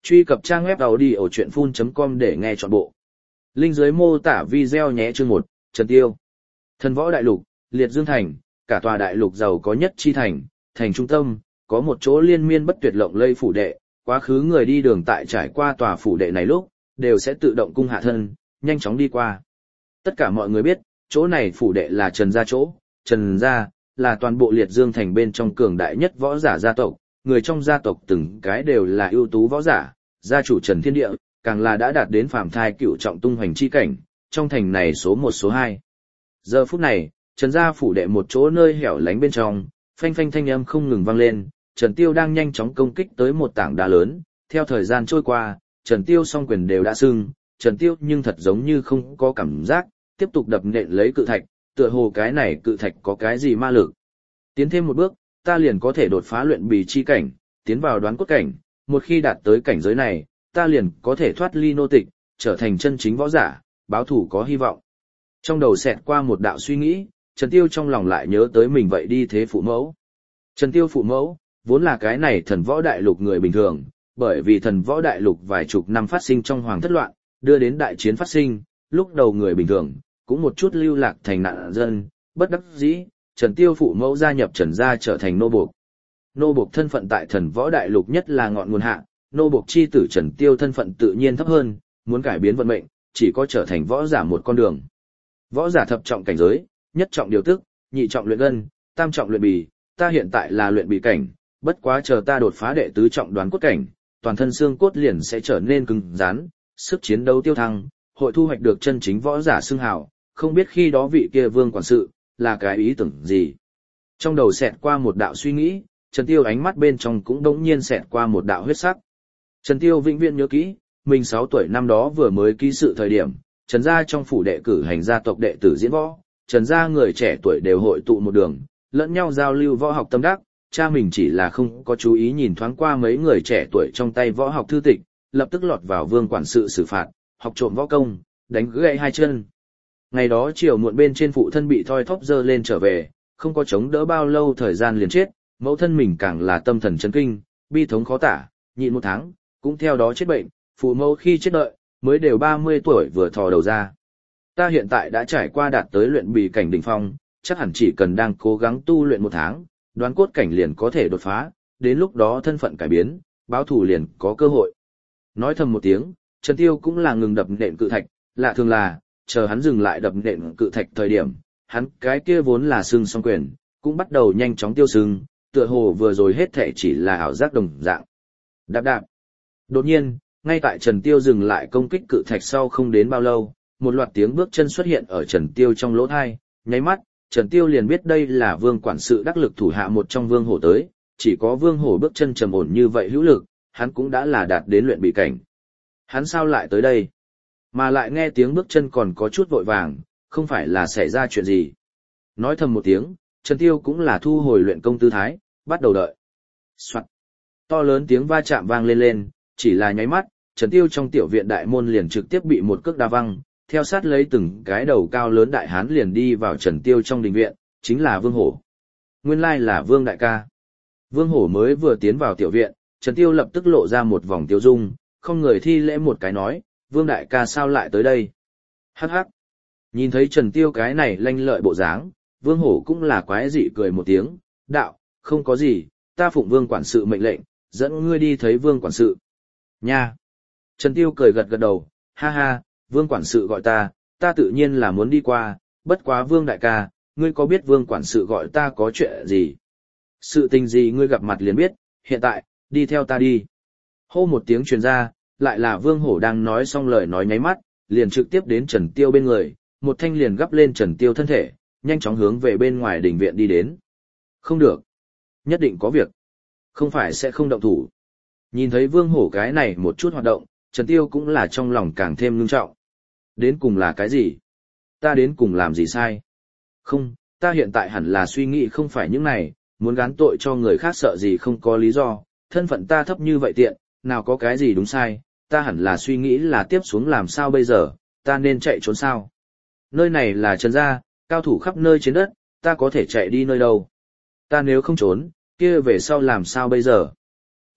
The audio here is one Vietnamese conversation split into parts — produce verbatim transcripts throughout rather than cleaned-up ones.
Truy cập trang web audiochuyenphun chấm com để nghe trọn bộ. Link dưới mô tả video nhé. Chương một, Trần Tiêu. Thần võ đại lục, Liệt Dương Thành, cả tòa đại lục giàu có nhất chi thành, thành trung tâm, có một chỗ liên miên bất tuyệt lộng lây phủ đệ, quá khứ người đi đường tại trải qua tòa phủ đệ này lúc, đều sẽ tự động cung hạ thân, nhanh chóng đi qua. Tất cả mọi người biết, chỗ này phủ đệ là Trần gia chỗ, Trần gia là toàn bộ Liệt Dương Thành bên trong cường đại nhất võ giả gia tộc, người trong gia tộc từng cái đều là ưu tú võ giả, gia chủ Trần Thiên Địa, càng là đã đạt đến phàm thai cựu trọng tung hoành chi cảnh, trong thành này số một số hai. Giờ phút này, Trần gia phủ đệ một chỗ nơi hẻo lánh bên trong, phanh phanh thanh âm không ngừng vang lên, Trần Tiêu đang nhanh chóng công kích tới một tảng đá lớn, theo thời gian trôi qua, Trần Tiêu song quyền đều đã sưng, Trần Tiêu nhưng thật giống như không có cảm giác, tiếp tục đập nện lấy cự thạch, tựa hồ cái này cự thạch có cái gì ma lực. Tiến thêm một bước, ta liền có thể đột phá luyện bì chi cảnh, tiến vào đoán cốt cảnh, một khi đạt tới cảnh giới này, ta liền có thể thoát ly nô tịch, trở thành chân chính võ giả, báo thủ có hy vọng. Trong đầu xẹt qua một đạo suy nghĩ, Trần Tiêu trong lòng lại nhớ tới mình vậy đi thế phụ mẫu. Trần Tiêu phụ mẫu, vốn là cái này thần võ đại lục người bình thường, bởi vì thần võ đại lục vài chục năm phát sinh trong hoàng thất loạn, đưa đến đại chiến phát sinh, lúc đầu người bình thường, cũng một chút lưu lạc thành nạn dân, bất đắc dĩ, Trần Tiêu phụ mẫu gia nhập Trần gia trở thành nô buộc. Nô buộc thân phận tại thần võ đại lục nhất là ngọn nguồn hạ, nô buộc chi tử Trần Tiêu thân phận tự nhiên thấp hơn, muốn cải biến vận mệnh, chỉ có trở thành võ giả một con đường. Võ giả thập trọng cảnh giới, nhất trọng điều tức, nhị trọng luyện gân, tam trọng luyện bì, ta hiện tại là luyện bì cảnh, bất quá chờ ta đột phá đệ tứ trọng đoán cốt cảnh, toàn thân xương cốt liền sẽ trở nên cứng rắn, sức chiến đấu tiêu thăng, hội thu hoạch được chân chính võ giả xưng hào, không biết khi đó vị kia vương quản sự là cái ý tưởng gì. Trong đầu xẹt qua một đạo suy nghĩ, Trần Tiêu ánh mắt bên trong cũng đống nhiên xẹt qua một đạo huyết sắc. Trần Tiêu vĩnh viễn nhớ kỹ, mình sáu tuổi năm đó vừa mới ký sự thời điểm, Trần gia trong phủ đệ cử hành gia tộc đệ tử diễn võ, Trần gia người trẻ tuổi đều hội tụ một đường, lẫn nhau giao lưu võ học tâm đắc, cha mình chỉ là không có chú ý nhìn thoáng qua mấy người trẻ tuổi trong tay võ học thư tịch, lập tức lọt vào vương quản sự xử phạt, học trộm võ công, đánh gãy hai chân. Ngày đó chiều muộn bên trên phụ thân bị thoi thóp dơ lên trở về, không có chống đỡ bao lâu thời gian liền chết, mẫu thân mình càng là tâm thần chấn kinh, bi thống khó tả, nhịn một tháng, cũng theo đó chết bệnh, phụ mẫu khi chết đợi, mới đều ba mươi tuổi vừa thò đầu ra. Ta hiện tại đã trải qua đạt tới luyện bì cảnh đỉnh phong, chắc hẳn chỉ cần đang cố gắng tu luyện một tháng, đoán cốt cảnh liền có thể đột phá, đến lúc đó thân phận cải biến, báo thù liền có cơ hội. Nói thầm một tiếng, Trần Tiêu cũng là ngừng đập nện cự thạch, lạ thường là, chờ hắn dừng lại đập nện cự thạch thời điểm, hắn cái kia vốn là sưng song quyền, cũng bắt đầu nhanh chóng tiêu sưng, tựa hồ vừa rồi hết thể chỉ là ảo giác đồng dạng. Đạp đạp. Đột nhiên, ngay tại Trần Tiêu dừng lại công kích cự thạch sau không đến bao lâu, một loạt tiếng bước chân xuất hiện ở Trần Tiêu trong lỗ tai, nháy mắt, Trần Tiêu liền biết đây là vương quản sự đắc lực thủ hạ một trong vương hổ tới, chỉ có vương hổ bước chân trầm ổn như vậy hữu lực, hắn cũng đã là đạt đến luyện bị cảnh. Hắn sao lại tới đây? Mà lại nghe tiếng bước chân còn có chút vội vàng, không phải là xảy ra chuyện gì. Nói thầm một tiếng, Trần Tiêu cũng là thu hồi luyện công tư thái, bắt đầu đợi. Soạn. To lớn tiếng va chạm vang lên lên, chỉ là nháy mắt, Trần Tiêu trong tiểu viện đại môn liền trực tiếp bị một cước đá văng, theo sát lấy từng cái đầu cao lớn đại hán liền đi vào Trần Tiêu trong đình viện, chính là Vương Hổ. Nguyên lai là Vương đại ca. Vương Hổ mới vừa tiến vào tiểu viện, Trần Tiêu lập tức lộ ra một vòng tiêu dung, không người thi lễ một cái nói, Vương đại ca sao lại tới đây? Hắc hắc. Nhìn thấy Trần Tiêu cái này lanh lợi bộ dáng, Vương Hổ cũng là quái dị cười một tiếng, đạo, không có gì, ta phụng Vương quản sự mệnh lệnh, dẫn ngươi đi thấy Vương quản sự. Nha. Trần Tiêu cười gật gật đầu, ha ha, Vương quản sự gọi ta, ta tự nhiên là muốn đi qua, bất quá Vương đại ca, ngươi có biết Vương quản sự gọi ta có chuyện gì? Sự tình gì ngươi gặp mặt liền biết, hiện tại, đi theo ta đi. Hô một tiếng truyền ra, lại là Vương Hổ đang nói xong lời nói nháy mắt, liền trực tiếp đến Trần Tiêu bên người, một thanh liền gắp lên Trần Tiêu thân thể, nhanh chóng hướng về bên ngoài đình viện đi đến. Không được. Nhất định có việc. Không phải sẽ không động thủ. Nhìn thấy Vương Hổ cái này một chút hoạt động, Trần Tiêu cũng là trong lòng càng thêm ngưng trọng. Đến cùng là cái gì? Ta đến cùng làm gì sai? Không, ta hiện tại hẳn là suy nghĩ không phải những này, muốn gán tội cho người khác sợ gì không có lý do, thân phận ta thấp như vậy tiện, nào có cái gì đúng sai, ta hẳn là suy nghĩ là tiếp xuống làm sao bây giờ, ta nên chạy trốn sao? Nơi này là Trần gia, cao thủ khắp nơi trên đất, ta có thể chạy đi nơi đâu? Ta nếu không trốn, kia về sau làm sao bây giờ?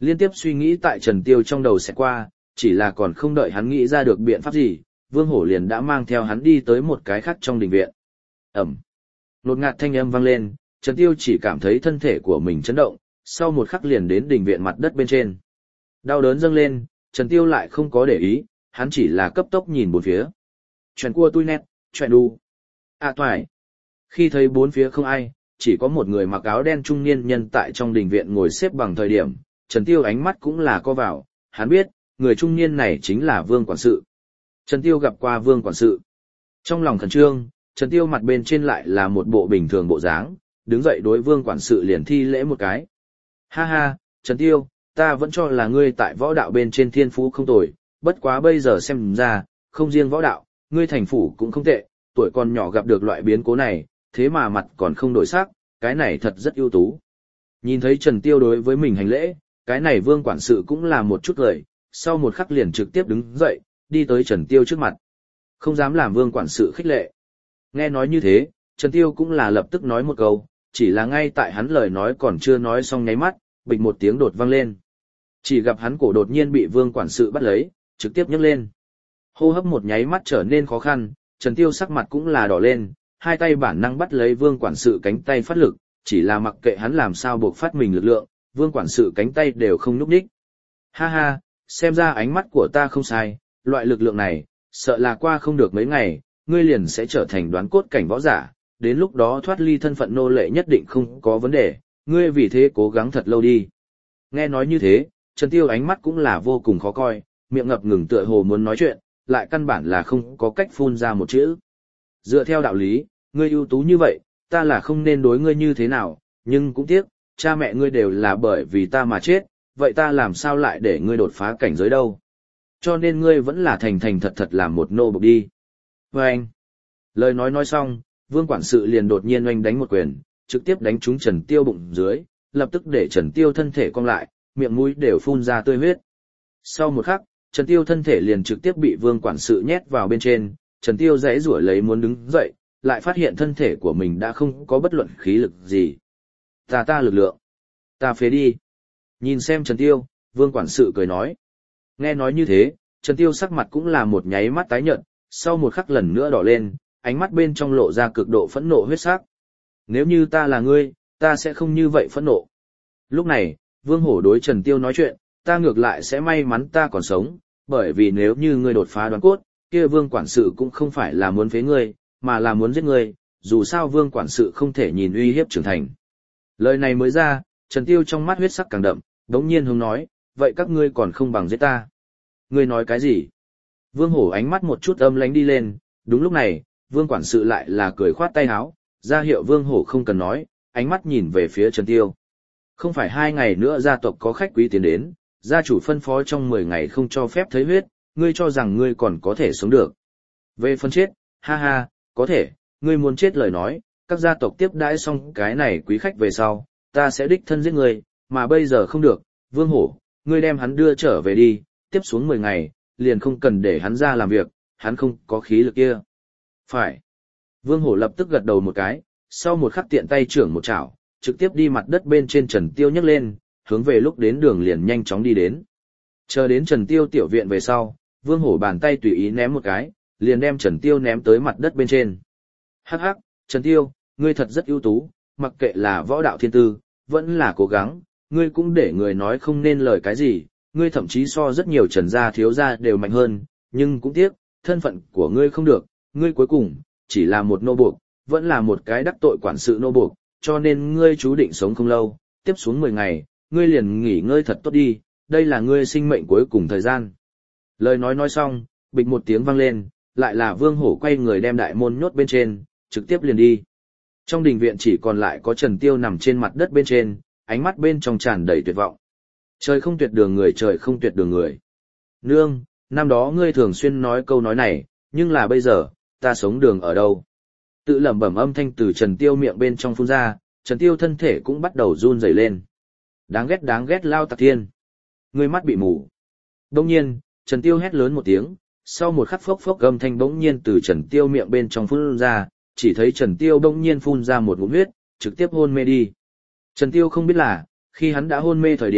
Liên tiếp suy nghĩ tại Trần Tiêu trong đầu sẽ qua, chỉ là còn không đợi hắn nghĩ ra được biện pháp gì, Vương Hổ liền đã mang theo hắn đi tới một cái khác trong đình viện. Ẩm. Nột ngạt thanh âm vang lên, Trần Tiêu chỉ cảm thấy thân thể của mình chấn động, sau một khắc liền đến đình viện mặt đất bên trên. Đau đớn dâng lên, Trần Tiêu lại không có để ý, hắn chỉ là cấp tốc nhìn bốn phía. Chuyện cua tui nét, chuyện đu. À thoải. Khi thấy bốn phía không ai, chỉ có một người mặc áo đen trung niên nhân tại trong đình viện ngồi xếp bằng thời điểm, Trần Tiêu ánh mắt cũng là co vào, hắn biết, người trung niên này chính là Vương Quản sự. Trần Tiêu gặp qua Vương Quản sự. Trong lòng khẩn trương, Trần Tiêu mặt bên trên lại là một bộ bình thường bộ dáng, đứng dậy đối Vương Quản sự liền thi lễ một cái. Ha ha, Trần Tiêu, ta vẫn cho là ngươi tại võ đạo bên trên thiên phú không tồi, bất quá bây giờ xem ra, không riêng võ đạo, ngươi thành phủ cũng không tệ, tuổi còn nhỏ gặp được loại biến cố này, thế mà mặt còn không đổi sắc, cái này thật rất ưu tú. Nhìn thấy Trần Tiêu đối với mình hành lễ, cái này Vương Quản sự cũng là một chút lời, sau một khắc liền trực tiếp đứng dậy, đi tới Trần Tiêu trước mặt. Không dám làm Vương Quản sự khích lệ. Nghe nói như thế, Trần Tiêu cũng là lập tức nói một câu, chỉ là ngay tại hắn lời nói còn chưa nói xong nháy mắt, bịch một tiếng đột vang lên. Chỉ gặp hắn cổ đột nhiên bị Vương Quản sự bắt lấy, trực tiếp nhấc lên. Hô hấp một nháy mắt trở nên khó khăn, Trần Tiêu sắc mặt cũng là đỏ lên, hai tay bản năng bắt lấy Vương Quản sự cánh tay phát lực, chỉ là mặc kệ hắn làm sao buộc phát mình lực lượng, Vương Quản sự cánh tay đều không nhúc nhích. Ha ha, xem ra ánh mắt của ta không sai, loại lực lượng này, sợ là qua không được mấy ngày, ngươi liền sẽ trở thành đoán cốt cảnh võ giả, đến lúc đó thoát ly thân phận nô lệ nhất định không có vấn đề, ngươi vì thế cố gắng thật lâu đi. Nghe nói như thế, Trần Tiêu ánh mắt cũng là vô cùng khó coi, miệng ngập ngừng tựa hồ muốn nói chuyện, lại căn bản là không có cách phun ra một chữ. Dựa theo đạo lý, ngươi ưu tú như vậy, ta là không nên đối ngươi như thế nào, nhưng cũng tiếc, cha mẹ ngươi đều là bởi vì ta mà chết, vậy ta làm sao lại để ngươi đột phá cảnh giới đâu. Cho nên ngươi vẫn là thành thành thật thật làm một nô bộc đi. Và anh, lời nói nói xong, Vương Quản sự liền đột nhiên oanh đánh một quyền, trực tiếp đánh trúng Trần Tiêu bụng dưới, lập tức để Trần Tiêu thân thể cong lại, miệng mũi đều phun ra tươi huyết. Sau một khắc, Trần Tiêu thân thể liền trực tiếp bị Vương Quản sự nhét vào bên trên, Trần Tiêu giãy giụa lấy muốn đứng dậy, lại phát hiện thân thể của mình đã không có bất luận khí lực gì. Ta ta lực lượng. Ta phế đi. Nhìn xem Trần Tiêu, Vương Quản sự cười nói. Nghe nói như thế, Trần Tiêu sắc mặt cũng là một nháy mắt tái nhợt, sau một khắc lần nữa đỏ lên, ánh mắt bên trong lộ ra cực độ phẫn nộ huyết sắc. Nếu như ta là ngươi, ta sẽ không như vậy phẫn nộ. Lúc này, Vương Hổ đối Trần Tiêu nói chuyện, ta ngược lại sẽ may mắn ta còn sống, bởi vì nếu như ngươi đột phá đoán cốt, kia Vương Quản sự cũng không phải là muốn phế ngươi, mà là muốn giết ngươi, dù sao Vương Quản sự không thể nhìn uy hiếp trưởng thành. Lời này mới ra, Trần Tiêu trong mắt huyết sắc càng đậm, đống nhiên hướng nói, vậy các ngươi còn không bằng giết ta. Ngươi nói cái gì? Vương Hổ ánh mắt một chút âm lánh đi lên, đúng lúc này, Vương Quản sự lại là cười khoát tay áo, ra hiệu Vương Hổ không cần nói, ánh mắt nhìn về phía Trần Tiêu. Không phải hai ngày nữa gia tộc có khách quý tiến đến, gia chủ phân phó trong mười ngày không cho phép thấy huyết, ngươi cho rằng ngươi còn có thể sống được. Về phần chết, ha ha, có thể, ngươi muốn chết lời nói, các gia tộc tiếp đãi xong cái này quý khách về sau, ta sẽ đích thân giết ngươi, mà bây giờ không được, Vương Hổ, ngươi đem hắn đưa trở về đi, tiếp xuống mười ngày, liền không cần để hắn ra làm việc, hắn không có khí lực kia. Phải. Vương Hổ lập tức gật đầu một cái, sau một khắc tiện tay trưởng một chảo, trực tiếp đi mặt đất bên trên Trần Tiêu nhấc lên, hướng về lúc đến đường liền nhanh chóng đi đến. Chờ đến Trần Tiêu tiểu viện về sau, Vương Hổ bàn tay tùy ý ném một cái, liền đem Trần Tiêu ném tới mặt đất bên trên. Hắc hắc, Trần Tiêu, ngươi thật rất ưu tú, mặc kệ là võ đạo thiên tư, vẫn là cố gắng, ngươi cũng để người nói không nên lời cái gì, ngươi thậm chí so rất nhiều Trần gia thiếu gia đều mạnh hơn, nhưng cũng tiếc, thân phận của ngươi không được, ngươi cuối cùng, chỉ là một nô buộc, vẫn là một cái đắc tội quản sự nô buộc, cho nên ngươi chú định sống không lâu, tiếp xuống mười ngày, ngươi liền nghỉ ngơi thật tốt đi, đây là ngươi sinh mệnh cuối cùng thời gian. Lời nói nói xong, bịch một tiếng vang lên, lại là Vương Hổ quay người đem đại môn nhốt bên trên, trực tiếp liền đi. Trong đình viện chỉ còn lại có Trần Tiêu nằm trên mặt đất bên trên, ánh mắt bên trong tràn đầy tuyệt vọng. Trời không tuyệt đường người, trời không tuyệt đường người. Nương, năm đó ngươi thường xuyên nói câu nói này, nhưng là bây giờ, ta sống đường ở đâu? Tự lẩm bẩm âm thanh từ Trần Tiêu miệng bên trong phun ra, Trần Tiêu thân thể cũng bắt đầu run rẩy lên. Đáng ghét đáng ghét Lao Tặc Thiên. Ngươi mắt bị mù. Đông nhiên, Trần Tiêu hét lớn một tiếng, sau một khắc phốc phốc âm thanh bỗng nhiên từ Trần Tiêu miệng bên trong phun ra, chỉ thấy Trần Tiêu bỗng nhiên phun ra một ngụm huyết, trực tiếp hôn mê đi. Trần Tiêu không biết là, khi hắn đã hôn mê thời điểm,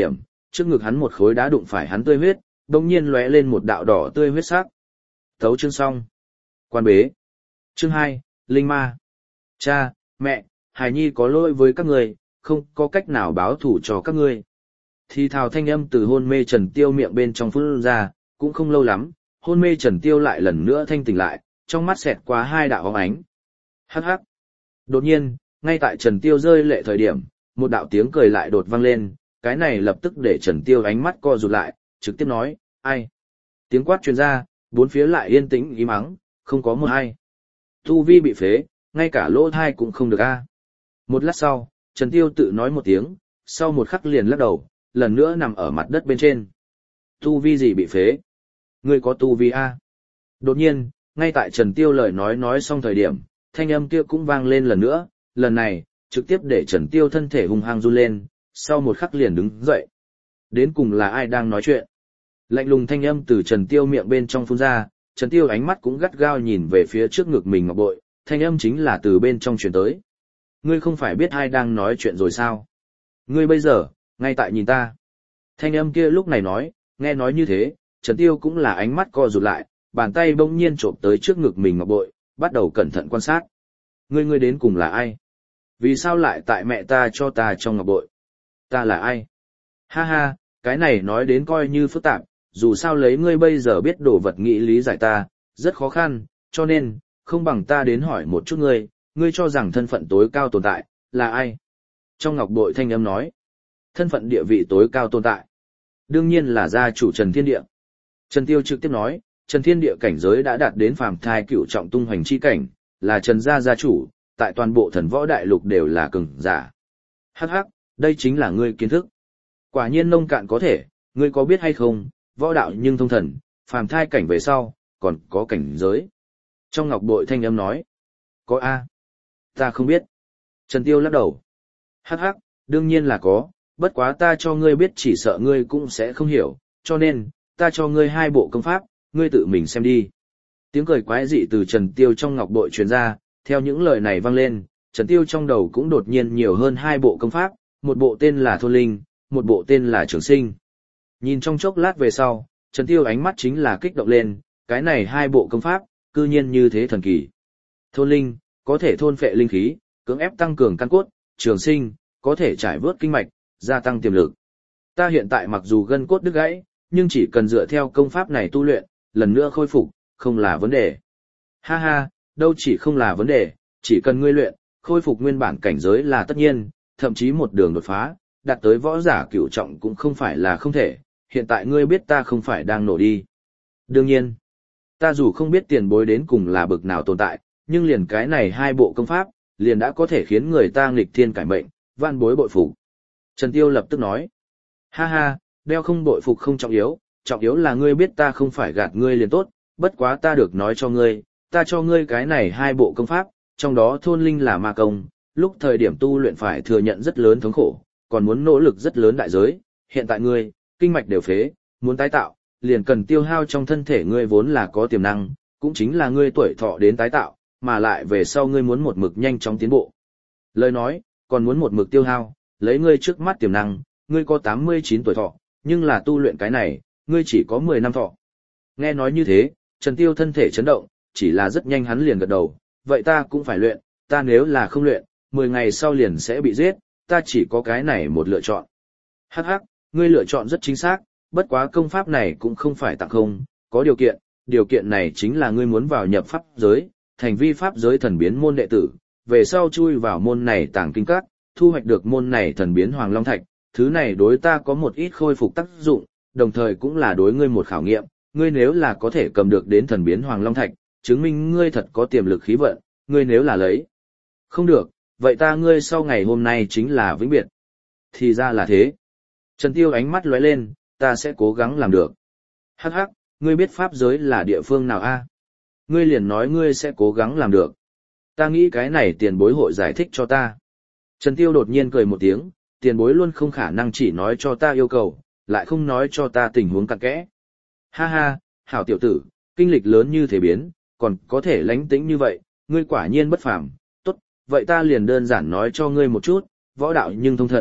trước ngực hắn một khối đá đụng phải hắn tươi huyết, đồng nhiên lóe lên một đạo đỏ tươi huyết sắc. Thấu chương xong. Quan bế. Chương hai, Linh Ma. Cha, mẹ, Hải Nhi có lỗi với các người, không có cách nào báo thù cho các ngươi. Thì thào thanh âm từ hôn mê Trần Tiêu miệng bên trong phun ra, cũng không lâu lắm, hôn mê Trần Tiêu lại lần nữa thanh tỉnh lại, trong mắt xẹt qua hai đạo óng ánh. Hắc hắc. Đột nhiên, ngay tại Trần Tiêu rơi lệ thời điểm, một đạo tiếng cười lại đột vang lên, cái này lập tức để Trần Tiêu ánh mắt co rụt lại, trực tiếp nói, ai? Tiếng quát truyền ra, bốn phía lại yên tĩnh im ắng, không có một ai. Tu vi bị phế, ngay cả lỗ thai cũng không được a. Một lát sau, Trần Tiêu tự nói một tiếng, sau một khắc liền lắc đầu, lần nữa nằm ở mặt đất bên trên. Tu vi gì bị phế? Ngươi có tu vi a? Đột nhiên, ngay tại Trần Tiêu lời nói nói xong thời điểm, thanh âm kia cũng vang lên lần nữa, lần này, trực tiếp để Trần Tiêu thân thể hung hăng run lên, sau một khắc liền đứng dậy. Đến cùng là ai đang nói chuyện? Lạnh lùng thanh âm từ Trần Tiêu miệng bên trong phun ra, Trần Tiêu ánh mắt cũng gắt gao nhìn về phía trước ngực mình ngọc bội, thanh âm chính là từ bên trong truyền tới. Ngươi không phải biết ai đang nói chuyện rồi sao? Ngươi bây giờ, ngay tại nhìn ta. Thanh âm kia lúc này nói, nghe nói như thế, Trần Tiêu cũng là ánh mắt co rụt lại, bàn tay bỗng nhiên trộm tới trước ngực mình ngọc bội, bắt đầu cẩn thận quan sát. Ngươi ngươi đến cùng là ai? Vì sao lại tại mẹ ta cho ta trong ngọc bội? Ta là ai? Ha ha, cái này nói đến coi như phức tạp, dù sao lấy ngươi bây giờ biết đồ vật nghĩ lý giải ta, rất khó khăn, cho nên, không bằng ta đến hỏi một chút ngươi, ngươi cho rằng thân phận tối cao tồn tại, là ai? Trong ngọc bội thanh âm nói, thân phận địa vị tối cao tồn tại. Đương nhiên là gia chủ Trần Thiên Địa. Trần Tiêu trực tiếp nói, Trần Thiên Địa cảnh giới đã đạt đến phàm thai cửu trọng tung hoành chi cảnh, là Trần gia gia chủ, tại toàn bộ thần võ đại lục đều là cường giả. Hắc hắc, đây chính là ngươi kiến thức. Quả nhiên nông cạn có thể, ngươi có biết hay không, võ đạo nhưng thông thần, phàm thai cảnh về sau, còn có cảnh giới. Trong ngọc bội thanh âm nói, có a? Ta không biết. Trần Tiêu lắc đầu. Hắc hắc, đương nhiên là có, bất quá ta cho ngươi biết chỉ sợ ngươi cũng sẽ không hiểu, cho nên, ta cho ngươi hai bộ công pháp, ngươi tự mình xem đi. Tiếng cười quái dị từ Trần Tiêu trong ngọc bội truyền ra, theo những lời này vang lên, Trần Tiêu trong đầu cũng đột nhiên nhiều hơn hai bộ công pháp, một bộ tên là Thôn Linh, một bộ tên là Trường Sinh. Nhìn trong chốc lát về sau, Trần Tiêu ánh mắt chính là kích động lên, cái này hai bộ công pháp, cư nhiên như thế thần kỳ. Thôn Linh, có thể thôn phệ linh khí, cưỡng ép tăng cường căn cốt, Trường Sinh, có thể trải vớt kinh mạch, gia tăng tiềm lực. Ta hiện tại mặc dù gân cốt đứt gãy, nhưng chỉ cần dựa theo công pháp này tu luyện, lần nữa khôi phục, không là vấn đề. Ha ha, đâu chỉ không là vấn đề, chỉ cần ngươi luyện, khôi phục nguyên bản cảnh giới là tất nhiên, thậm chí một đường đột phá, đạt tới võ giả cửu trọng cũng không phải là không thể, hiện tại ngươi biết ta không phải đang nổ đi. Đương nhiên, ta dù không biết tiền bối đến cùng là bực nào tồn tại, nhưng liền cái này hai bộ công pháp, liền đã có thể khiến người ta nghịch thiên cải mệnh, van bối bội phục. Trần Tiêu lập tức nói, ha ha, đeo không bội phục không trọng yếu, trọng yếu là ngươi biết ta không phải gạt ngươi liền tốt, bất quá ta được nói cho ngươi, ta cho ngươi cái này hai bộ công pháp, trong đó Thôn Linh là ma công, lúc thời điểm tu luyện phải thừa nhận rất lớn thống khổ, còn muốn nỗ lực rất lớn đại giới, hiện tại ngươi, kinh mạch đều phế, muốn tái tạo, liền cần tiêu hao trong thân thể ngươi vốn là có tiềm năng, cũng chính là ngươi tuổi thọ đến tái tạo, mà lại về sau ngươi muốn một mực nhanh chóng tiến bộ. Lời nói, còn muốn một mực tiêu hao, lấy ngươi trước mắt tiềm năng, ngươi có tám mươi chín tuổi thọ, nhưng là tu luyện cái này, ngươi chỉ có mười năm thọ. Nghe nói như thế, Trần Tiêu thân thể chấn động, chỉ là rất nhanh hắn liền gật đầu, vậy ta cũng phải luyện, ta nếu là không luyện, mười ngày sau liền sẽ bị giết, ta chỉ có cái này một lựa chọn. Hắc hắc, ngươi lựa chọn rất chính xác, bất quá công pháp này cũng không phải tặng không, có điều kiện, điều kiện này chính là ngươi muốn vào nhập pháp giới, thành vi pháp giới thần biến môn đệ tử, về sau chui vào môn này tàng kinh các, thu hoạch được môn này thần biến Hoàng Long Thạch, thứ này đối ta có một ít khôi phục tác dụng, đồng thời cũng là đối ngươi một khảo nghiệm, ngươi nếu là có thể cầm được đến thần biến Hoàng Long Thạch, chứng minh ngươi thật có tiềm lực khí vận, ngươi nếu là lấy. Không được, vậy ta ngươi sau ngày hôm nay chính là vĩnh biệt. Thì ra là thế. Trần Tiêu ánh mắt lóe lên, ta sẽ cố gắng làm được. Hắc hắc, ngươi biết pháp giới là địa phương nào a? Ngươi liền nói ngươi sẽ cố gắng làm được. Ta nghĩ cái này tiền bối hội giải thích cho ta. Trần Tiêu đột nhiên cười một tiếng, tiền bối luôn không khả năng chỉ nói cho ta yêu cầu, lại không nói cho ta tình huống cặn kẽ. Ha ha, hảo tiểu tử, kinh lịch lớn như thế biến, còn có thể lánh tĩnh như vậy, ngươi quả nhiên bất phàm. Tốt, vậy ta liền đơn giản nói cho ngươi một chút, võ đạo nhưng thông thần,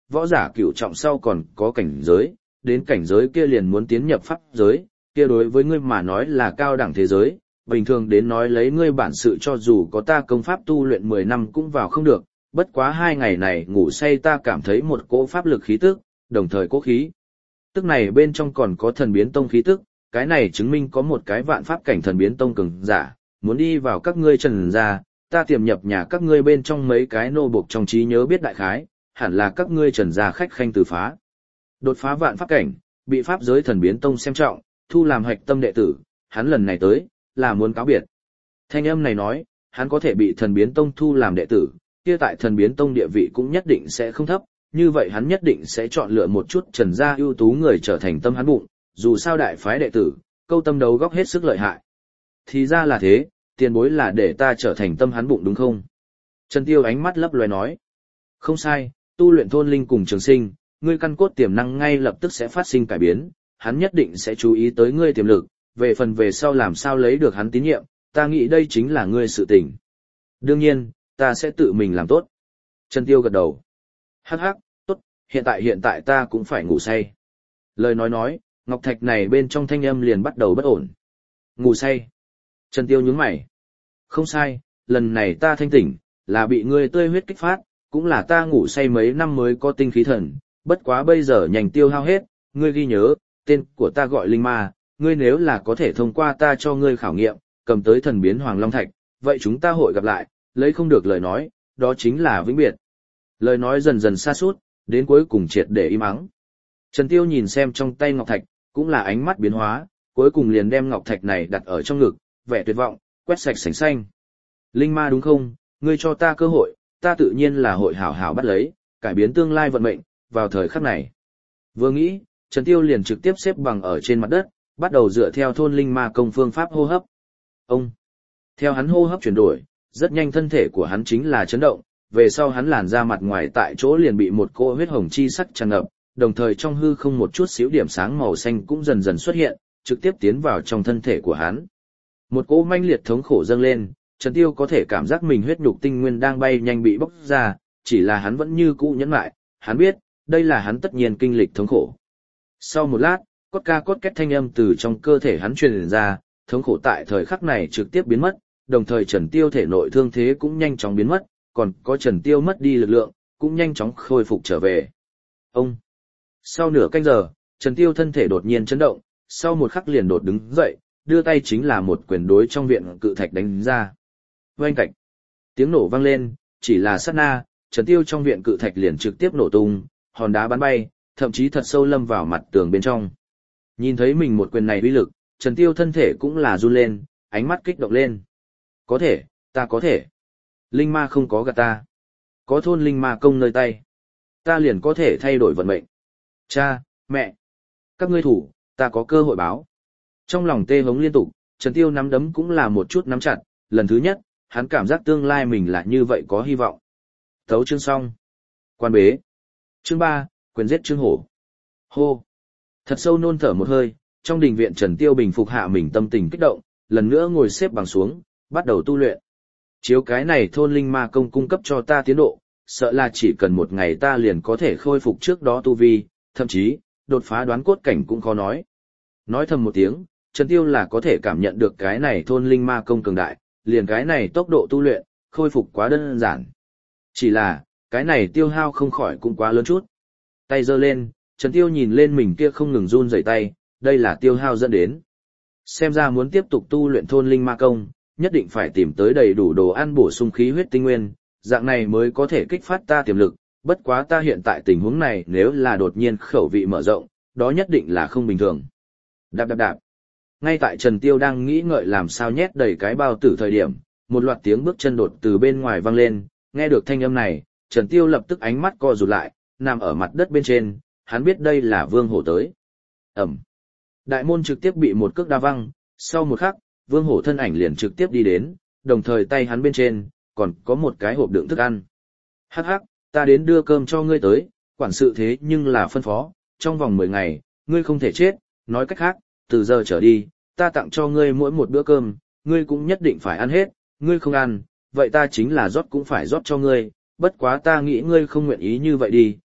võ giả cửu trọng sau còn có cảnh giới, đến cảnh giới kia liền muốn tiến nhập pháp giới, kia đối với ngươi mà nói là cao đẳng thế giới, bình thường đến nói lấy ngươi bản sự cho dù có ta công pháp tu luyện mười năm cũng vào không được, bất quá hai ngày này ngủ say ta cảm thấy một cỗ pháp lực khí tức, đồng thời cỗ khí. Tức này bên trong còn có thần biến tông khí tức, cái này chứng minh có một cái vạn pháp cảnh thần biến tông cường giả, muốn đi vào các ngươi trần gia, ta tiềm nhập nhà các ngươi bên trong mấy cái nô buộc trong trí nhớ biết đại khái, hẳn là các ngươi trần gia khách khanh từ phá. Đột phá vạn pháp cảnh, bị pháp giới thần biến tông xem trọng, thu làm hạch tâm đệ tử, hắn lần này tới, là muốn cáo biệt. Thanh âm này nói, hắn có thể bị thần biến tông thu làm đệ tử, kia tại thần biến tông địa vị cũng nhất định sẽ không thấp, như vậy hắn nhất định sẽ chọn lựa một chút trần gia ưu tú người trở thành tâm hắn bụng, dù sao đại phái đệ tử, câu tâm đấu góc hết sức lợi hại. Thì ra là thế, tiền bối là để ta trở thành tâm hắn bụng đúng không? Trần Tiêu ánh mắt lấp loé nói. Không sai, tu luyện thôn linh cùng trường sinh, ngươi căn cốt tiềm năng ngay lập tức sẽ phát sinh cải biến, hắn nhất định sẽ chú ý tới ngươi tiềm lực, về phần về sau làm sao lấy được hắn tín nhiệm, ta nghĩ đây chính là ngươi sự tình. Đương nhiên, ta sẽ tự mình làm tốt. Trần Tiêu gật đầu. Hắc hắc, tốt, hiện tại hiện tại ta cũng phải ngủ say. Lời nói nói, ngọc thạch này bên trong thanh âm liền bắt đầu bất ổn. Ngủ say. Trần Tiêu nhướng mày. Không sai, lần này ta thanh tỉnh, là bị ngươi tươi huyết kích phát, cũng là ta ngủ say mấy năm mới có tinh khí thần, bất quá bây giờ nhanh tiêu hao hết, ngươi ghi nhớ, tên của ta gọi Linh Ma, ngươi nếu là có thể thông qua ta cho ngươi khảo nghiệm, cầm tới thần biến Hoàng Long Thạch, vậy chúng ta hội gặp lại, lấy không được lời nói, đó chính là vĩnh biệt. Lời nói dần dần xa suốt, đến cuối cùng triệt để im ắng. Trần Tiêu nhìn xem trong tay ngọc thạch, cũng là ánh mắt biến hóa, cuối cùng liền đem ngọc thạch này đặt ở trong ngực, vẻ tuyệt vọng, quét sạch sành xanh. Linh Ma đúng không, ngươi cho ta cơ hội, ta tự nhiên là hội hảo hảo bắt lấy, cải biến tương lai vận mệnh, vào thời khắc này. Vừa nghĩ, Trần Tiêu liền trực tiếp xếp bằng ở trên mặt đất, bắt đầu dựa theo thôn linh ma công phương pháp hô hấp. Ông, theo hắn hô hấp chuyển đổi, rất nhanh thân thể của hắn chính là chấn động, về sau hắn làn ra mặt ngoài tại chỗ liền bị một cỗ huyết hồng chi sắc tràn ngập, đồng thời trong hư không một chút xíu điểm sáng màu xanh cũng dần dần xuất hiện, trực tiếp tiến vào trong thân thể của hắn. Một cỗ manh liệt thống khổ dâng lên, Trần Tiêu có thể cảm giác mình huyết nhục tinh nguyên đang bay nhanh bị bốc ra, chỉ là hắn vẫn như cũ nhẫn lại, hắn biết, đây là hắn tất nhiên kinh lịch thống khổ. Sau một lát, cốt ca cốt két thanh âm từ trong cơ thể hắn truyền ra, thống khổ tại thời khắc này trực tiếp biến mất, đồng thời Trần Tiêu thể nội thương thế cũng nhanh chóng biến mất, còn có Trần Tiêu mất đi lực lượng, cũng nhanh chóng khôi phục trở về. Ông! Sau nửa canh giờ, Trần Tiêu thân thể đột nhiên chấn động, sau một khắc liền đột đứng dậy, đưa tay chính là một quyền đối trong viện cự thạch đánh ra. Oanh cạch! Tiếng nổ vang lên, chỉ là sát na, Trần Tiêu trong viện cự thạch liền trực tiếp nổ tung, hòn đá bắn bay, thậm chí thật sâu lâm vào mặt tường bên trong. Nhìn thấy mình một quyền này uy lực, Trần Tiêu thân thể cũng là run lên, ánh mắt kích động lên. Có thể, ta có thể. Linh ma không có gạt ta. Có thôn linh ma công nơi tay. Ta liền có thể thay đổi vận mệnh. Cha, mẹ, các ngươi thủ, ta có cơ hội báo. Trong lòng tê hống liên tục, Trần Tiêu nắm đấm cũng là một chút nắm chặt, lần thứ nhất, hắn cảm giác tương lai mình là như vậy có hy vọng. Thấu chương xong. Quan bế. Chương ba, quyền giết Trương Hổ. Hô. Thật sâu nôn thở một hơi, trong đình viện Trần Tiêu bình phục hạ mình tâm tình kích động, lần nữa ngồi xếp bằng xuống, bắt đầu tu luyện. Chiếu cái này thôn linh ma công cung cấp cho ta tiến độ, sợ là chỉ cần một ngày ta liền có thể khôi phục trước đó tu vi, thậm chí, đột phá đoán cốt cảnh cũng khó nói. Nói thầm một tiếng, Trần Tiêu là có thể cảm nhận được cái này thôn linh ma công cường đại, liền cái này tốc độ tu luyện, khôi phục quá đơn giản. Chỉ là, cái này tiêu hao không khỏi cũng quá lớn chút. Tay giơ lên, Trần Tiêu nhìn lên mình kia không ngừng run rẩy tay, đây là tiêu hao dẫn đến. Xem ra muốn tiếp tục tu luyện thôn linh ma công, nhất định phải tìm tới đầy đủ đồ ăn bổ sung khí huyết tinh nguyên, dạng này mới có thể kích phát ta tiềm lực, bất quá ta hiện tại tình huống này nếu là đột nhiên khẩu vị mở rộng, đó nhất định là không bình thường. Đạp đạp đạp. Ngay tại Trần Tiêu đang nghĩ ngợi làm sao nhét đầy cái bao tử thời điểm, một loạt tiếng bước chân đột từ bên ngoài vang lên, nghe được thanh âm này, Trần Tiêu lập tức ánh mắt co rụt lại, nằm ở mặt đất bên trên, hắn biết đây là Vương Hổ tới. Ẩm. Đại môn trực tiếp bị một cước đá văng, sau một khắc, Vương Hổ thân ảnh liền trực tiếp đi đến, đồng thời tay hắn bên trên, còn có một cái hộp đựng thức ăn. Hắc hắc, ta đến đưa cơm cho ngươi tới, quản sự thế nhưng là phân phó, trong vòng mười ngày, ngươi không thể chết, nói cách khác, từ giờ trở đi, ta tặng cho ngươi mỗi một bữa cơm, ngươi cũng nhất định phải ăn hết, ngươi không ăn, vậy ta chính là rót cũng phải rót cho ngươi, bất quá ta nghĩ ngươi không nguyện ý như vậy đi,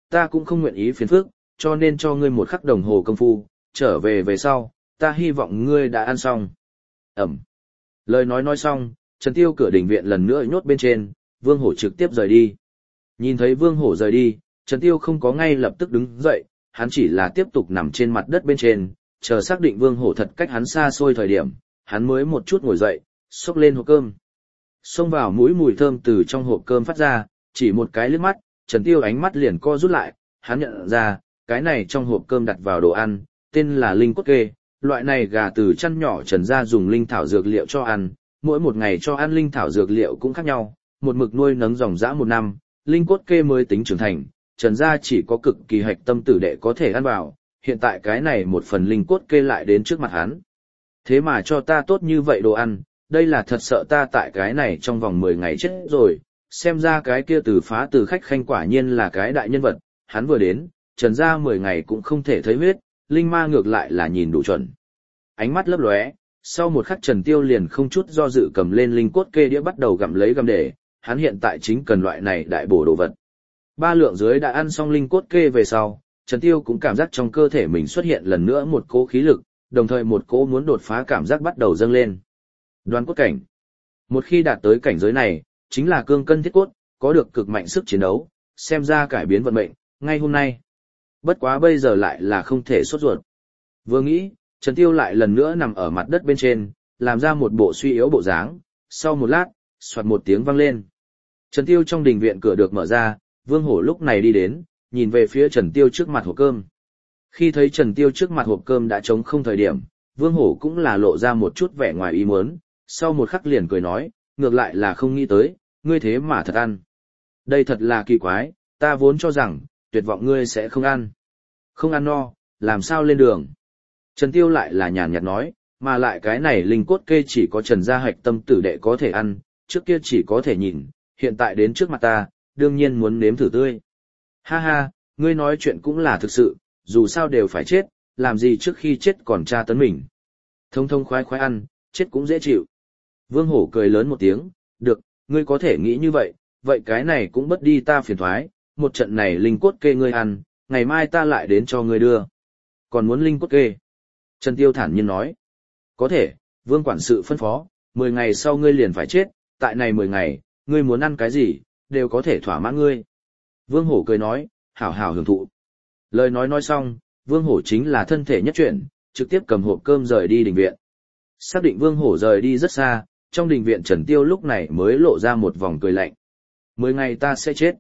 ta cũng không nguyện ý phiền phức, cho nên cho ngươi một khắc đồng hồ công phu, trở về về sau, ta hy vọng ngươi đã ăn xong. Ẩm. Lời nói nói xong, Trần Tiêu cửa đình viện lần nữa nhốt bên trên, Vương Hổ trực tiếp rời đi. Nhìn thấy Vương Hổ rời đi, Trần Tiêu không có ngay lập tức đứng dậy, hắn chỉ là tiếp tục nằm trên mặt đất bên trên, chờ xác định Vương Hổ thật cách hắn xa xôi thời điểm, hắn mới một chút ngồi dậy, xốc lên hộp cơm. Xông vào mũi mùi thơm từ trong hộp cơm phát ra, chỉ một cái liếc mắt, Trần Tiêu ánh mắt liền co rút lại, hắn nhận ra, cái này trong hộp cơm đặt vào đồ ăn, tên là linh cốt kê, loại này gà từ chăn nhỏ Trần gia dùng linh thảo dược liệu cho ăn, mỗi một ngày cho ăn linh thảo dược liệu cũng khác nhau, một mực nuôi nấng dòng dã một năm, linh cốt kê mới tính trưởng thành, Trần gia chỉ có cực kỳ hạch tâm tử đệ có thể ăn vào, hiện tại cái này một phần linh cốt kê lại đến trước mặt hắn. Thế mà cho ta tốt như vậy đồ ăn, đây là thật sợ ta tại cái này trong vòng mười ngày chết rồi, xem ra cái kia từ phá từ khách khanh quả nhiên là cái đại nhân vật, hắn vừa đến, Trần gia mười ngày cũng không thể thấy huyết, linh ma ngược lại là nhìn đủ chuẩn. Ánh mắt lấp lóe, sau một khắc Trần Tiêu liền không chút do dự cầm lên linh cốt kê đĩa bắt đầu gặm lấy gặm để, hắn hiện tại chính cần loại này đại bổ đồ vật. Ba lượng dưới đã ăn xong linh cốt kê về sau, Trần Tiêu cũng cảm giác trong cơ thể mình xuất hiện lần nữa một cỗ khí lực, đồng thời một cỗ muốn đột phá cảm giác bắt đầu dâng lên. Đoán cốt cảnh. Một khi đạt tới cảnh giới này, chính là cương cân thiết cốt, có được cực mạnh sức chiến đấu, xem ra cải biến vận mệnh, ngay hôm nay. Bất quá bây giờ lại là không thể sốt ruột. Vừa nghĩ, Trần Tiêu lại lần nữa nằm ở mặt đất bên trên, làm ra một bộ suy yếu bộ dáng, sau một lát, xoạt một tiếng vang lên. Trần Tiêu trong đình viện cửa được mở ra, Vương Hổ lúc này đi đến, nhìn về phía Trần Tiêu trước mặt hộp cơm. Khi thấy Trần Tiêu trước mặt hộp cơm đã trống không thời điểm, Vương Hổ cũng là lộ ra một chút vẻ ngoài ý muốn, sau một khắc liền cười nói, ngược lại là không nghĩ tới, ngươi thế mà thật ăn. Đây thật là kỳ quái, ta vốn cho rằng, tuyệt vọng ngươi sẽ không ăn. Không ăn no, làm sao lên đường. Trần Tiêu lại là nhàn nhạt nói, mà lại cái này linh cốt kê chỉ có Trần gia hạch tâm tử đệ có thể ăn, trước kia chỉ có thể nhìn, hiện tại đến trước mặt ta, đương nhiên muốn nếm thử tươi. Ha ha, ngươi nói chuyện cũng là thực sự, dù sao đều phải chết, làm gì trước khi chết còn tra tấn mình. Thông thông khoái khoái ăn, chết cũng dễ chịu. Vương Hổ cười lớn một tiếng, được, ngươi có thể nghĩ như vậy, vậy cái này cũng bất đi ta phiền thoái, một trận này linh cốt kê ngươi ăn, ngày mai ta lại đến cho ngươi đưa. Còn muốn linh cốt kê? Trần Tiêu thản nhiên nói. Có thể, Vương quản sự phân phó, mười ngày sau ngươi liền phải chết, tại này mười ngày, ngươi muốn ăn cái gì, đều có thể thỏa mãn ngươi. Vương Hổ cười nói, hảo hảo hưởng thụ. Lời nói nói xong, Vương Hổ chính là thân thể nhất chuyển, trực tiếp cầm hộp cơm rời đi đình viện. Xác định Vương Hổ rời đi rất xa, trong đình viện Trần Tiêu lúc này mới lộ ra một vòng cười lạnh. Mười ngày ta sẽ chết.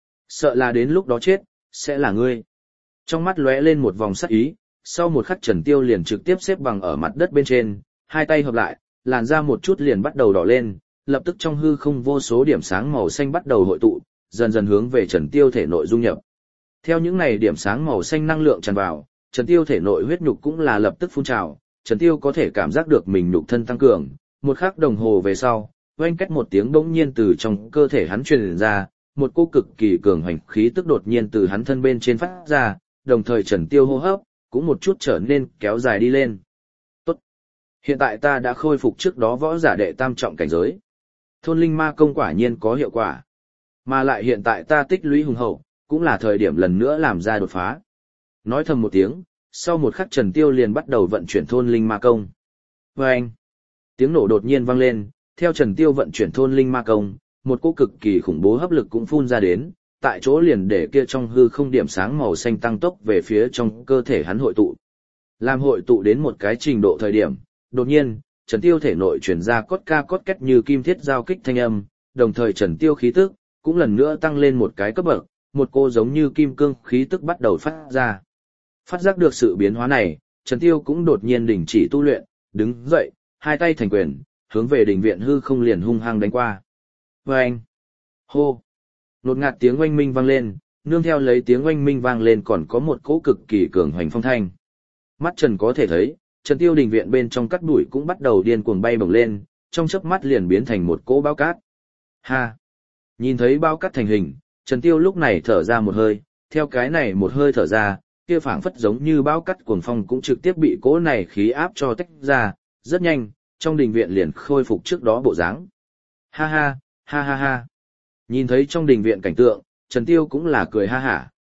Sợ là đến lúc đó chết, sẽ là ngươi. Trong mắt lóe lên một vòng sắc ý, sau một khắc Trần Tiêu liền trực tiếp xếp bằng ở mặt đất bên trên, hai tay hợp lại, làn da một chút liền bắt đầu đỏ lên, lập tức trong hư không vô số điểm sáng màu xanh bắt đầu hội tụ, dần dần hướng về Trần Tiêu thể nội dung nhập. Theo những này điểm sáng màu xanh năng lượng tràn vào, Trần Tiêu thể nội huyết nhục cũng là lập tức phun trào, Trần Tiêu có thể cảm giác được mình nhục thân tăng cường, một khắc đồng hồ về sau, oanh cách một tiếng bỗng nhiên từ trong cơ thể hắn truyền ra, một cô cực kỳ cường hành khí tức đột nhiên từ hắn thân bên trên phát ra, đồng thời Trần Tiêu hô hấp cũng một chút trở nên kéo dài đi lên. Tốt. Hiện tại ta đã khôi phục trước đó võ giả đệ tam trọng cảnh giới. Thôn linh ma công quả nhiên có hiệu quả. Mà lại hiện tại ta tích lũy hùng hậu, cũng là thời điểm lần nữa làm ra đột phá. Nói thầm một tiếng, sau một khắc Trần Tiêu liền bắt đầu vận chuyển thôn linh ma công. Và anh, tiếng nổ đột nhiên vang lên, theo Trần Tiêu vận chuyển thôn linh ma công, một cỗ cực kỳ khủng bố hấp lực cũng phun ra đến, tại chỗ liền để kia trong hư không điểm sáng màu xanh tăng tốc về phía trong cơ thể hắn hội tụ. Làm hội tụ đến một cái trình độ thời điểm, đột nhiên, Trần Tiêu thể nội truyền ra cốt ca cốt két như kim thiết giao kích thanh âm, đồng thời Trần Tiêu khí tức cũng lần nữa tăng lên một cái cấp bậc, một cô giống như kim cương khí tức bắt đầu phát ra. Phát giác được sự biến hóa này, Trần Tiêu cũng đột nhiên đình chỉ tu luyện, đứng dậy, hai tay thành quyền, hướng về đỉnh viện hư không liền hung hăng đánh qua. Vâng! Hô! Nột ngạt tiếng oanh minh vang lên, nương theo lấy tiếng oanh minh vang lên còn có một cỗ cực kỳ cường hoành phong thanh. Mắt Trần có thể thấy, Trần Tiêu đình viện bên trong cát bụi cũng bắt đầu điên cuồng bay bổng lên, trong chớp mắt liền biến thành một cỗ bão cát. Ha! Nhìn thấy bão cát thành hình, Trần Tiêu lúc này thở ra một hơi, theo cái này một hơi thở ra, kia phảng phất giống như bão cát cuồng phong cũng trực tiếp bị cỗ này khí áp cho tách ra, rất nhanh, trong đình viện liền khôi phục trước đó bộ dáng. Ha ha, ha ha ha. Nhìn thấy trong đình viện cảnh tượng, Trần Tiêu cũng là cười ha hả,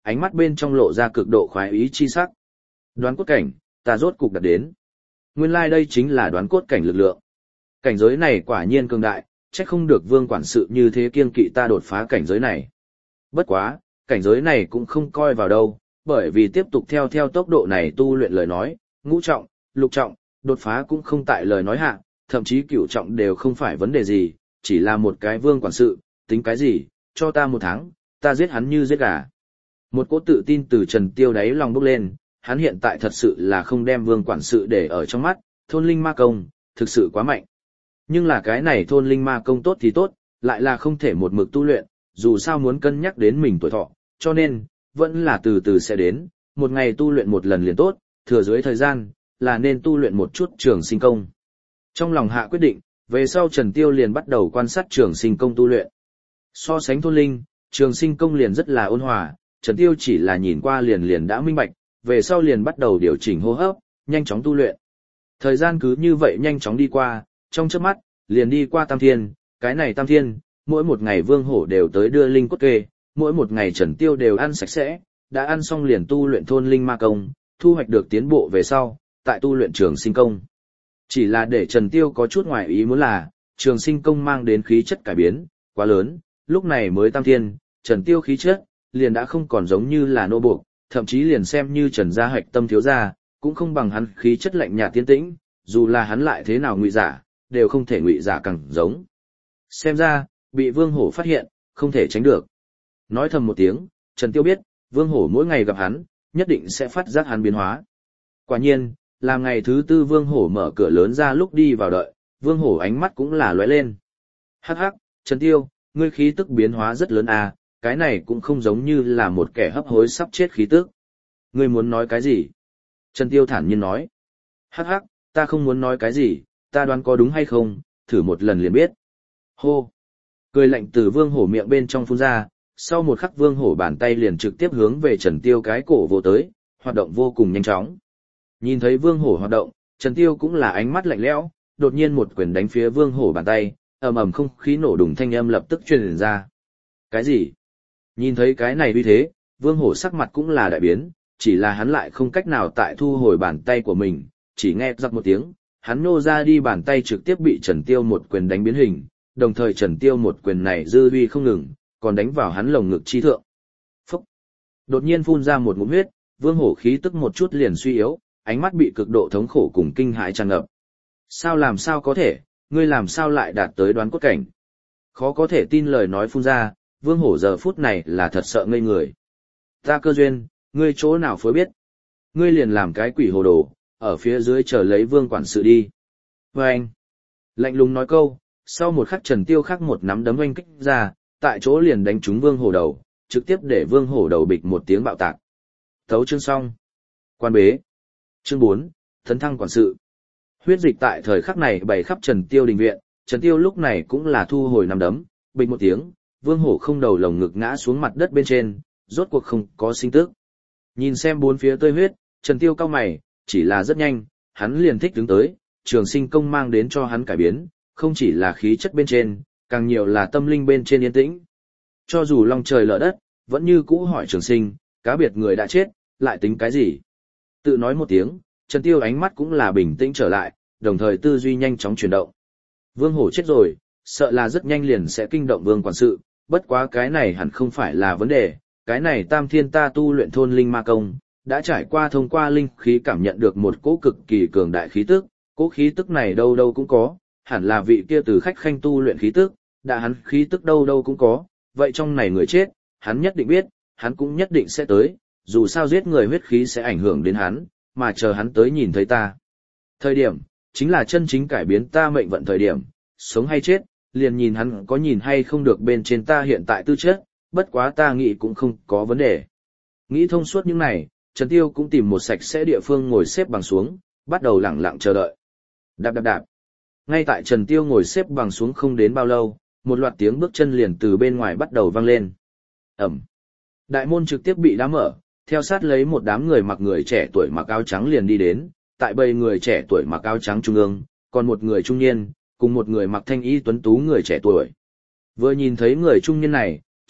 ánh mắt bên trong lộ ra cực độ khoái ý chi sắc. Đoán cốt cảnh, ta rốt cục đạt đến. Nguyên lai like đây chính là đoán cốt cảnh lực lượng. Cảnh giới này quả nhiên cường đại, chắc không được Vương quản sự như thế kiêng kỵ ta đột phá cảnh giới này. Bất quá, cảnh giới này cũng không coi vào đâu, bởi vì tiếp tục theo theo tốc độ này tu luyện lời nói, ngũ trọng, lục trọng, đột phá cũng không tại lời nói hạ, thậm chí cửu trọng đều không phải vấn đề gì, chỉ là một cái Vương quản sự, tính cái gì, cho ta một tháng, ta giết hắn như giết gà. Một cỗ tự tin từ Trần Tiêu đáy lòng bốc lên, hắn hiện tại thật sự là không đem Vương quản sự để ở trong mắt, thôn linh ma công, thực sự quá mạnh. Nhưng là cái này thôn linh ma công tốt thì tốt, lại là không thể một mực tu luyện, dù sao muốn cân nhắc đến mình tuổi thọ, cho nên, vẫn là từ từ sẽ đến, một ngày tu luyện một lần liền tốt, thừa dưới thời gian, là nên tu luyện một chút trường sinh công. Trong lòng hạ quyết định, về sau Trần Tiêu liền bắt đầu quan sát trường sinh công tu luyện. So sánh thôn linh, trường sinh công liền rất là ôn hòa, Trần Tiêu chỉ là nhìn qua liền liền đã minh bạch, về sau liền bắt đầu điều chỉnh hô hấp, nhanh chóng tu luyện. Thời gian cứ như vậy nhanh chóng đi qua, trong chớp mắt, liền đi qua tam thiên, cái này tam thiên, mỗi một ngày Vương Hổ đều tới đưa linh cốt kê, mỗi một ngày Trần Tiêu đều ăn sạch sẽ, đã ăn xong liền tu luyện thôn linh ma công, thu hoạch được tiến bộ về sau, tại tu luyện trường sinh công. Chỉ là để Trần Tiêu có chút ngoài ý muốn là, trường sinh công mang đến khí chất cải biến, quá lớn, lúc này mới tam thiên, Trần Tiêu khí chất, liền đã không còn giống như là nô buộc, thậm chí liền xem như Trần gia hạch tâm thiếu gia, cũng không bằng hắn khí chất lạnh nhạt tiến tĩnh, dù là hắn lại thế nào ngụy giả, đều không thể ngụy giả càng giống. Xem ra, bị Vương Hổ phát hiện, không thể tránh được. Nói thầm một tiếng, Trần Tiêu biết, Vương Hổ mỗi ngày gặp hắn, nhất định sẽ phát giác hắn biến hóa. Quả nhiên, là ngày thứ tư Vương Hổ mở cửa lớn ra lúc đi vào đợi, Vương Hổ ánh mắt cũng là lóe lên. Hắc hắc, Trần Tiêu, ngươi khí tức biến hóa rất lớn à, cái này cũng không giống như là một kẻ hấp hối sắp chết khí tức. Ngươi muốn nói cái gì? Trần Tiêu thản nhiên nói. Hắc hắc, ta không muốn nói cái gì, ta đoán có đúng hay không, thử một lần liền biết. Hô! Cười lạnh từ Vương Hổ miệng bên trong phun ra, sau một khắc Vương Hổ bàn tay liền trực tiếp hướng về Trần Tiêu cái cổ vô tới, hoạt động vô cùng nhanh chóng. Nhìn thấy Vương Hổ hoạt động, Trần Tiêu cũng là ánh mắt lạnh lẽo, đột nhiên một quyền đánh phía Vương Hổ bàn tay, ầm ầm không khí nổ đùng thanh âm lập tức truyền ra. Cái gì? Nhìn thấy cái này uy thế, Vương Hổ sắc mặt cũng là đại biến, chỉ là hắn lại không cách nào tại thu hồi bàn tay của mình, chỉ nghe giặc một tiếng, hắn nô ra đi bàn tay trực tiếp bị Trần Tiêu một quyền đánh biến hình, đồng thời Trần Tiêu một quyền này dư uy không ngừng, còn đánh vào hắn lồng ngực chi thượng. Phúc! Đột nhiên phun ra một ngụm huyết, Vương Hổ khí tức một chút liền suy yếu, ánh mắt bị cực độ thống khổ cùng kinh hãi tràn ngập. Sao làm sao có thể, ngươi làm sao lại đạt tới đoán cốt cảnh? Khó có thể tin lời nói phun ra, Vương Hổ giờ phút này là thật sợ ngây người. Ta cơ duyên, ngươi chỗ nào phối biết? Ngươi liền làm cái quỷ hồ đồ, ở phía dưới chờ lấy Vương quản sự đi. Và anh, lạnh lùng nói câu, sau một khắc Trần Tiêu khắc một nắm đấm oanh kích ra, tại chỗ liền đánh trúng Vương Hổ đầu, trực tiếp để Vương Hổ đầu bịch một tiếng bạo tạc. Thấu chương xong. Quan bế. Chương bốn, Thấn thăng quản sự. Huyết dịch tại thời khắc này bày khắp Trần Tiêu đình viện, Trần Tiêu lúc này cũng là thu hồi nắm đấm, bịch một tiếng, Vương Hổ không đầu lồng ngực ngã xuống mặt đất bên trên, rốt cuộc không có sinh tức. Nhìn xem bốn phía tơi huyết, Trần Tiêu cau mày, chỉ là rất nhanh, hắn liền thích đứng tới, trường sinh công mang đến cho hắn cải biến, không chỉ là khí chất bên trên, càng nhiều là tâm linh bên trên yên tĩnh. Cho dù long trời lở đất, vẫn như cũ hỏi trường sinh, cá biệt người đã chết, lại tính cái gì? Tự nói một tiếng, Trần Tiêu ánh mắt cũng là bình tĩnh trở lại, đồng thời tư duy nhanh chóng chuyển động. Vương Hổ chết rồi, sợ là rất nhanh liền sẽ kinh động Vương quản sự, bất quá cái này hẳn không phải là vấn đề, cái này tam thiên ta tu luyện thôn linh ma công, đã trải qua thông qua linh khí cảm nhận được một cỗ cực kỳ cường đại khí tức, cỗ khí tức này đâu đâu cũng có, hẳn là vị kia từ khách khanh tu luyện khí tức, đã hắn khí tức đâu đâu cũng có, vậy trong này người chết, hắn nhất định biết, hắn cũng nhất định sẽ tới, dù sao giết người huyết khí sẽ ảnh hưởng đến hắn, mà chờ hắn tới nhìn thấy ta. Thời điểm, chính là chân chính cải biến ta mệnh vận thời điểm, sống hay chết, liền nhìn hắn có nhìn hay không được bên trên ta hiện tại tư chất, bất quá ta nghĩ cũng không có vấn đề. Nghĩ thông suốt những này, Trần Tiêu cũng tìm một sạch sẽ địa phương ngồi xếp bằng xuống, bắt đầu lặng lặng chờ đợi. Đạp đạp đạp. Ngay tại Trần Tiêu ngồi xếp bằng xuống không đến bao lâu, một loạt tiếng bước chân liền từ bên ngoài bắt đầu vang lên. Ẩm. Đại môn trực tiếp bị đá mở, theo sát lấy một đám người mặc người trẻ tuổi mặc áo trắng liền đi đến, tại bầy người trẻ tuổi mặc áo trắng trung ương, còn một người trung niên, cùng một người mặc thanh y tuấn tú người trẻ tuổi. Vừa nhìn thấy người trung niên này,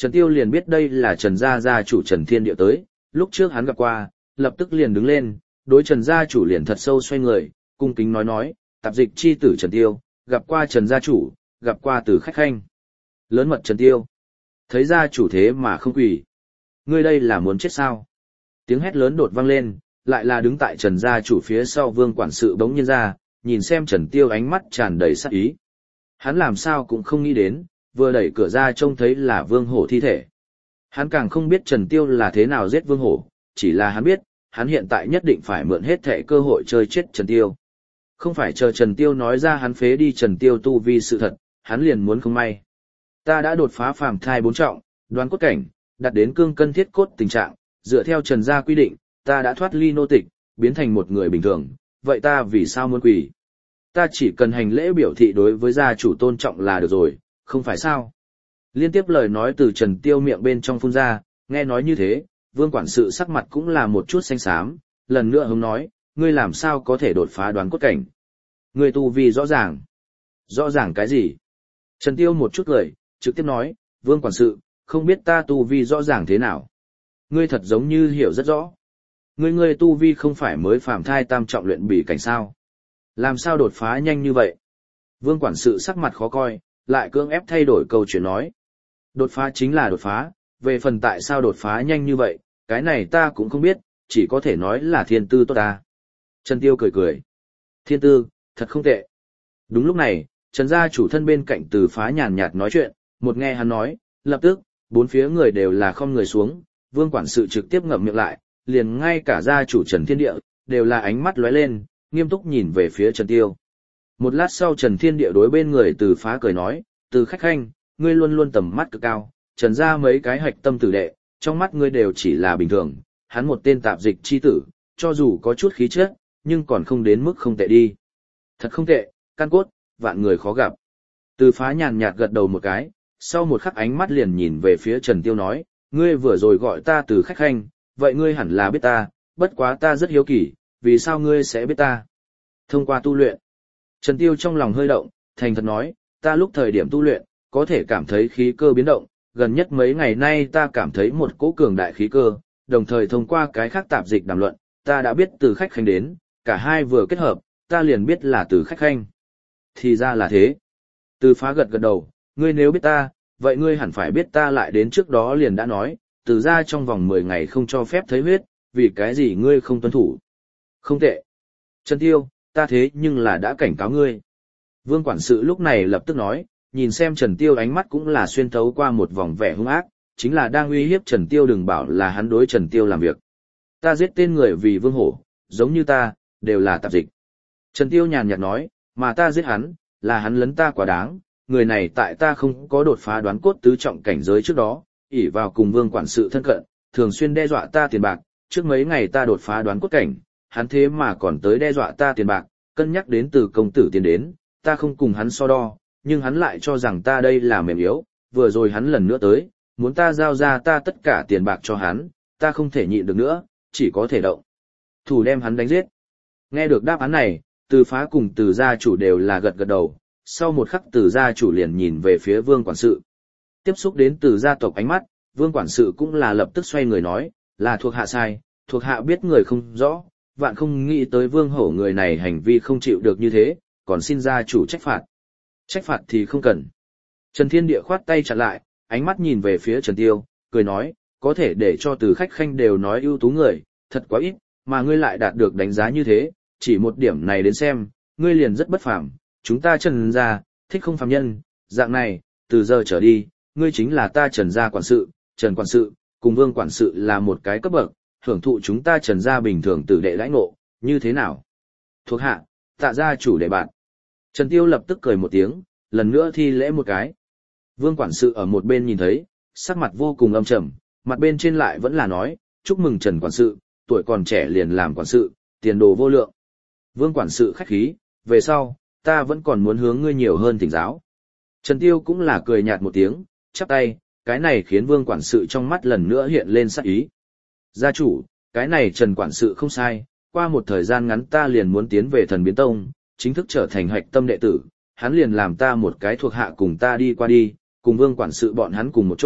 Trần Tiêu liền biết đây là Trần gia gia chủ Trần Thiên Địa tới, lúc trước hắn gặp qua, lập tức liền đứng lên, đối Trần gia chủ liền thật sâu xoay người, cung kính nói nói, tạp dịch chi tử Trần Tiêu, gặp qua Trần gia chủ, gặp qua Từ Khách Khanh. Lớn mật Trần Tiêu. Thấy gia chủ thế mà không quỳ. Ngươi đây là muốn chết sao? Tiếng hét lớn đột vang lên, lại là đứng tại Trần gia chủ phía sau Vương quản sự bỗng nhiên ra, nhìn xem Trần Tiêu ánh mắt tràn đầy sát ý. Hắn làm sao cũng không nghĩ đến, vừa đẩy cửa ra trông thấy là Vương Hổ thi thể. Hắn càng không biết Trần Tiêu là thế nào giết Vương Hổ, chỉ là hắn biết, hắn hiện tại nhất định phải mượn hết thệ cơ hội chơi chết Trần Tiêu. Không phải chờ Trần Tiêu nói ra hắn phế đi Trần Tiêu tu vi sự thật, hắn liền muốn không may. Ta đã đột phá phàm thai bốn trọng, đoán cốt cảnh, đạt đến cương cân thiết cốt tình trạng, dựa theo Trần gia quy định, ta đã thoát ly nô tịch, biến thành một người bình thường, vậy ta vì sao muốn quỳ? Ta chỉ cần hành lễ biểu thị đối với gia chủ tôn trọng là được rồi, không phải sao? Liên tiếp lời nói từ Trần Tiêu miệng bên trong phun ra, nghe nói như thế, Vương quản sự sắc mặt cũng là một chút xanh xám, lần nữa hống nói, ngươi làm sao có thể đột phá đoán cốt cảnh? Ngươi tu vi rõ ràng. Rõ ràng cái gì? Trần Tiêu một chút cười, trực tiếp nói, Vương quản sự, không biết ta tu vi rõ ràng thế nào? Ngươi thật giống như hiểu rất rõ. Ngươi ngươi tu vi không phải mới phàm thai tam trọng luyện bỉ cảnh sao? Làm sao đột phá nhanh như vậy? Vương quản sự sắc mặt khó coi, lại cưỡng ép thay đổi câu chuyện nói. Đột phá chính là đột phá, về phần tại sao đột phá nhanh như vậy, cái này ta cũng không biết, chỉ có thể nói là thiên tư tốt ta. Trần Tiêu cười cười. Thiên tư, thật không tệ. Đúng lúc này, Trần gia chủ thân bên cạnh Từ Phá nhàn nhạt nói chuyện, một nghe hắn nói, lập tức, bốn phía người đều là không người xuống, Vương quản sự trực tiếp ngậm miệng lại, liền ngay cả gia chủ Trần Thiên Địa, đều là ánh mắt lóe lên, nghiêm túc nhìn về phía Trần Tiêu. Một lát sau Trần Thiên Địa đối bên người Từ Phá cười nói, Từ Khách Khanh, ngươi luôn luôn tầm mắt cực cao, Trần gia mấy cái hạch tâm tử đệ, trong mắt ngươi đều chỉ là bình thường, hắn một tên tạp dịch chi tử, cho dù có chút khí chất, nhưng còn không đến mức không tệ đi. Thật không tệ, căn cốt, vạn người khó gặp. Từ Phá nhàn nhạt gật đầu một cái, sau một khắc ánh mắt liền nhìn về phía Trần Tiêu nói, ngươi vừa rồi gọi ta Từ Khách Khanh, vậy ngươi hẳn là biết ta, bất quá ta rất hiếu kỳ, vì sao ngươi sẽ biết ta? Thông qua tu luyện. Trần Tiêu trong lòng hơi động, thành thật nói, ta lúc thời điểm tu luyện, có thể cảm thấy khí cơ biến động, gần nhất mấy ngày nay ta cảm thấy một cỗ cường đại khí cơ, đồng thời thông qua cái khác tạp dịch đàm luận, ta đã biết Từ Khách Khanh đến, cả hai vừa kết hợp, ta liền biết là Từ Khách Khanh. Thì ra là thế. Từ Phá gật gật đầu, ngươi nếu biết ta, vậy ngươi hẳn phải biết ta lại đến trước đó liền đã nói, từ ra trong vòng mười ngày không cho phép thấy huyết, vì cái gì ngươi không tuân thủ. Không tệ. Trần Tiêu, ta thế nhưng là đã cảnh cáo ngươi. Vương quản sự lúc này lập tức nói, nhìn xem Trần Tiêu ánh mắt cũng là xuyên thấu qua một vòng vẻ hung ác, chính là đang uy hiếp Trần Tiêu, đừng bảo là hắn đối Trần Tiêu làm việc. Ta giết tên người vì Vương Hổ, giống như ta, đều là tạp dịch. Trần Tiêu nhàn nhạt nói, mà ta giết hắn, là hắn lấn ta quá đáng, người này tại ta không có đột phá đoán cốt tứ trọng cảnh giới trước đó, ỷ vào cùng Vương quản sự thân cận, thường xuyên đe dọa ta tiền bạc, trước mấy ngày ta đột phá đoán cốt cảnh, hắn thế mà còn tới đe dọa ta tiền bạc, cân nhắc đến từ công tử tiền đến, ta không cùng hắn so đo, nhưng hắn lại cho rằng ta đây là mềm yếu, vừa rồi hắn lần nữa tới, muốn ta giao ra ta tất cả tiền bạc cho hắn, ta không thể nhịn được nữa, chỉ có thể động thủ đem hắn đánh giết. Nghe được đáp án này, Từ Phá cùng Từ gia chủ đều là gật gật đầu, sau một khắc Từ gia chủ liền nhìn về phía Vương quản sự. Tiếp xúc đến Từ gia tộc ánh mắt, Vương quản sự cũng là lập tức xoay người nói, là thuộc hạ sai, thuộc hạ biết người không rõ, vạn không nghĩ tới Vương Hổ người này hành vi không chịu được như thế, còn xin gia chủ trách phạt. Trách phạt thì không cần. Trần Thiên Địa khoát tay chặn lại, ánh mắt nhìn về phía Trần Tiêu, cười nói, có thể để cho Từ Khách Khanh đều nói ưu tú người, thật quá ít, mà ngươi lại đạt được đánh giá như thế, chỉ một điểm này đến xem, ngươi liền rất bất phàm, chúng ta Trần gia, thích không phàm nhân, dạng này, từ giờ trở đi, ngươi chính là ta Trần gia quản sự, Trần quản sự, cùng Vương quản sự là một cái cấp bậc, hưởng thụ chúng ta Trần gia bình thường tử đệ đãi ngộ, như thế nào? Thuộc hạ, tạ gia chủ đệ bạn. Trần Tiêu lập tức cười một tiếng, lần nữa thi lễ một cái. Vương quản sự ở một bên nhìn thấy, sắc mặt vô cùng âm trầm, mặt bên trên lại vẫn là nói, chúc mừng Trần quản sự, tuổi còn trẻ liền làm quản sự, tiền đồ vô lượng. Vương quản sự khách khí, về sau, ta vẫn còn muốn hướng ngươi nhiều hơn thỉnh giáo. Trần Tiêu cũng là cười nhạt một tiếng, chắp tay, cái này khiến Vương quản sự trong mắt lần nữa hiện lên sắc ý. Gia chủ, cái này Trần quản sự không sai, qua một thời gian ngắn ta liền muốn tiến về Thần Biến Tông, chính thức trở thành hạch tâm đệ tử, hắn liền làm ta một cái thuộc hạ cùng ta đi qua đi, cùng Vương quản sự bọn hắn cùng một chỗ,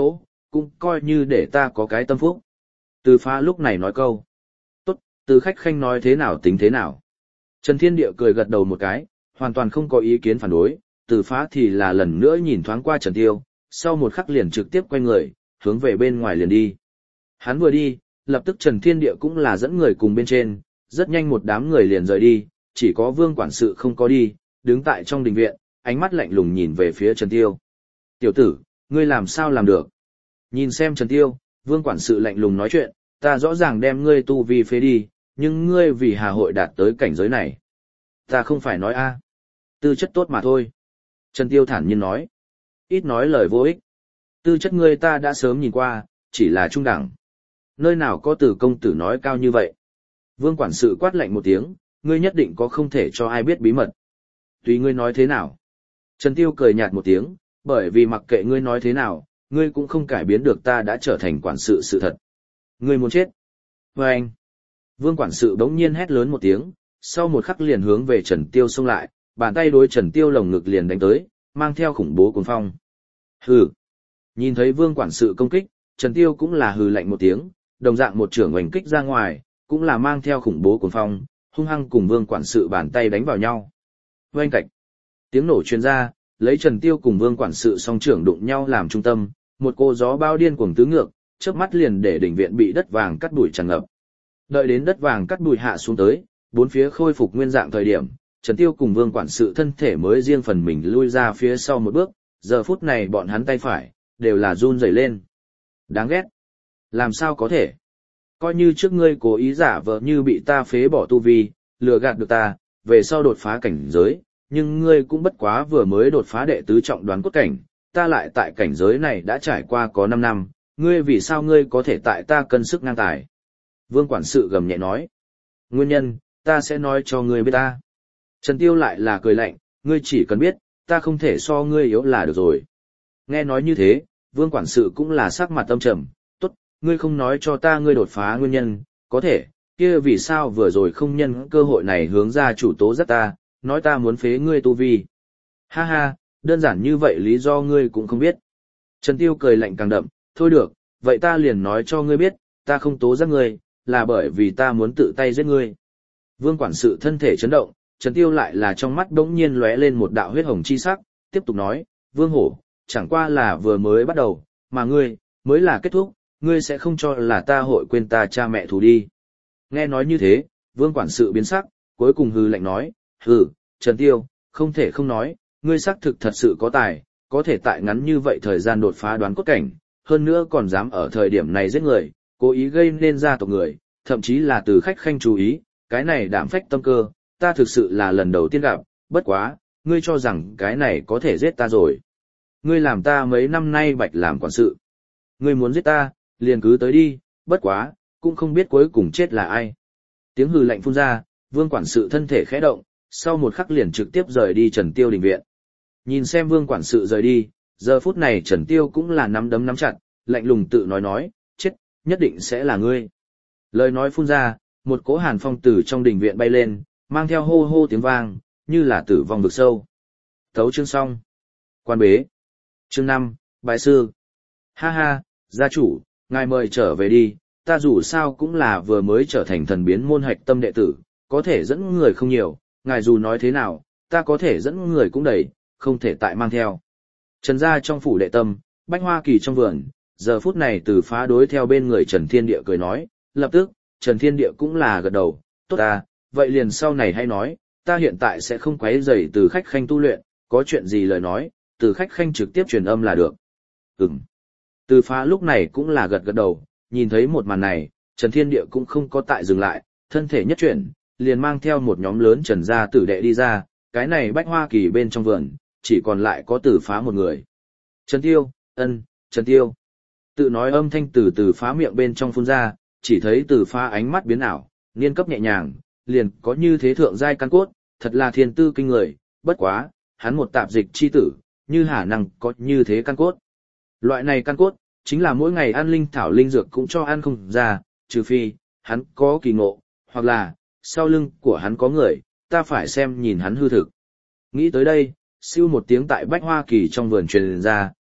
cũng coi như để ta có cái tâm phúc. Từ phá lúc này nói câu. Tốt, từ khách khanh nói thế nào tính thế nào. Trần Thiên Địa cười gật đầu một cái, hoàn toàn không có ý kiến phản đối, từ phá thì là lần nữa nhìn thoáng qua Trần Tiêu, sau một khắc liền trực tiếp quay người, hướng về bên ngoài liền đi. Hắn vừa đi, lập tức Trần Thiên Địa cũng là dẫn người cùng bên trên, rất nhanh một đám người liền rời đi, chỉ có Vương quản sự không có đi, đứng tại trong đình viện, ánh mắt lạnh lùng nhìn về phía Trần Tiêu. Tiểu tử, ngươi làm sao làm được? Nhìn xem Trần Tiêu, Vương quản sự lạnh lùng nói chuyện, ta rõ ràng đem ngươi tu vi phế đi, nhưng ngươi vì hà hội đạt tới cảnh giới này. Ta không phải nói a, tư chất tốt mà thôi. Trần Tiêu thản nhiên nói, ít nói lời vô ích. Tư chất ngươi ta đã sớm nhìn qua, chỉ là trung đẳng. Nơi nào có từ công tử nói cao như vậy? Vương quản sự quát lạnh một tiếng, ngươi nhất định có không thể cho ai biết bí mật. Tùy ngươi nói thế nào. Trần Tiêu cười nhạt một tiếng, bởi vì mặc kệ ngươi nói thế nào, ngươi cũng không cải biến được ta đã trở thành quản sự sự thật. Ngươi muốn chết. Và anh. Vương quản sự đống nhiên hét lớn một tiếng, sau một khắc liền hướng về Trần Tiêu xông lại, bàn tay đối Trần Tiêu lồng ngực liền đánh tới, mang theo khủng bố cuồng phong. Hừ. Nhìn thấy Vương quản sự công kích, Trần Tiêu cũng là hừ lạnh một tiếng, đồng dạng một trưởng oanh kích ra ngoài, cũng là mang theo khủng bố cuồng phong, hung hăng cùng Vương quản sự bàn tay đánh vào nhau. Oanh cạch. Tiếng nổ truyền ra, lấy Trần Tiêu cùng Vương quản sự song trưởng đụng nhau làm trung tâm, một cô gió bao điên cuồng tứ ngược, chớp mắt liền để đỉnh viện bị đất vàng cắt bụi tràn ngập. Đợi đến đất vàng cắt bụi hạ xuống tới, bốn phía khôi phục nguyên dạng thời điểm, Trần Tiêu cùng Vương quản sự thân thể mới riêng phần mình lui ra phía sau một bước, giờ phút này bọn hắn tay phải đều là run rẩy lên. Đáng ghét. Làm sao có thể? Coi như trước ngươi cố ý giả vờ như bị ta phế bỏ tu vi, lừa gạt được ta, về sau đột phá cảnh giới, nhưng ngươi cũng bất quá vừa mới đột phá đệ tứ trọng đoán cốt cảnh, ta lại tại cảnh giới này đã trải qua có năm năm, ngươi vì sao ngươi có thể tại ta cân sức ngang tài? Vương quản sự gầm nhẹ nói. Nguyên nhân, ta sẽ nói cho ngươi biết ta. Trần Tiêu lại là cười lạnh, ngươi chỉ cần biết, ta không thể so ngươi yếu là được rồi. Nghe nói như thế, Vương quản sự cũng là sắc mặt âm trầm, tốt, ngươi không nói cho ta ngươi đột phá nguyên nhân, có thể, kia vì sao vừa rồi không nhân cơ hội này hướng ra chủ tố giác ta, nói ta muốn phế ngươi tu vi. Ha ha, đơn giản như vậy lý do ngươi cũng không biết. Trần Tiêu cười lạnh càng đậm, thôi được, vậy ta liền nói cho ngươi biết, ta không tố giác ngươi, là bởi vì ta muốn tự tay giết ngươi. Vương quản sự thân thể chấn động, Trần Tiêu lại là trong mắt đống nhiên lóe lên một đạo huyết hồng chi sắc, tiếp tục nói, Vương hổ, chẳng qua là vừa mới bắt đầu, mà ngươi, mới là kết thúc, ngươi sẽ không cho là ta hội quên ta cha mẹ thù đi. Nghe nói như thế, Vương quản sự biến sắc, cuối cùng hừ lạnh nói, hừ, Trần Tiêu, không thể không nói, ngươi xác thực thật sự có tài, có thể tại ngắn như vậy thời gian đột phá đoán cốt cảnh, hơn nữa còn dám ở thời điểm này giết người, cố ý gây nên gia tộc người, thậm chí là từ khách khanh chú ý, cái này đảm phách tâm cơ, ta thực sự là lần đầu tiên gặp, bất quá, ngươi cho rằng cái này có thể giết ta rồi. Ngươi làm ta mấy năm nay bạch làm quản sự. Ngươi muốn giết ta, liền cứ tới đi, bất quá, cũng không biết cuối cùng chết là ai. Tiếng hừ lạnh phun ra, Vương quản sự thân thể khẽ động, sau một khắc liền trực tiếp rời đi Trần Tiêu đình viện. Nhìn xem Vương quản sự rời đi, giờ phút này Trần Tiêu cũng là nắm đấm nắm chặt, lạnh lùng tự nói nói, chết, nhất định sẽ là ngươi. Lời nói phun ra, một cỗ hàn phong từ trong đình viện bay lên, mang theo hô hô tiếng vang, như là tử vong vực sâu. Thấu chương xong. Quan bế. Chương năm, bái sư. Ha ha, gia chủ, ngài mời trở về đi, ta dù sao cũng là vừa mới trở thành thần biến môn hạch tâm đệ tử, có thể dẫn người không nhiều, ngài dù nói thế nào, ta có thể dẫn người cũng đầy, không thể tại mang theo. Trần gia trong phủ đệ tâm, Bách Hoa Kỳ trong vườn, giờ phút này từ phá đối theo bên người Trần Thiên Địa cười nói, lập tức, Trần Thiên Địa cũng là gật đầu, tốt ta, vậy liền sau này hay nói, ta hiện tại sẽ không quấy rầy từ khách khanh tu luyện, có chuyện gì lời nói, từ khách khanh trực tiếp truyền âm là được. Ừm. Từ phá lúc này cũng là gật gật đầu, nhìn thấy một màn này, Trần Thiên Địa cũng không có tại dừng lại, thân thể nhất chuyển, liền mang theo một nhóm lớn Trần gia tử đệ đi ra, cái này Bách Hoa Kỳ bên trong vườn, chỉ còn lại có từ phá một người. Trần Tiêu, ân, Trần Tiêu. Tự nói âm thanh từ từ phá miệng bên trong phun ra, chỉ thấy từ phá ánh mắt biến ảo, niên cấp nhẹ nhàng, liền có như thế thượng giai căn cốt, thật là thiên tư kinh người, bất quá, hắn một tạp dịch chi tử, như hà năng có như thế căn cốt. Loại này căn cốt, chính là mỗi ngày ăn linh thảo linh dược cũng cho ăn không ra, trừ phi, hắn có kỳ ngộ, hoặc là, sau lưng của hắn có người, ta phải xem nhìn hắn hư thực. Nghĩ tới đây, siêu một tiếng tại Bách Hoa Kỳ trong vườn truyền ra,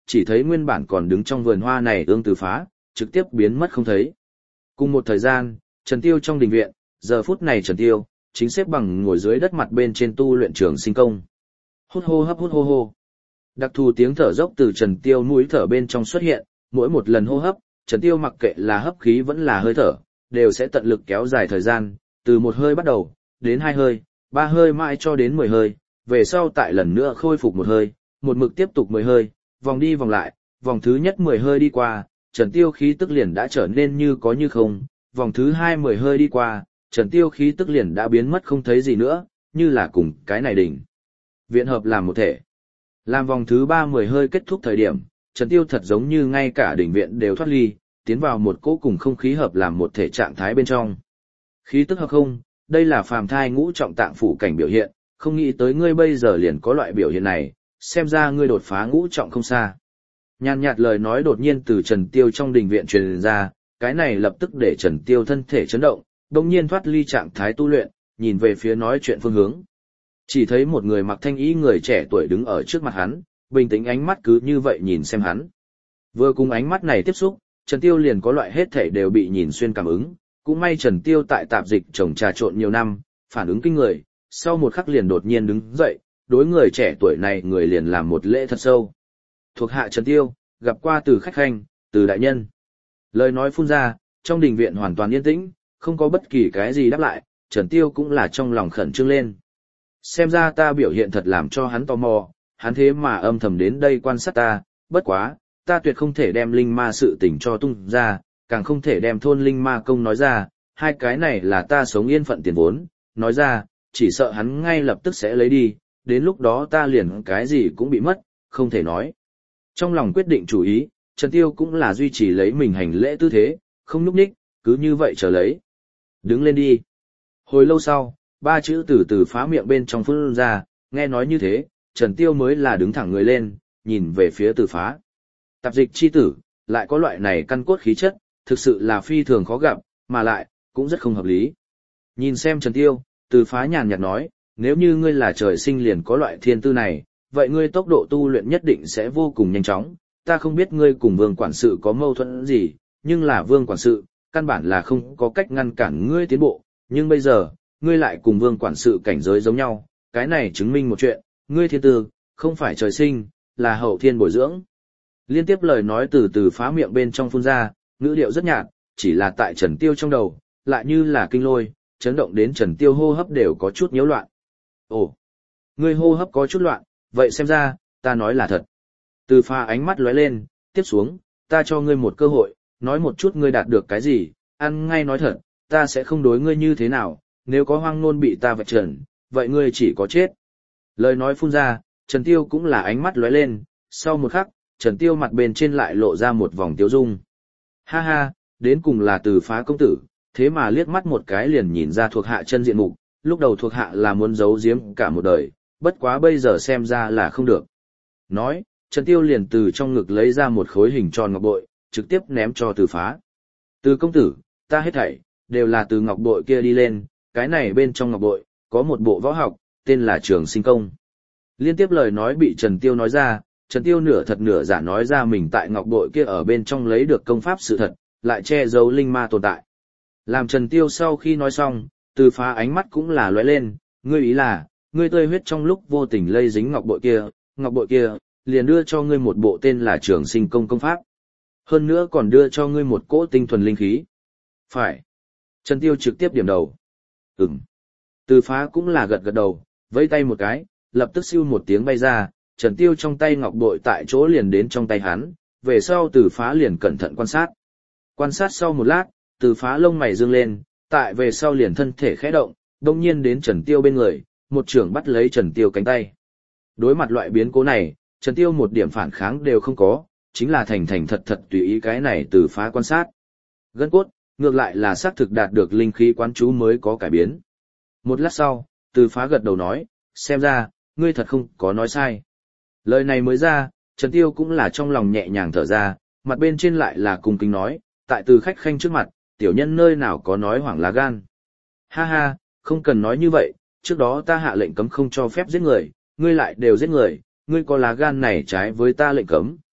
chỉ thấy nguyên bản còn đứng trong vườn hoa này ương từ phá, trực tiếp biến mất không thấy. Cùng một thời gian, Trần Tiêu trong đình viện, giờ phút này Trần Tiêu, chính xếp bằng ngồi dưới đất mặt bên trên tu luyện trường sinh công. Hút hô hấp hút hô hô. Đặc thù tiếng thở dốc từ Trần Tiêu mũi thở bên trong xuất hiện, mỗi một lần hô hấp, Trần Tiêu mặc kệ là hấp khí vẫn là hơi thở, đều sẽ tận lực kéo dài thời gian, từ một hơi bắt đầu, đến hai hơi, ba hơi mãi cho đến mười hơi, về sau tại lần nữa khôi phục một hơi, một mực tiếp tục mười hơi, vòng đi vòng lại, vòng thứ nhất mười hơi đi qua, Trần Tiêu khí tức liền đã trở nên như có như không, vòng thứ hai mười hơi đi qua, Trần Tiêu khí tức liền đã biến mất không thấy gì nữa, như là cùng cái này đỉnh. Viện hợp làm một thể. Làm vòng thứ ba mười hơi kết thúc thời điểm, Trần Tiêu thật giống như ngay cả đỉnh viện đều thoát ly, tiến vào một cỗ cùng không khí hợp làm một thể trạng thái bên trong. Khí tức hợp không, đây là phàm thai ngũ trọng tạng phủ cảnh biểu hiện, không nghĩ tới ngươi bây giờ liền có loại biểu hiện này, xem ra ngươi đột phá ngũ trọng không xa. Nhàn nhạt lời nói đột nhiên từ Trần Tiêu trong đình viện truyền ra, cái này lập tức để Trần Tiêu thân thể chấn động, đồng nhiên thoát ly trạng thái tu luyện, nhìn về phía nói chuyện phương hướng. Chỉ thấy một người mặc thanh y người trẻ tuổi đứng ở trước mặt hắn, bình tĩnh ánh mắt cứ như vậy nhìn xem hắn. Vừa cùng ánh mắt này tiếp xúc, Trần Tiêu liền có loại hết thể đều bị nhìn xuyên cảm ứng, cũng may Trần Tiêu tại tạp dịch trồng trà trộn nhiều năm, phản ứng kinh người, sau một khắc liền đột nhiên đứng dậy, đối người trẻ tuổi này người liền làm một lễ thật sâu. Thuộc hạ Trần Tiêu, gặp qua từ khách khanh, từ đại nhân. Lời nói phun ra, trong đình viện hoàn toàn yên tĩnh, không có bất kỳ cái gì đáp lại, Trần Tiêu cũng là trong lòng khẩn trương lên. Xem ra ta biểu hiện thật làm cho hắn tò mò, hắn thế mà âm thầm đến đây quan sát ta, bất quá, ta tuyệt không thể đem linh ma sự tình cho tung ra, càng không thể đem thôn linh ma công nói ra, hai cái này là ta sống yên phận tiền vốn, nói ra, chỉ sợ hắn ngay lập tức sẽ lấy đi, đến lúc đó ta liền cái gì cũng bị mất, không thể nói. Trong lòng quyết định chủ ý, Trần Tiêu cũng là duy trì lấy mình hành lễ tư thế, không núp ních, cứ như vậy chờ lấy. Đứng lên đi. Hồi lâu sau, ba chữ từ từ phá miệng bên trong phun ra, nghe nói như thế, Trần Tiêu mới là đứng thẳng người lên, nhìn về phía từ phá. Tạp dịch chi tử, lại có loại này căn cốt khí chất, thực sự là phi thường khó gặp, mà lại, cũng rất không hợp lý. Nhìn xem Trần Tiêu, từ phá nhàn nhạt nói, nếu như ngươi là trời sinh liền có loại thiên tư này, vậy ngươi tốc độ tu luyện nhất định sẽ vô cùng nhanh chóng. Ta không biết ngươi cùng vương quản sự có mâu thuẫn gì, nhưng là vương quản sự, căn bản là không có cách ngăn cản ngươi tiến bộ, nhưng bây giờ, ngươi lại cùng vương quản sự cảnh giới giống nhau, cái này chứng minh một chuyện, ngươi thiên tư, không phải trời sinh, là hậu thiên bồi dưỡng. Liên tiếp lời nói từ từ phá miệng bên trong phun ra, ngữ điệu rất nhạt, chỉ là tại Trần Tiêu trong đầu, lại như là kinh lôi, chấn động đến Trần Tiêu hô hấp đều có chút nhiễu loạn. Ồ, ngươi hô hấp có chút loạn, vậy xem ra, ta nói là thật. Từ phá ánh mắt lóe lên, tiếp xuống, ta cho ngươi một cơ hội, nói một chút ngươi đạt được cái gì, ăn ngay nói thật, ta sẽ không đối ngươi như thế nào, nếu có hoang nôn bị ta vạch trần, vậy ngươi chỉ có chết. Lời nói phun ra, Trần Tiêu cũng là ánh mắt lóe lên, sau một khắc, Trần Tiêu mặt bên trên lại lộ ra một vòng tiêu dung. Ha ha, đến cùng là từ phá công tử, thế mà liếc mắt một cái liền nhìn ra thuộc hạ chân diện mục, lúc đầu thuộc hạ là muốn giấu giếm cả một đời, bất quá bây giờ xem ra là không được. Nói, Trần Tiêu liền từ trong ngực lấy ra một khối hình tròn ngọc bội, trực tiếp ném cho từ phá. Từ công tử, ta hết thảy, đều là từ ngọc bội kia đi lên, cái này bên trong ngọc bội, có một bộ võ học, tên là Trường Sinh Công. Liên tiếp lời nói bị Trần Tiêu nói ra, Trần Tiêu nửa thật nửa giả nói ra mình tại ngọc bội kia ở bên trong lấy được công pháp sự thật, lại che giấu linh ma tồn tại. Làm Trần Tiêu sau khi nói xong, từ phá ánh mắt cũng là lóe lên, ngươi ý là, ngươi tươi huyết trong lúc vô tình lây dính ngọc bội kia, ngọc bội kia, liền đưa cho ngươi một bộ tên là Trường Sinh Công công pháp. Hơn nữa còn đưa cho ngươi một cỗ tinh thuần linh khí. Phải. Trần Tiêu trực tiếp điểm đầu. Ừm. Từ phá cũng là gật gật đầu, vẫy tay một cái, lập tức siêu một tiếng bay ra, Trần Tiêu trong tay ngọc bội tại chỗ liền đến trong tay hắn, về sau từ phá liền cẩn thận quan sát. Quan sát sau một lát, từ phá lông mày dương lên, tại về sau liền thân thể khẽ động, đồng nhiên đến Trần Tiêu bên người, một trưởng bắt lấy Trần Tiêu cánh tay. Đối mặt loại biến cố này, Trần Tiêu một điểm phản kháng đều không có, chính là thành thành thật thật tùy ý cái này từ phá quan sát. Gân cốt, ngược lại là xác thực đạt được linh khí quán chú mới có cải biến. Một lát sau, từ phá gật đầu nói, xem ra, ngươi thật không có nói sai. Lời này mới ra, Trần Tiêu cũng là trong lòng nhẹ nhàng thở ra, mặt bên trên lại là cung kính nói, tại từ khách khanh trước mặt, tiểu nhân nơi nào có nói hoảng lá gan. Ha ha, không cần nói như vậy, trước đó ta hạ lệnh cấm không cho phép giết người, ngươi lại đều giết người, ngươi có lá gan này trái với ta lệnh cấm,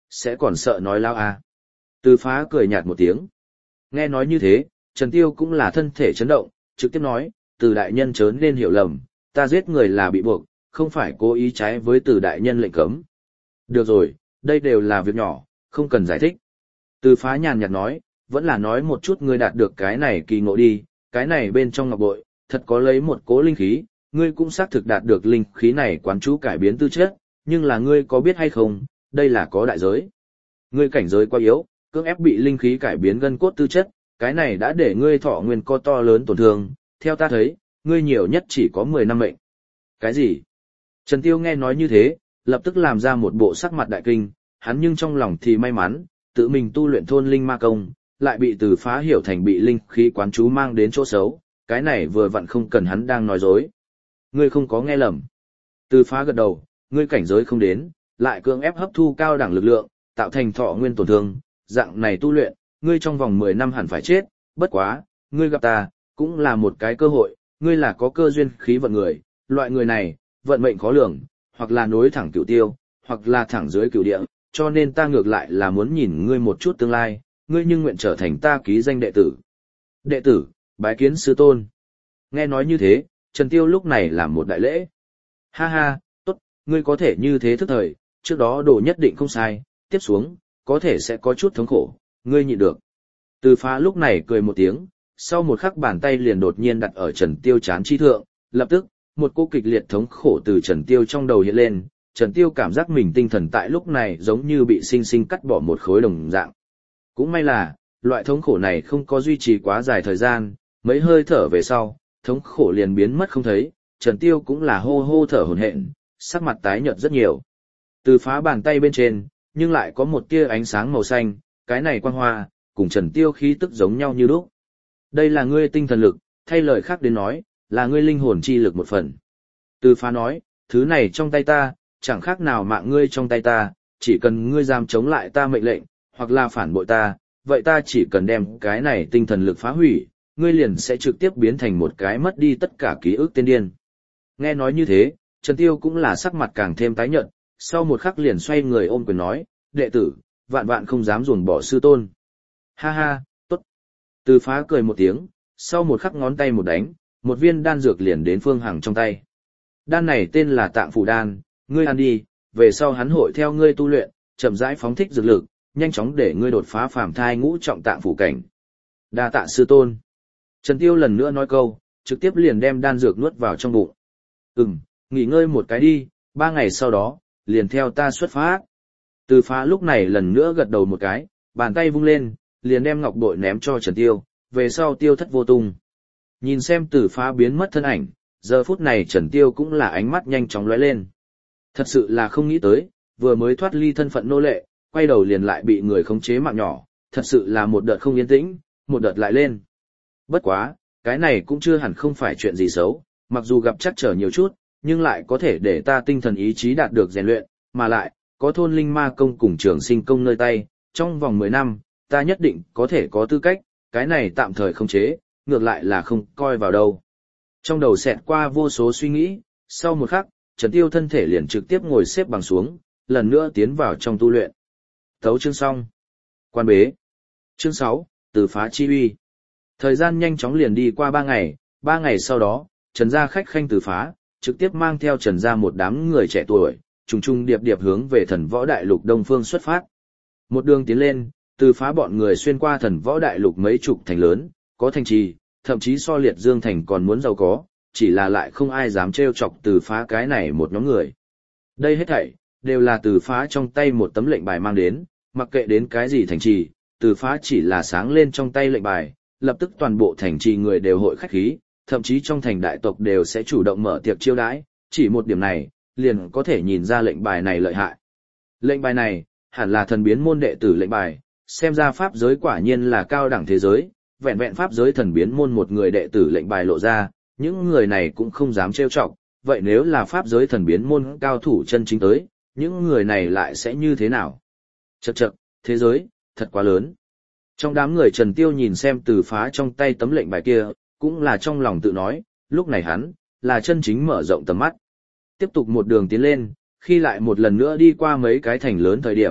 sẽ còn sợ nói lao à. Từ phá cười nhạt một tiếng. Nghe nói như thế, Trần Tiêu cũng là thân thể chấn động, trực tiếp nói, từ đại nhân chớ nên hiểu lầm, ta giết người là bị buộc, không phải cố ý trái với từ đại nhân lệnh cấm. Được rồi, đây đều là việc nhỏ, không cần giải thích. Từ phá nhàn nhạt nói, vẫn là nói một chút ngươi đạt được cái này kỳ ngộ đi, cái này bên trong ngọc bội, thật có lấy một cố linh khí, ngươi cũng xác thực đạt được linh khí này quán chú cải biến tư chất, nhưng là ngươi có biết hay không, đây là có đại giới. Ngươi cảnh giới quá yếu, cưỡng ép bị linh khí cải biến gân cốt tư chất, cái này đã để ngươi thọ nguyên có to lớn tổn thương, theo ta thấy, ngươi nhiều nhất chỉ có mười năm mệnh. Cái gì? Trần Tiêu nghe nói như thế, lập tức làm ra một bộ sắc mặt đại kinh, hắn nhưng trong lòng thì may mắn, tự mình tu luyện thôn linh ma công, lại bị từ phá hiểu thành bị linh khí quán chú mang đến chỗ xấu, cái này vừa vặn không cần hắn đang nói dối. Ngươi không có nghe lầm. Từ phá gật đầu, ngươi cảnh giới không đến, lại cưỡng ép hấp thu cao đẳng lực lượng, tạo thành thọ nguyên tổn thương, dạng này tu luyện, ngươi trong vòng mười năm hẳn phải chết, bất quá, ngươi gặp ta, cũng là một cái cơ hội, ngươi là có cơ duyên khí vận người, loại người này, vận mệnh khó lường, hoặc là nối thẳng cửu tiêu, hoặc là thẳng dưới cửu địa, cho nên ta ngược lại là muốn nhìn ngươi một chút tương lai, ngươi nhưng nguyện trở thành ta ký danh đệ tử. Đệ tử, bái kiến sư tôn. Nghe nói như thế, Trần Tiêu lúc này làm một đại lễ. Ha ha, tốt, ngươi có thể như thế thức thời, trước đó đồ nhất định không sai, tiếp xuống, có thể sẽ có chút thống khổ, ngươi nhịn được. Từ phá lúc này cười một tiếng, sau một khắc bàn tay liền đột nhiên đặt ở Trần Tiêu chán chi thượng, lập tức, một cô kịch liệt thống khổ từ Trần Tiêu trong đầu hiện lên, Trần Tiêu cảm giác mình tinh thần tại lúc này giống như bị sinh sinh cắt bỏ một khối đồng dạng. Cũng may là, loại thống khổ này không có duy trì quá dài thời gian, mấy hơi thở về sau, thống khổ liền biến mất không thấy, Trần Tiêu cũng là hô hô thở hổn hển, sắc mặt tái nhợt rất nhiều. Từ phá bàn tay bên trên, nhưng lại có một tia ánh sáng màu xanh, cái này quang hoa, cùng Trần Tiêu khí tức giống nhau như lúc. Đây là ngươi tinh thần lực, thay lời khác đến nói, là ngươi linh hồn chi lực một phần. Từ phá nói, thứ này trong tay ta, chẳng khác nào mạng ngươi trong tay ta, chỉ cần ngươi dám chống lại ta mệnh lệnh, hoặc là phản bội ta, vậy ta chỉ cần đem cái này tinh thần lực phá hủy, ngươi liền sẽ trực tiếp biến thành một cái mất đi tất cả ký ức tiên điên. Nghe nói như thế, Trần Tiêu cũng là sắc mặt càng thêm tái nhợt, sau một khắc liền xoay người ôm quyền nói, đệ tử, vạn vạn không dám ruồng bỏ sư tôn. Ha ha, tốt. Từ phá cười một tiếng, sau một khắc ngón tay một đánh, một viên đan dược liền đến Phương Hằng trong tay. Đan này tên là Tạng Phủ Đan, ngươi ăn đi, về sau hắn hội theo ngươi tu luyện, chậm rãi phóng thích dược lực, nhanh chóng để ngươi đột phá phàm thai ngũ trọng tạng phủ cảnh. Đa tạ sư tôn. Trần Tiêu lần nữa nói câu, trực tiếp liền đem đan dược nuốt vào trong bụng. Ừm, nghỉ ngơi một cái đi, ba ngày sau đó, liền theo ta xuất phát. Từ phá lúc này lần nữa gật đầu một cái, bàn tay vung lên, liền đem ngọc bội ném cho Trần Tiêu, về sau tiêu thất vô tung. Nhìn xem từ phá biến mất thân ảnh, giờ phút này Trần Tiêu cũng là ánh mắt nhanh chóng lóe lên. Thật sự là không nghĩ tới, vừa mới thoát ly thân phận nô lệ, quay đầu liền lại bị người khống chế mạng nhỏ, thật sự là một đợt không yên tĩnh, một đợt lại lên. Bất quá, cái này cũng chưa hẳn không phải chuyện gì xấu, mặc dù gặp chắc trở nhiều chút, nhưng lại có thể để ta tinh thần ý chí đạt được rèn luyện, mà lại, có thôn linh ma công cùng trường sinh công nơi tay, trong vòng mười năm, ta nhất định có thể có tư cách, cái này tạm thời không chế, ngược lại là không coi vào đâu. Trong đầu xẹt qua vô số suy nghĩ, sau một khắc, Trần Tiêu thân thể liền trực tiếp ngồi xếp bằng xuống, lần nữa tiến vào trong tu luyện. Thấu chương xong. Quan bế. Chương sáu, Từ phá chi uy. Thời gian nhanh chóng liền đi qua ba ngày, ba ngày sau đó, Trần gia khách khanh Từ phá, trực tiếp mang theo Trần gia một đám người trẻ tuổi, trùng trùng điệp điệp hướng về thần võ đại lục Đông Phương xuất phát. Một đường tiến lên, Từ phá bọn người xuyên qua thần võ đại lục mấy chục thành lớn, có thành trì, thậm chí so liệt dương thành còn muốn giàu có, chỉ là lại không ai dám trêu chọc Từ phá cái này một nhóm người. Đây hết thảy, đều là Từ phá trong tay một tấm lệnh bài mang đến, mặc kệ đến cái gì thành trì, Từ phá chỉ là sáng lên trong tay lệnh bài, lập tức toàn bộ thành trì người đều hội khách khí, thậm chí trong thành đại tộc đều sẽ chủ động mở tiệc chiêu đãi, chỉ một điểm này, liền có thể nhìn ra lệnh bài này lợi hại. Lệnh bài này, hẳn là thần biến môn đệ tử lệnh bài, xem ra pháp giới quả nhiên là cao đẳng thế giới, vẹn vẹn pháp giới thần biến môn một người đệ tử lệnh bài lộ ra, những người này cũng không dám trêu chọc, vậy nếu là pháp giới thần biến môn cao thủ chân chính tới, những người này lại sẽ như thế nào? Chậc chậc, thế giới, thật quá lớn. Trong đám người Trần Tiêu nhìn xem Từ phá trong tay tấm lệnh bài kia, cũng là trong lòng tự nói, lúc này hắn, là chân chính mở rộng tầm mắt. Tiếp tục một đường tiến lên, khi lại một lần nữa đi qua mấy cái thành lớn thời điểm,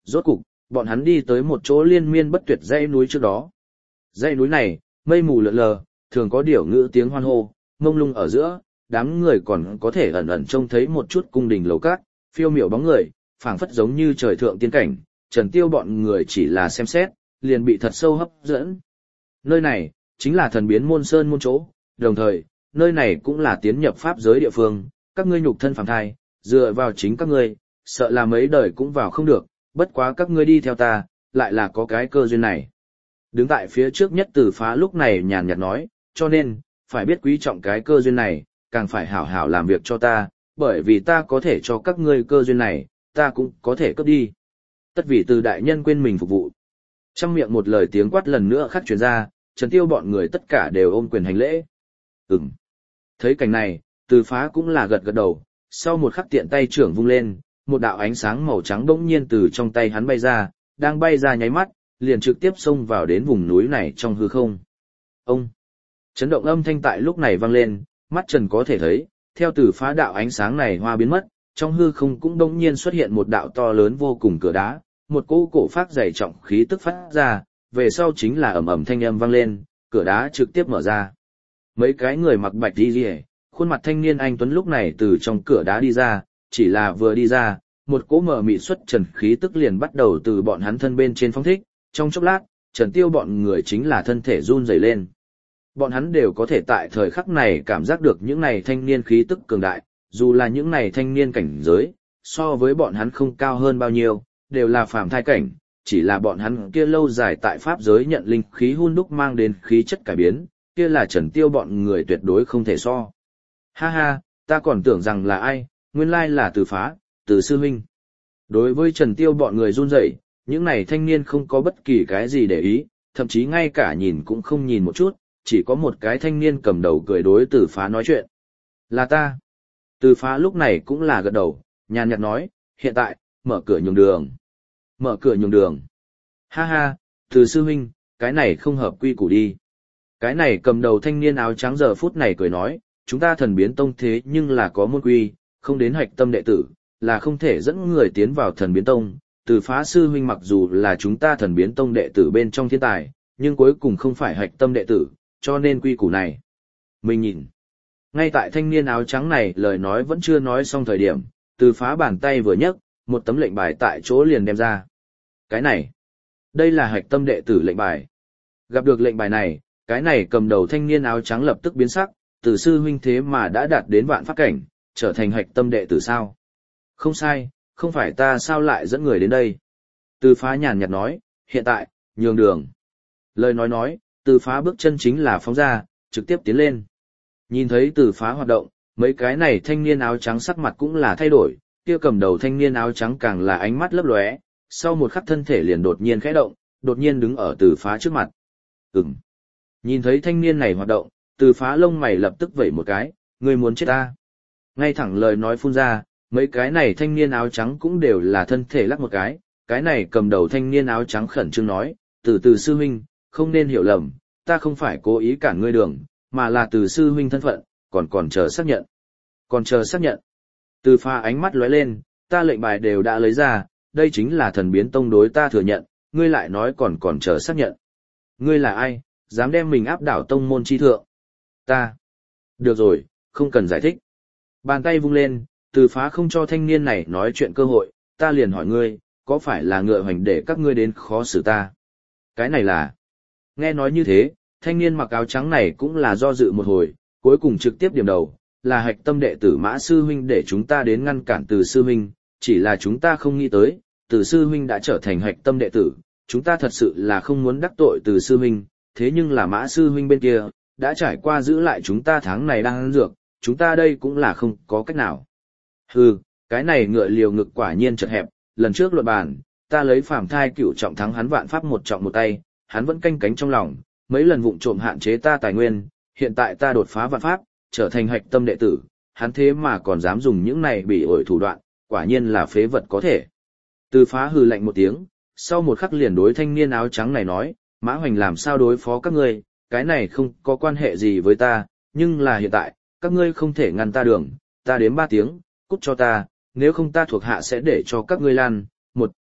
rốt cục, bọn hắn đi tới một chỗ liên miên bất tuyệt dãy núi trước đó. Dãy núi này, mây mù lượn lờ, thường có điểu ngữ tiếng hoan hô, mông lung ở giữa, đám người còn có thể ẩn ẩn trông thấy một chút cung đình lầu cát, phiêu miểu bóng người, phảng phất giống như trời thượng tiên cảnh, Trần Tiêu bọn người chỉ là xem xét, liền bị thật sâu hấp dẫn. Nơi này, chính là thần biến môn sơn môn chỗ, đồng thời, nơi này cũng là tiến nhập pháp giới địa phương, các ngươi nhục thân phàm thai, dựa vào chính các ngươi, sợ là mấy đời cũng vào không được, bất quá các ngươi đi theo ta, lại là có cái cơ duyên này. Đứng tại phía trước nhất Từ Phá lúc này nhàn nhạt nói, cho nên, phải biết quý trọng cái cơ duyên này, càng phải hảo hảo làm việc cho ta, bởi vì ta có thể cho các ngươi cơ duyên này, ta cũng có thể cướp đi. Tất vì Từ đại nhân quên mình phục vụ. Trong miệng một lời tiếng quát lần nữa khắc truyền ra, Trần Tiêu bọn người tất cả đều ôm quyền hành lễ. Ừm. Thấy cảnh này, Từ Phá cũng là gật gật đầu, sau một khắc tiện tay trưởng vung lên, một đạo ánh sáng màu trắng bỗng nhiên từ trong tay hắn bay ra, đang bay ra nháy mắt, liền trực tiếp xông vào đến vùng núi này trong hư không. Ông! Chấn động âm thanh tại lúc này vang lên, mắt Trần có thể thấy, theo Từ Phá đạo ánh sáng này hoa biến mất, trong hư không cũng bỗng nhiên xuất hiện một đạo to lớn vô cùng cửa đá, một cỗ cổ phát dày trọng khí tức phát ra, về sau chính là ầm ầm thanh âm vang lên, cửa đá trực tiếp mở ra. Mấy cái người mặc bạch y liễu, khuôn mặt thanh niên anh tuấn lúc này từ trong cửa đá đi ra, chỉ là vừa đi ra, một cỗ mờ mịt xuất trần khí tức liền bắt đầu từ bọn hắn thân bên trên phóng thích, trong chốc lát, Trần Tiêu bọn người chính là thân thể run rẩy lên. Bọn hắn đều có thể tại thời khắc này cảm giác được những này thanh niên khí tức cường đại, dù là những này thanh niên cảnh giới, so với bọn hắn không cao hơn bao nhiêu, đều là phàm thai cảnh, chỉ là bọn hắn kia lâu dài tại pháp giới nhận linh khí hun đúc mang đến khí chất cải biến, kia là Trần Tiêu bọn người tuyệt đối không thể so. Ha ha, ta còn tưởng rằng là ai, nguyên lai là Từ Phá, Từ sư huynh. Đối với Trần Tiêu bọn người run rẩy, những này thanh niên không có bất kỳ cái gì để ý, thậm chí ngay cả nhìn cũng không nhìn một chút, chỉ có một cái thanh niên cầm đầu cười đối Từ Phá nói chuyện. Là ta. Từ Phá lúc này cũng là gật đầu, nhàn nhạt nói, hiện tại, mở cửa nhường đường. Mở cửa nhường đường. Ha ha, Từ sư huynh, cái này không hợp quy củ đi. Cái này cầm đầu thanh niên áo trắng giờ phút này cười nói, chúng ta thần biến tông thế nhưng là có môn quy, không đến hạch tâm đệ tử, là không thể dẫn người tiến vào thần biến tông. Từ Phá sư huynh mặc dù là chúng ta thần biến tông đệ tử bên trong thiên tài, nhưng cuối cùng không phải hạch tâm đệ tử, cho nên quy củ này. Mình nhìn. Ngay tại thanh niên áo trắng này lời nói vẫn chưa nói xong thời điểm, Từ Phá bàn tay vừa nhấc, một tấm lệnh bài tại chỗ liền đem ra. Cái này, đây là hạch tâm đệ tử lệnh bài. Gặp được lệnh bài này, cái này cầm đầu thanh niên áo trắng lập tức biến sắc, Từ sư huynh thế mà đã đạt đến vạn pháp cảnh, trở thành hạch tâm đệ tử sao? Không sai, không phải ta sao lại dẫn người đến đây? Từ Phá nhàn nhạt nói, hiện tại, nhường đường. Lời nói nói, Từ Phá bước chân chính là phóng ra, trực tiếp tiến lên. Nhìn thấy Từ Phá hoạt động, mấy cái này thanh niên áo trắng sắc mặt cũng là thay đổi, kia cầm đầu thanh niên áo trắng càng là ánh mắt lấp lóe, sau một khắc thân thể liền đột nhiên khẽ động, đột nhiên đứng ở Từ Phá trước mặt. Ừm. Nhìn thấy thanh niên này hoạt động, Từ Phá lông mày lập tức vẩy một cái, ngươi muốn chết ta. Ngay thẳng lời nói phun ra, mấy cái này thanh niên áo trắng cũng đều là thân thể lắc một cái, cái này cầm đầu thanh niên áo trắng khẩn trương nói, từ từ sư huynh, không nên hiểu lầm, ta không phải cố ý cản ngươi đường, mà là từ sư huynh thân phận, còn còn chờ xác nhận. Còn chờ xác nhận. Từ Phá ánh mắt lóe lên, ta lệnh bài đều đã lấy ra, đây chính là thần biến tông đối ta thừa nhận, ngươi lại nói còn còn chờ xác nhận. Ngươi là ai, dám đem mình áp đảo tông môn chi thượng? Ta. Được rồi, không cần giải thích. Bàn tay vung lên, Từ Phá không cho thanh niên này nói chuyện cơ hội, ta liền hỏi ngươi, có phải là ngựa hoành để các ngươi đến khó xử ta? Cái này là... Nghe nói như thế, thanh niên mặc áo trắng này cũng là do dự một hồi, cuối cùng trực tiếp điểm đầu, là hạch tâm đệ tử Mã sư huynh để chúng ta đến ngăn cản Từ sư huynh, chỉ là chúng ta không nghĩ tới, Từ sư huynh đã trở thành hạch tâm đệ tử, chúng ta thật sự là không muốn đắc tội Từ sư huynh, thế nhưng là Mã sư huynh bên kia, đã trải qua giữ lại chúng ta tháng này đang ăn dược, chúng ta đây cũng là không có cách nào. Hừ, cái này ngựa liều ngực quả nhiên chật hẹp, lần trước luận bàn, ta lấy phàm thai cựu trọng thắng hắn vạn pháp một trọng một tay, hắn vẫn canh cánh trong lòng, mấy lần vụng trộm hạn chế ta tài nguyên, hiện tại ta đột phá vạn pháp, trở thành hạch tâm đệ tử, hắn thế mà còn dám dùng những này bị ổi thủ đoạn, quả nhiên là phế vật có thể. Từ Phá hừ lạnh một tiếng, sau một khắc liền đối thanh niên áo trắng này nói, Mã Hoành làm sao đối phó các ngươi, cái này không có quan hệ gì với ta, nhưng là hiện tại, các ngươi không thể ngăn ta đường, ta đếm ba tiếng, cút cho ta, nếu không ta thuộc hạ sẽ để cho các ngươi lan, một.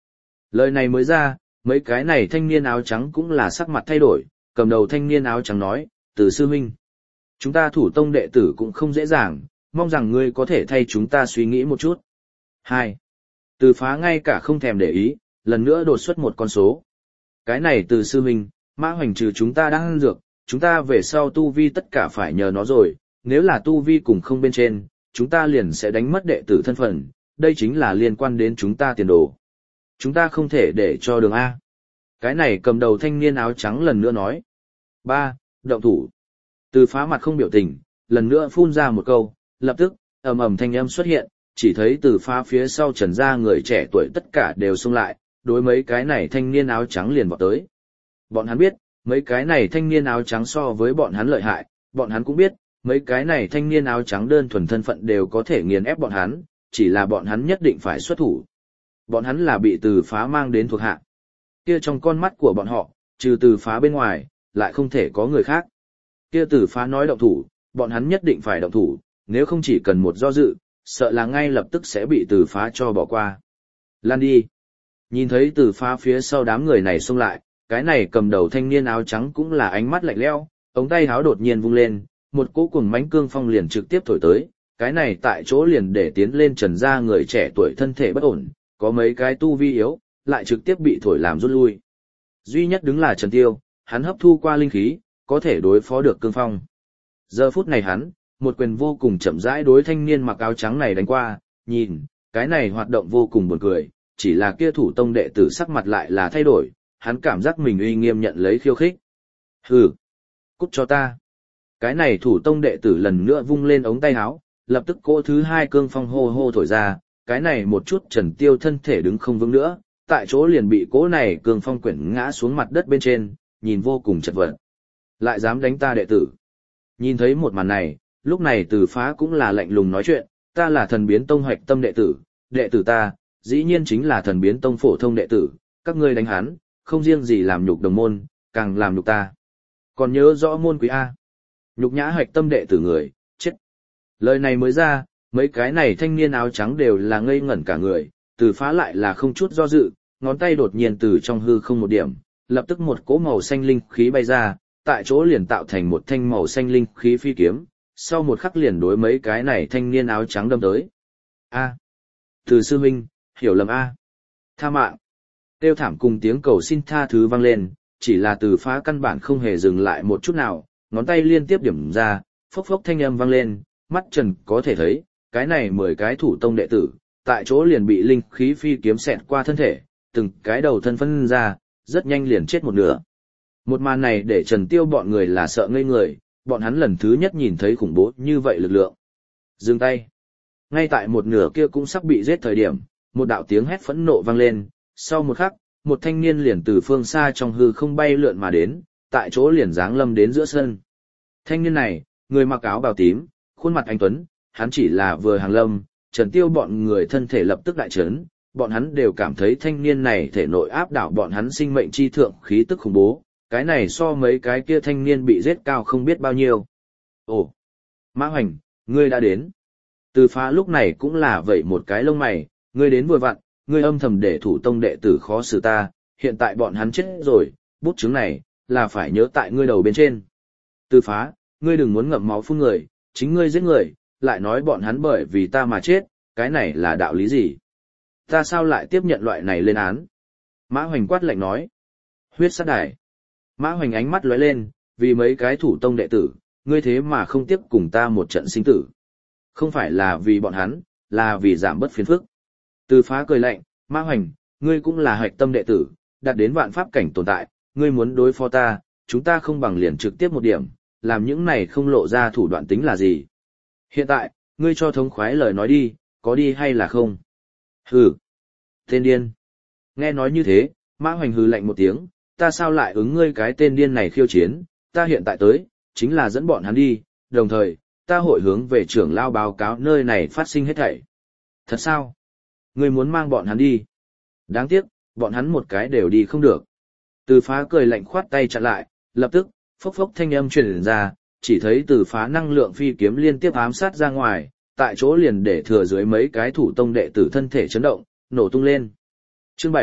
Lời này mới ra, mấy cái này thanh niên áo trắng cũng là sắc mặt thay đổi, cầm đầu thanh niên áo trắng nói, Từ sư huynh, chúng ta thủ tông đệ tử cũng không dễ dàng, mong rằng ngươi có thể thay chúng ta suy nghĩ một chút. Hai, Từ Phá ngay cả không thèm để ý, lần nữa đột xuất một con số. Cái này Từ sư huynh, Mã Hoành trừ chúng ta đang ăn dược, chúng ta về sau tu vi tất cả phải nhờ nó rồi, nếu là tu vi cùng không bên trên, chúng ta liền sẽ đánh mất đệ tử thân phận, đây chính là liên quan đến chúng ta tiền đồ. Chúng ta không thể để cho đường A. Cái này cầm đầu thanh niên áo trắng lần nữa nói. Ba, động thủ. Từ Phá mặt không biểu tình, lần nữa phun ra một câu, lập tức, ầm ầm thanh âm xuất hiện, chỉ thấy Từ Phá phía sau Trần gia người trẻ tuổi tất cả đều xông lại, đối mấy cái này thanh niên áo trắng liền vọt tới. Bọn hắn biết, mấy cái này thanh niên áo trắng so với bọn hắn lợi hại, bọn hắn cũng biết, mấy cái này thanh niên áo trắng đơn thuần thân phận đều có thể nghiền ép bọn hắn, chỉ là bọn hắn nhất định phải xuất thủ. Bọn hắn là bị Từ Phá mang đến thuộc hạ. Kia trong con mắt của bọn họ, trừ Từ Phá bên ngoài, lại không thể có người khác. Kia Từ Phá nói động thủ, bọn hắn nhất định phải động thủ, nếu không chỉ cần một do dự, sợ là ngay lập tức sẽ bị Từ Phá cho bỏ qua. Lan đi. Nhìn thấy Từ Phá phía sau đám người này xông lại, cái này cầm đầu thanh niên áo trắng cũng là ánh mắt lạnh lẽo, ống tay áo đột nhiên vung lên, một cỗ cuồng mãnh cương phong liền trực tiếp thổi tới, cái này tại chỗ liền để tiến lên Trần gia người trẻ tuổi thân thể bất ổn, có mấy cái tu vi yếu, lại trực tiếp bị thổi làm rút lui. Duy nhất đứng là Trần Tiêu, hắn hấp thu qua linh khí, có thể đối phó được cương phong. Giờ phút này hắn, một quyền vô cùng chậm rãi đối thanh niên mặc áo trắng này đánh qua, nhìn, cái này hoạt động vô cùng buồn cười, chỉ là kia thủ tông đệ tử sắc mặt lại là thay đổi, hắn cảm giác mình uy nghiêm nhận lấy khiêu khích. Hừ, cút cho ta. Cái này thủ tông đệ tử lần nữa vung lên ống tay áo, lập tức cỗ thứ hai cương phong hô hô thổi ra, cái này một chút Trần Tiêu thân thể đứng không vững nữa, tại chỗ liền bị cỗ này cương phong quyển ngã xuống mặt đất bên trên, nhìn vô cùng chật vật. Lại dám đánh ta đệ tử. Nhìn thấy một màn này, lúc này Từ Phá cũng là lạnh lùng nói chuyện, ta là Thần Biến Tông hoạch tâm đệ tử, đệ tử ta, dĩ nhiên chính là Thần Biến Tông phổ thông đệ tử, các ngươi đánh hắn, không riêng gì làm nhục đồng môn, càng làm nhục ta. Còn nhớ rõ môn quý A. Nhục nhã hoạch tâm đệ tử người, chết. Lời này mới ra, mấy cái này thanh niên áo trắng đều là ngây ngẩn cả người, Từ Phá lại là không chút do dự, ngón tay đột nhiên từ trong hư không một điểm, lập tức một cỗ màu xanh linh khí bay ra, tại chỗ liền tạo thành một thanh màu xanh linh khí phi kiếm, sau một khắc liền đối mấy cái này thanh niên áo trắng đâm tới. A. Từ sư huynh, hiểu lầm A. Tha mạng. Tiêu thảm cùng tiếng cầu xin tha thứ vang lên, chỉ là Từ Phá căn bản không hề dừng lại một chút nào, ngón tay liên tiếp điểm ra, phốc phốc thanh âm vang lên, mắt Trần có thể thấy, cái này mười cái thủ tông đệ tử, tại chỗ liền bị linh khí phi kiếm xẹt qua thân thể, từng cái đầu thân phân ra, rất nhanh liền chết một nửa. Một màn này để Trần Tiêu bọn người là sợ ngây người, bọn hắn lần thứ nhất nhìn thấy khủng bố như vậy lực lượng. Dừng tay. Ngay tại một nửa kia cũng sắp bị giết thời điểm, một đạo tiếng hét phẫn nộ vang lên, sau một khắc, một thanh niên liền từ phương xa trong hư không bay lượn mà đến, tại chỗ liền giáng lâm đến giữa sân. Thanh niên này, người mặc áo bào tím, khuôn mặt anh tuấn, hắn chỉ là vừa hàng lâm, Trần Tiêu bọn người thân thể lập tức đại chấn, bọn hắn đều cảm thấy thanh niên này thể nội áp đảo bọn hắn sinh mệnh chi thượng khí tức khủng bố, cái này so mấy cái kia thanh niên bị giết cao không biết bao nhiêu. Ồ, Mã Hoành, ngươi đã đến. Từ Phá lúc này cũng là vậy một cái lông mày, ngươi đến vừa vặn, ngươi âm thầm để thủ tông đệ tử khó xử ta, hiện tại bọn hắn chết rồi, bút chứng này, là phải nhớ tại ngươi đầu bên trên. Từ Phá, ngươi đừng muốn ngậm máu phun người, chính ngươi giết người, lại nói bọn hắn bởi vì ta mà chết, cái này là đạo lý gì? Ta sao lại tiếp nhận loại này lên án? Mã Hoành quát lạnh nói. Huyết sát đài. Mã Hoành ánh mắt lóe lên, vì mấy cái thủ tông đệ tử, ngươi thế mà không tiếp cùng ta một trận sinh tử. Không phải là vì bọn hắn, là vì giảm bớt phiền phức. Từ Phá cười lạnh, Mã Hoành, ngươi cũng là hoạch tâm đệ tử, đạt đến vạn pháp cảnh tồn tại, ngươi muốn đối phó ta, chúng ta không bằng liền trực tiếp một điểm, làm những này không lộ ra thủ đoạn tính là gì. Hiện tại, ngươi cho thống khoái lời nói đi, có đi hay là không? Hừ. Tên điên. Nghe nói như thế, Mã Hoành hừ lạnh một tiếng, ta sao lại ứng ngươi cái tên điên này khiêu chiến, ta hiện tại tới, chính là dẫn bọn hắn đi, đồng thời, ta hội hướng về trưởng lao báo cáo nơi này phát sinh hết thảy. Thật sao? Ngươi muốn mang bọn hắn đi? Đáng tiếc, bọn hắn một cái đều đi không được. Từ Phá cười lạnh khoát tay chặn lại, lập tức, phốc phốc thanh âm truyền ra, chỉ thấy Từ Phá năng lượng phi kiếm liên tiếp ám sát ra ngoài, tại chỗ liền để thừa dưới mấy cái thủ tông đệ tử thân thể chấn động, nổ tung lên. Chương bảy,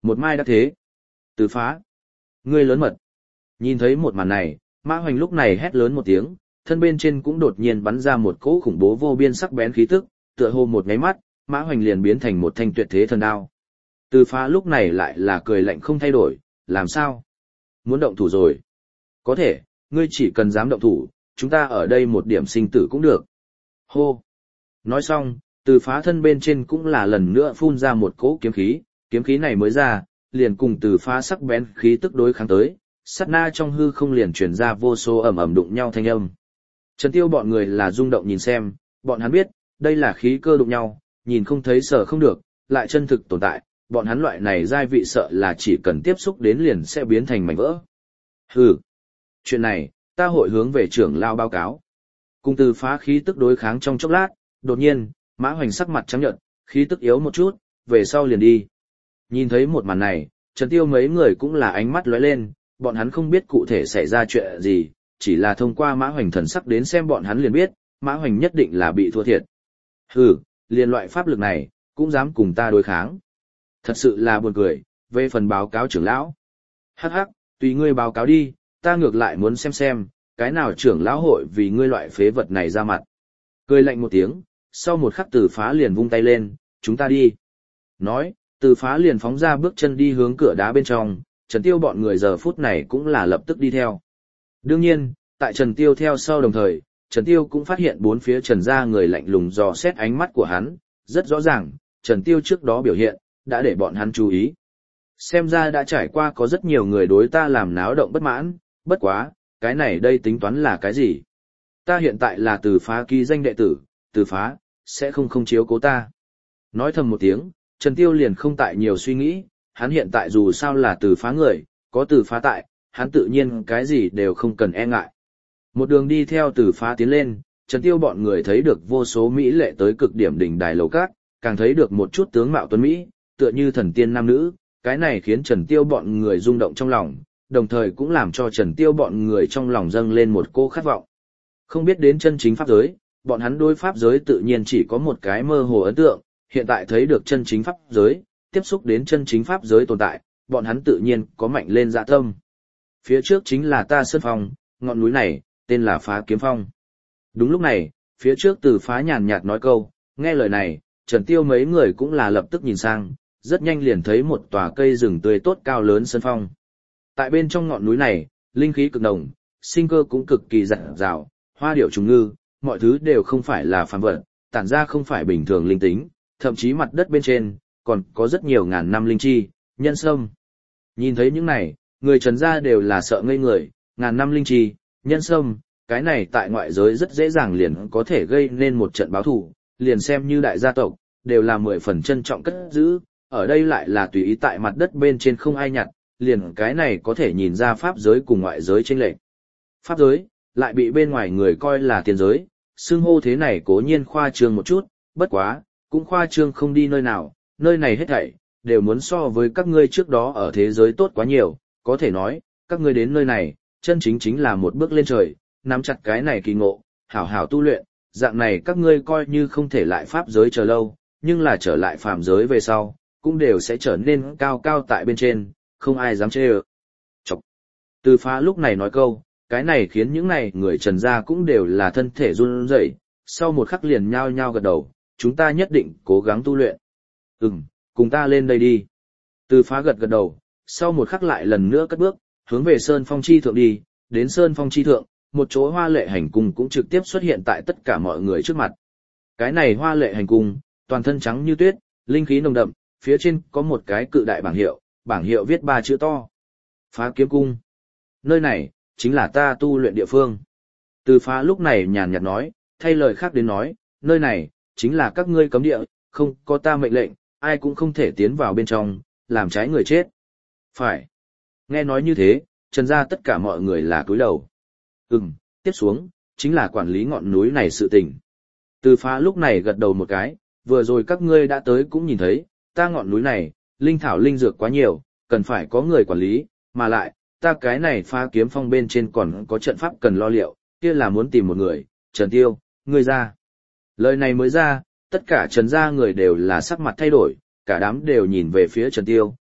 Một mai đã thế. Từ phá. Ngươi lớn mật. Nhìn thấy một màn này, Mã Hoành lúc này hét lớn một tiếng, thân bên trên cũng đột nhiên bắn ra một cỗ khủng bố vô biên sắc bén khí tức, tựa hồ một nháy mắt, Mã Hoành liền biến thành một thanh tuyệt thế thần đao. Từ phá lúc này lại là cười lạnh không thay đổi, làm sao? Muốn động thủ rồi? Có thể, ngươi chỉ cần dám động thủ, chúng ta ở đây một điểm sinh tử cũng được. Hô! Nói xong, từ phá thân bên trên cũng là lần nữa phun ra một cỗ kiếm khí, kiếm khí này mới ra, liền cùng từ phá sắc bén khí tức đối kháng tới, sát na trong hư không liền truyền ra vô số ầm ầm đụng nhau thanh âm. Trần Tiêu bọn người là rung động nhìn xem, bọn hắn biết, đây là khí cơ đụng nhau, nhìn không thấy sợ không được, lại chân thực tồn tại, bọn hắn loại này giai vị sợ là chỉ cần tiếp xúc đến liền sẽ biến thành mảnh vỡ. Hừ, chuyện này, ta hội hướng về trưởng lao báo cáo. Cùng từ phá khí tức đối kháng trong chốc lát, đột nhiên, Mã Hoành sắc mặt trắng nhợt, khí tức yếu một chút, về sau liền đi. Nhìn thấy một màn này, Trần Tiêu mấy người cũng là ánh mắt lóe lên, bọn hắn không biết cụ thể xảy ra chuyện gì, chỉ là thông qua Mã Hoành thần sắc đến xem bọn hắn liền biết, Mã Hoành nhất định là bị thua thiệt. Hừ, liền loại pháp lực này, cũng dám cùng ta đối kháng. Thật sự là buồn cười, về phần báo cáo trưởng lão. Hắc hắc, tùy ngươi báo cáo đi, ta ngược lại muốn xem xem, cái nào trưởng lão hội vì ngươi loại phế vật này ra mặt. Cười lạnh một tiếng, sau một khắc từ phá liền vung tay lên, chúng ta đi. Nói, từ phá liền phóng ra bước chân đi hướng cửa đá bên trong, Trần Tiêu bọn người giờ phút này cũng là lập tức đi theo. Đương nhiên, tại Trần Tiêu theo sau đồng thời, Trần Tiêu cũng phát hiện bốn phía Trần gia người lạnh lùng dò xét ánh mắt của hắn, rất rõ ràng, Trần Tiêu trước đó biểu hiện, đã để bọn hắn chú ý. Xem ra đã trải qua có rất nhiều người đối ta làm náo động bất mãn, bất quá, cái này đây tính toán là cái gì? Ta hiện tại là từ phá ký danh đệ tử, từ phá, sẽ không không chiếu cố ta. Nói thầm một tiếng, Trần Tiêu liền không tại nhiều suy nghĩ, hắn hiện tại dù sao là từ phá người, có từ phá tại, hắn tự nhiên cái gì đều không cần e ngại. Một đường đi theo từ phá tiến lên, Trần Tiêu bọn người thấy được vô số mỹ lệ tới cực điểm đỉnh đài lầu cát, càng thấy được một chút tướng mạo tuấn mỹ, tựa như thần tiên nam nữ, cái này khiến Trần Tiêu bọn người rung động trong lòng, đồng thời cũng làm cho Trần Tiêu bọn người trong lòng dâng lên một cô khát vọng. Không biết đến chân chính pháp giới, bọn hắn đối pháp giới tự nhiên chỉ có một cái mơ hồ ấn tượng, hiện tại thấy được chân chính pháp giới, tiếp xúc đến chân chính pháp giới tồn tại, bọn hắn tự nhiên có mạnh lên dạ tâm. Phía trước chính là ta sơn phong, ngọn núi này, tên là Phá Kiếm Phong. Đúng lúc này, phía trước từ phá nhàn nhạt nói câu, nghe lời này, Trần Tiêu mấy người cũng là lập tức nhìn sang, rất nhanh liền thấy một tòa cây rừng tươi tốt cao lớn sơn phong. Tại bên trong ngọn núi này, linh khí cực nồng, sinh cơ cũng cực kỳ rạng rào, hoa điểu trùng ngư, mọi thứ đều không phải là phàm vật, tản ra không phải bình thường linh tính, thậm chí mặt đất bên trên, còn có rất nhiều ngàn năm linh chi, nhân sâm. Nhìn thấy những này, người Trần gia đều là sợ ngây người, ngàn năm linh chi, nhân sâm, cái này tại ngoại giới rất dễ dàng liền có thể gây nên một trận báo thù, liền xem như đại gia tộc, đều là mười phần trân trọng cất giữ, ở đây lại là tùy ý tại mặt đất bên trên không ai nhặt, liền cái này có thể nhìn ra pháp giới cùng ngoại giới chênh lệch. Pháp giới, lại bị bên ngoài người coi là tiền giới, xưng hô thế này cố nhiên khoa trương một chút, bất quá, cũng khoa trương không đi nơi nào, nơi này hết thảy, đều muốn so với các ngươi trước đó ở thế giới tốt quá nhiều, có thể nói, các ngươi đến nơi này, chân chính chính là một bước lên trời, nắm chặt cái này kỳ ngộ, hảo hảo tu luyện, dạng này các ngươi coi như không thể lại pháp giới chờ lâu, nhưng là trở lại phàm giới về sau, cũng đều sẽ trở nên cao cao tại bên trên, không ai dám chê ơ. Chọc. Từ phá lúc này nói câu, cái này khiến những này người Trần gia cũng đều là thân thể run rẩy, sau một khắc liền nhao nhao gật đầu, chúng ta nhất định cố gắng tu luyện. Ừm, cùng ta lên đây đi. Từ phá gật gật đầu, sau một khắc lại lần nữa cất bước, hướng về Sơn Phong Chi Thượng đi, đến Sơn Phong Chi Thượng, một chỗ hoa lệ hành cung cũng trực tiếp xuất hiện tại tất cả mọi người trước mặt. Cái này hoa lệ hành cung, toàn thân trắng như tuyết, linh khí nồng đậm, phía trên có một cái cự đại bảng hiệu, bảng hiệu viết ba chữ to. Phá Kiếm Cung. Nơi này, chính là ta tu luyện địa phương. Từ phá lúc này nhàn nhạt nói, thay lời khác đến nói, nơi này, chính là các ngươi cấm địa, không có ta mệnh lệnh, ai cũng không thể tiến vào bên trong, làm trái người chết. Phải. Nghe nói như thế, Trần gia tất cả mọi người là cúi đầu. Ừm, tiếp xuống, chính là quản lý ngọn núi này sự tình. Từ phá lúc này gật đầu một cái, vừa rồi các ngươi đã tới cũng nhìn thấy, ta ngọn núi này, linh thảo linh dược quá nhiều, cần phải có người quản lý, mà lại, ta cái này Phá Kiếm Phong bên trên còn có trận pháp cần lo liệu, kia là muốn tìm một người, Trần Tiêu, ngươi ra. Lời này mới ra, tất cả Trần gia người đều là sắc mặt thay đổi, cả đám đều nhìn về phía Trần Tiêu,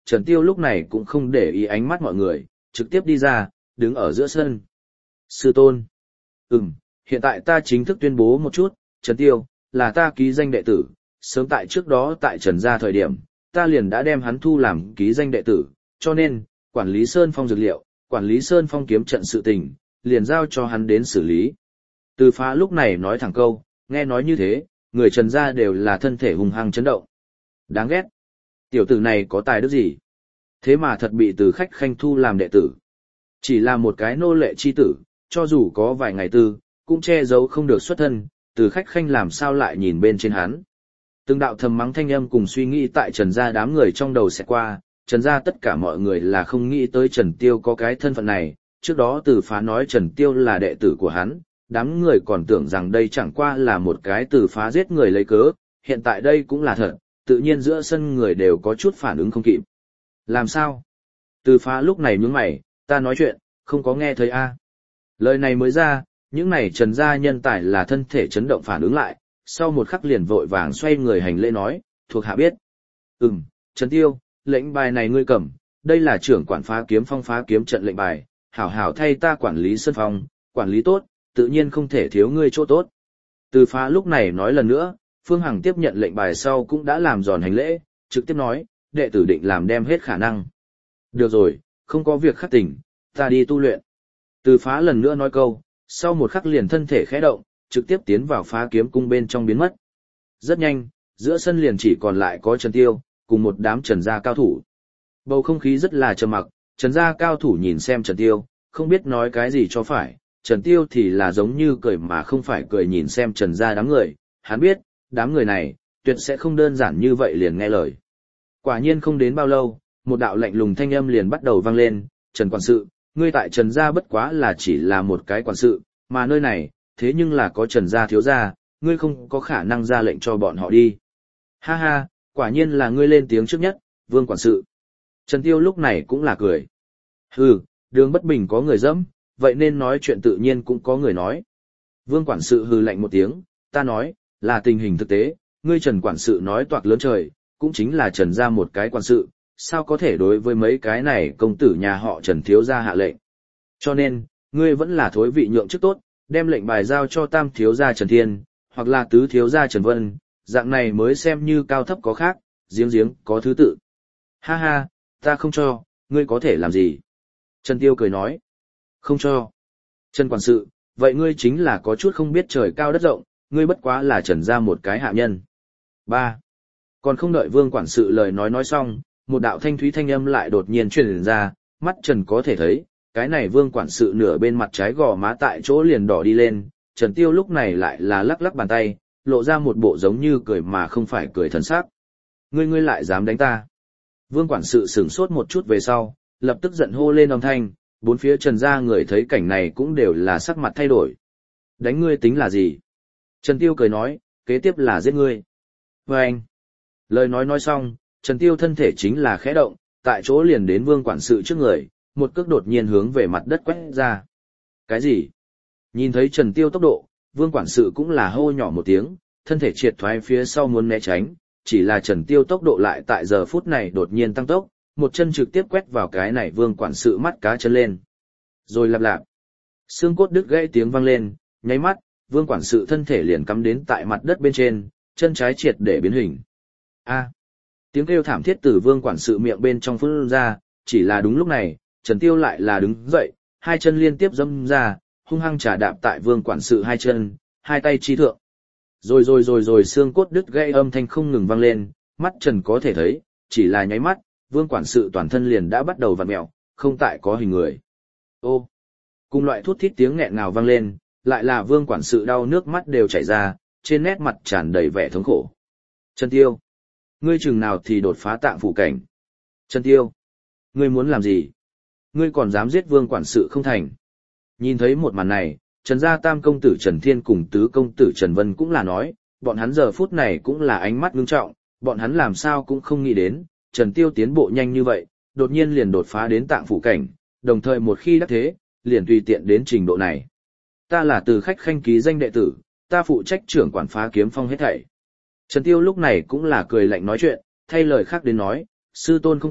Trần Tiêu lúc này cũng không để ý ánh mắt mọi người, trực tiếp đi ra, đứng ở giữa sân. Sư tôn. Ừm, hiện tại ta chính thức tuyên bố một chút, Trần Tiêu, là ta ký danh đệ tử, sớm tại trước đó tại Trần gia thời điểm, ta liền đã đem hắn thu làm ký danh đệ tử, cho nên, quản lý Sơn Phong dược liệu, quản lý Sơn Phong kiếm trận sự tình, liền giao cho hắn đến xử lý. Từ Phá lúc này nói thẳng câu, nghe nói như thế, người Trần gia đều là thân thể hùng hăng chấn động. Đáng ghét. Tiểu tử này có tài đức gì? Thế mà thật bị Từ Khách Khanh thu làm đệ tử. Chỉ là một cái nô lệ chi tử, cho dù có vài ngày tư, cũng che giấu không được xuất thân, Từ Khách Khanh làm sao lại nhìn bên trên hắn. Từng đạo thầm mắng thanh âm cùng suy nghĩ tại Trần gia đám người trong đầu sẽ qua, Trần gia tất cả mọi người là không nghĩ tới Trần Tiêu có cái thân phận này, trước đó Từ Phá nói Trần Tiêu là đệ tử của hắn, đám người còn tưởng rằng đây chẳng qua là một cái Từ Phá giết người lấy cớ, hiện tại đây cũng là thật, tự nhiên giữa sân người đều có chút phản ứng không kịp. Làm sao? Từ Phá lúc này nhướng mày, ta nói chuyện, không có nghe thấy a. Lời này mới ra, những này Trần gia nhân tài là thân thể chấn động phản ứng lại, sau một khắc liền vội vàng xoay người hành lễ nói, thuộc hạ biết. Ừm, Trần Tiêu, lệnh bài này ngươi cầm, đây là trưởng quản phá kiếm phong phá kiếm trận lệnh bài, hảo hảo thay ta quản lý sân phong, quản lý tốt, tự nhiên không thể thiếu ngươi chỗ tốt. Từ Phá lúc này nói lần nữa, Phương Hằng tiếp nhận lệnh bài sau cũng đã làm giòn hành lễ, trực tiếp nói, đệ tử định làm đem hết khả năng. Được rồi, không có việc khắc tỉnh, ta đi tu luyện. Từ Phá lần nữa nói câu, sau một khắc liền thân thể khẽ động, trực tiếp tiến vào phá kiếm cung bên trong biến mất. Rất nhanh, giữa sân liền chỉ còn lại có Trần Tiêu, cùng một đám Trần gia cao thủ. Bầu không khí rất là trầm mặc, Trần gia cao thủ nhìn xem Trần Tiêu, không biết nói cái gì cho phải, Trần Tiêu thì là giống như cười mà không phải cười nhìn xem Trần gia đám người, hắn biết, đám người này, tuyệt sẽ không đơn giản như vậy liền nghe lời. Quả nhiên không đến bao lâu, một đạo lạnh lùng thanh âm liền bắt đầu vang lên, Trần quản sự, ngươi tại Trần gia bất quá là chỉ là một cái quản sự, mà nơi này, thế nhưng là có Trần gia thiếu gia, ngươi không có khả năng ra lệnh cho bọn họ đi. Ha ha, quả nhiên là ngươi lên tiếng trước nhất, Vương quản sự. Trần Tiêu lúc này cũng là cười. Hừ, đường bất bình có người dẫm, vậy nên nói chuyện tự nhiên cũng có người nói. Vương quản sự hừ lạnh một tiếng, ta nói, là tình hình thực tế, ngươi Trần quản sự nói toạc lớn trời, cũng chính là Trần gia một cái quản sự, sao có thể đối với mấy cái này công tử nhà họ Trần thiếu gia hạ lệnh. Cho nên, ngươi vẫn là thối vị nhượng chức tốt, đem lệnh bài giao cho tam thiếu gia Trần Thiên, hoặc là tứ thiếu gia Trần Vân, dạng này mới xem như cao thấp có khác, giếng giếng có thứ tự. Ha ha, ta không cho, ngươi có thể làm gì? Trần Tiêu cười nói. Không cho. Trần quản sự, vậy ngươi chính là có chút không biết trời cao đất rộng, ngươi bất quá là Trần gia một cái hạ nhân. ba. Còn không đợi Vương quản sự lời nói nói xong, một đạo thanh thúy thanh âm lại đột nhiên truyền ra, mắt Trần có thể thấy, cái này Vương quản sự nửa bên mặt trái gò má tại chỗ liền đỏ đi lên, Trần Tiêu lúc này lại là lắc lắc bàn tay, lộ ra một bộ giống như cười mà không phải cười thần sắc. Ngươi ngươi lại dám đánh ta? Vương quản sự sửng sốt một chút về sau, lập tức giận hô lên âm thanh, bốn phía Trần gia người thấy cảnh này cũng đều là sắc mặt thay đổi. Đánh ngươi tính là gì? Trần Tiêu cười nói, kế tiếp là giết ngươi. Và anh. Lời nói nói xong, Trần Tiêu thân thể chính là khẽ động, tại chỗ liền đến Vương quản sự trước người, một cước đột nhiên hướng về mặt đất quét ra. Cái gì? Nhìn thấy Trần Tiêu tốc độ, Vương quản sự cũng là hô nhỏ một tiếng, thân thể triệt thoái phía sau muốn né tránh, chỉ là Trần Tiêu tốc độ lại tại giờ phút này đột nhiên tăng tốc, một chân trực tiếp quét vào cái này Vương quản sự mắt cá chân lên. Rồi lặp lặp. Xương cốt đứt gãy tiếng vang lên, nháy mắt, Vương quản sự thân thể liền cắm đến tại mặt đất bên trên, chân trái triệt để biến hình. A. Tiếng kêu thảm thiết từ Vương quản sự miệng bên trong phun ra, chỉ là đúng lúc này, Trần Tiêu lại là đứng dậy, hai chân liên tiếp dâm ra, hung hăng trả đạp tại Vương quản sự hai chân, hai tay chi thượng. Rồi rồi rồi rồi xương cốt đứt gãy âm thanh không ngừng vang lên, mắt Trần có thể thấy, chỉ là nháy mắt, Vương quản sự toàn thân liền đã bắt đầu vặn mèo, không tại có hình người. Ô. Cùng loại thút thít tiếng nghẹn ngào vang lên, lại là Vương quản sự đau nước mắt đều chảy ra, trên nét mặt tràn đầy vẻ thống khổ. Trần Tiêu, ngươi chừng nào thì đột phá tạng phủ cảnh? Trần Tiêu, ngươi muốn làm gì? Ngươi còn dám giết Vương quản sự không thành? Nhìn thấy một màn này, Trần gia tam công tử Trần Thiên cùng tứ công tử Trần Vân cũng là nói, bọn hắn giờ phút này cũng là ánh mắt ngưng trọng, bọn hắn làm sao cũng không nghĩ đến, Trần Tiêu tiến bộ nhanh như vậy, đột nhiên liền đột phá đến tạng phủ cảnh, đồng thời một khi đắc thế, liền tùy tiện đến trình độ này. Ta là Từ Khách Khanh ký danh đệ tử, ta phụ trách trưởng quản phá kiếm phong hết thảy. Trần Tiêu lúc này cũng là cười lạnh nói chuyện, thay lời khác đến nói, sư tôn không tại,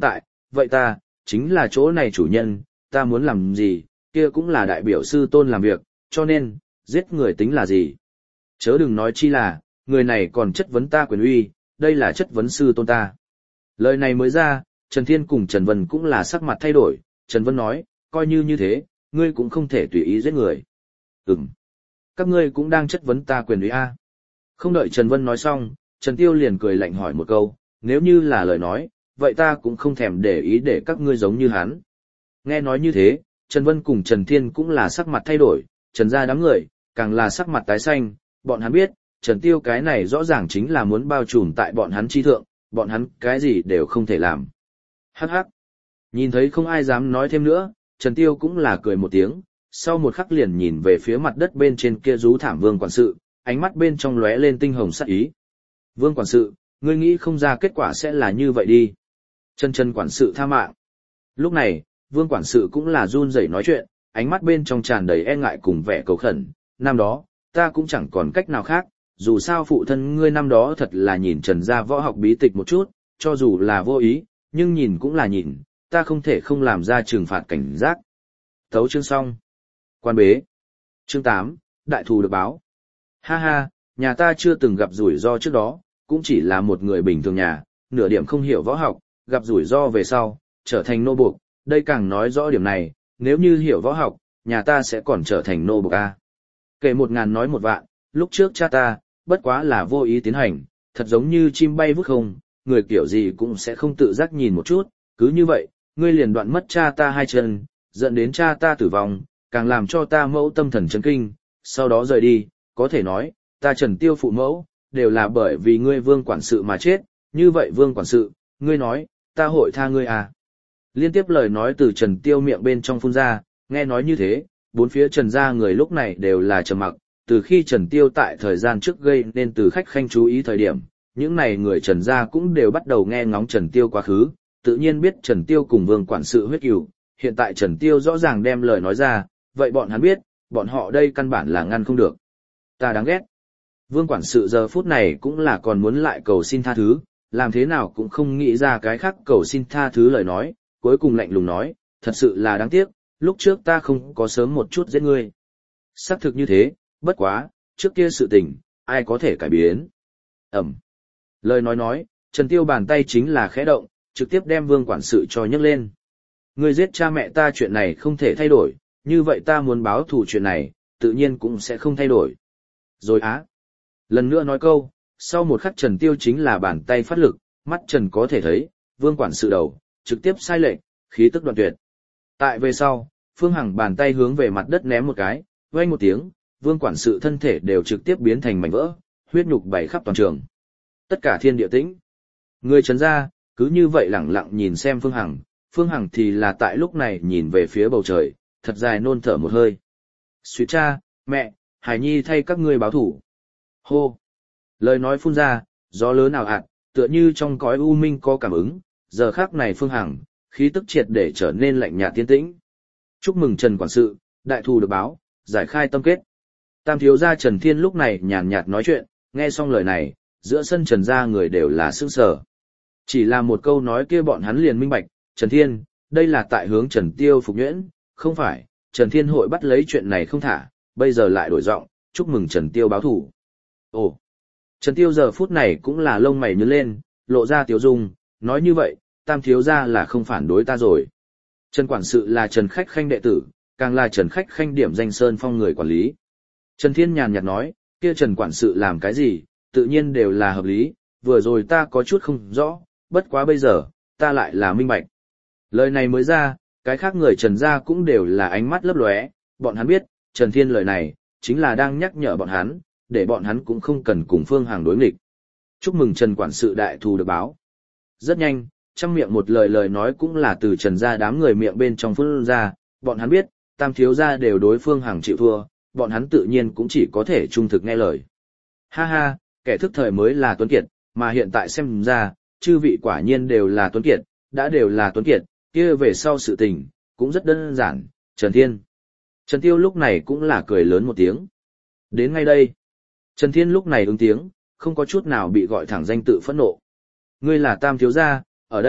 vậy ta, chính là chỗ này chủ nhân, ta muốn làm gì, kia cũng là đại biểu sư tôn làm việc, cho nên, giết người tính là gì. Chớ đừng nói chi là, người này còn chất vấn ta quyền uy, đây là chất vấn sư tôn ta. Lời này mới ra, Trần Thiên cùng Trần Vân cũng là sắc mặt thay đổi, Trần Vân nói, coi như như thế, ngươi cũng không thể tùy ý giết người. Ừm. Các ngươi cũng đang chất vấn ta quyền uy a. Không đợi Trần Vân nói xong, Trần Tiêu liền cười lạnh hỏi một câu, nếu như là lời nói, vậy ta cũng không thèm để ý để các ngươi giống như hắn. Nghe nói như thế, Trần Vân cùng Trần Thiên cũng là sắc mặt thay đổi, Trần gia đám người, càng là sắc mặt tái xanh, bọn hắn biết, Trần Tiêu cái này rõ ràng chính là muốn bao trùm tại bọn hắn chi thượng, bọn hắn cái gì đều không thể làm. Hắc hắc. Nhìn thấy không ai dám nói thêm nữa, Trần Tiêu cũng là cười một tiếng, sau một khắc liền nhìn về phía mặt đất bên trên kia rú thảm Vương quản sự, ánh mắt bên trong lóe lên tinh hồng sắc ý. Vương quản sự, ngươi nghĩ không ra kết quả sẽ là như vậy đi. Chân chân quản sự tha mạng. Lúc này, Vương quản sự cũng là run rẩy nói chuyện, ánh mắt bên trong tràn đầy e ngại cùng vẻ cầu khẩn. Năm đó, ta cũng chẳng còn cách nào khác, dù sao phụ thân ngươi năm đó thật là nhìn Trần gia võ học bí tịch một chút, cho dù là vô ý, nhưng nhìn cũng là nhìn, ta không thể không làm ra trừng phạt cảnh giác. Thấu chương xong. Quan bế. Chương tám, đại thù được báo. Ha ha, nhà ta chưa từng gặp rủi ro trước đó, cũng chỉ là một người bình thường nhà, nửa điểm không hiểu võ học, gặp rủi ro về sau, trở thành nô buộc, đây càng nói rõ điểm này, nếu như hiểu võ học, nhà ta sẽ còn trở thành nô buộc a. Kể một ngàn nói một vạn, lúc trước cha ta, bất quá là vô ý tiến hành, thật giống như chim bay vút không, người kiểu gì cũng sẽ không tự giác nhìn một chút, cứ như vậy, ngươi liền đoạn mất cha ta hai chân, dẫn đến cha ta tử vong, càng làm cho ta mẫu tâm thần chấn kinh, sau đó rời đi, có thể nói, ta Trần Tiêu phụ mẫu, đều là bởi vì ngươi Vương quản sự mà chết, như vậy Vương quản sự, ngươi nói, ta hội tha ngươi à. Liên tiếp lời nói từ Trần Tiêu miệng bên trong phun ra, nghe nói như thế, bốn phía Trần gia người lúc này đều là trầm mặc, từ khi Trần Tiêu tại thời gian trước gây nên từ khách khanh chú ý thời điểm, những này người Trần gia cũng đều bắt đầu nghe ngóng Trần Tiêu quá khứ, tự nhiên biết Trần Tiêu cùng Vương quản sự huyết cừu, hiện tại Trần Tiêu rõ ràng đem lời nói ra, vậy bọn hắn biết, bọn họ đây căn bản là ngăn không được. Ta đáng ghét. Vương quản sự giờ phút này cũng là còn muốn lại cầu xin tha thứ, làm thế nào cũng không nghĩ ra cái khác cầu xin tha thứ lời nói, cuối cùng lạnh lùng nói, thật sự là đáng tiếc, lúc trước ta không có sớm một chút giết ngươi. Xác thực như thế, bất quá, trước kia sự tình, ai có thể cải biến. Ẩm. Lời nói nói, Trần Tiêu bàn tay chính là khẽ động, trực tiếp đem Vương quản sự cho nhấc lên. Ngươi giết cha mẹ ta chuyện này không thể thay đổi, như vậy ta muốn báo thù chuyện này, tự nhiên cũng sẽ không thay đổi. Rồi á. Lần nữa nói câu, sau một khắc Trần Tiêu chính là bàn tay phát lực, mắt Trần có thể thấy, Vương quản sự đầu, trực tiếp sai lệch, khí tức đoạn tuyệt. Tại về sau, Phương Hằng bàn tay hướng về mặt đất ném một cái, vang một tiếng, Vương quản sự thân thể đều trực tiếp biến thành mảnh vỡ, huyết nhục bảy khắp toàn trường. Tất cả thiên địa tĩnh. Người Trần gia, cứ như vậy lẳng lặng nhìn xem Phương Hằng, Phương Hằng thì là tại lúc này nhìn về phía bầu trời, thật dài nôn thở một hơi. Suýt cha, mẹ, Hải Nhi thay các ngươi báo thủ. Hô! Lời nói phun ra, gió lớn ào ạt, tựa như trong cõi u minh có cảm ứng, giờ khắc này Phương Hằng, khí tức triệt để trở nên lạnh nhạt tiến tĩnh. Chúc mừng Trần quản sự, đại thù được báo, giải khai tâm kết. Tam thiếu gia Trần Thiên lúc này nhàn nhạt nói chuyện, nghe xong lời này, giữa sân Trần gia người đều là sững sờ. Chỉ là một câu nói kia bọn hắn liền minh bạch, Trần Thiên, đây là tại hướng Trần Tiêu phục nhuyễn, không phải, Trần Thiên hội bắt lấy chuyện này không thả, bây giờ lại đổi giọng, chúc mừng Trần Tiêu báo thủ. Ồ, Trần Tiêu giờ phút này cũng là lông mày nhướng lên, lộ ra tiêu dung, nói như vậy, tam thiếu gia là không phản đối ta rồi. Trần quản sự là Trần Khách Khanh đệ tử, càng là Trần Khách Khanh điểm danh sơn phong người quản lý. Trần Thiên nhàn nhạt nói, kia Trần quản sự làm cái gì, tự nhiên đều là hợp lý, vừa rồi ta có chút không rõ, bất quá bây giờ, ta lại là minh bạch. Lời này mới ra, cái khác người Trần gia cũng đều là ánh mắt lấp lóe, bọn hắn biết, Trần Thiên lời này, chính là đang nhắc nhở bọn hắn, để bọn hắn cũng không cần cùng Phương Hằng đối nghịch. Chúc mừng Trần quản sự đại thù được báo. Rất nhanh, trong miệng một lời lời nói cũng là từ Trần gia đám người miệng bên trong phương ra, bọn hắn biết, tam thiếu gia đều đối Phương Hằng chịu thua, bọn hắn tự nhiên cũng chỉ có thể trung thực nghe lời. Ha ha, kẻ thức thời mới là tuấn kiệt, mà hiện tại xem ra, chư vị quả nhiên đều là tuấn kiệt, đã đều là tuấn kiệt, kia về sau sự tình, cũng rất đơn giản, Trần Thiên. Trần Tiêu lúc này cũng là cười lớn một tiếng. Đến ngay đây, Trần Thiên lúc này ứng tiếng, không có chút nào bị gọi thẳng danh tự phẫn nộ. Ngươi là tam thiếu gia, ở đây,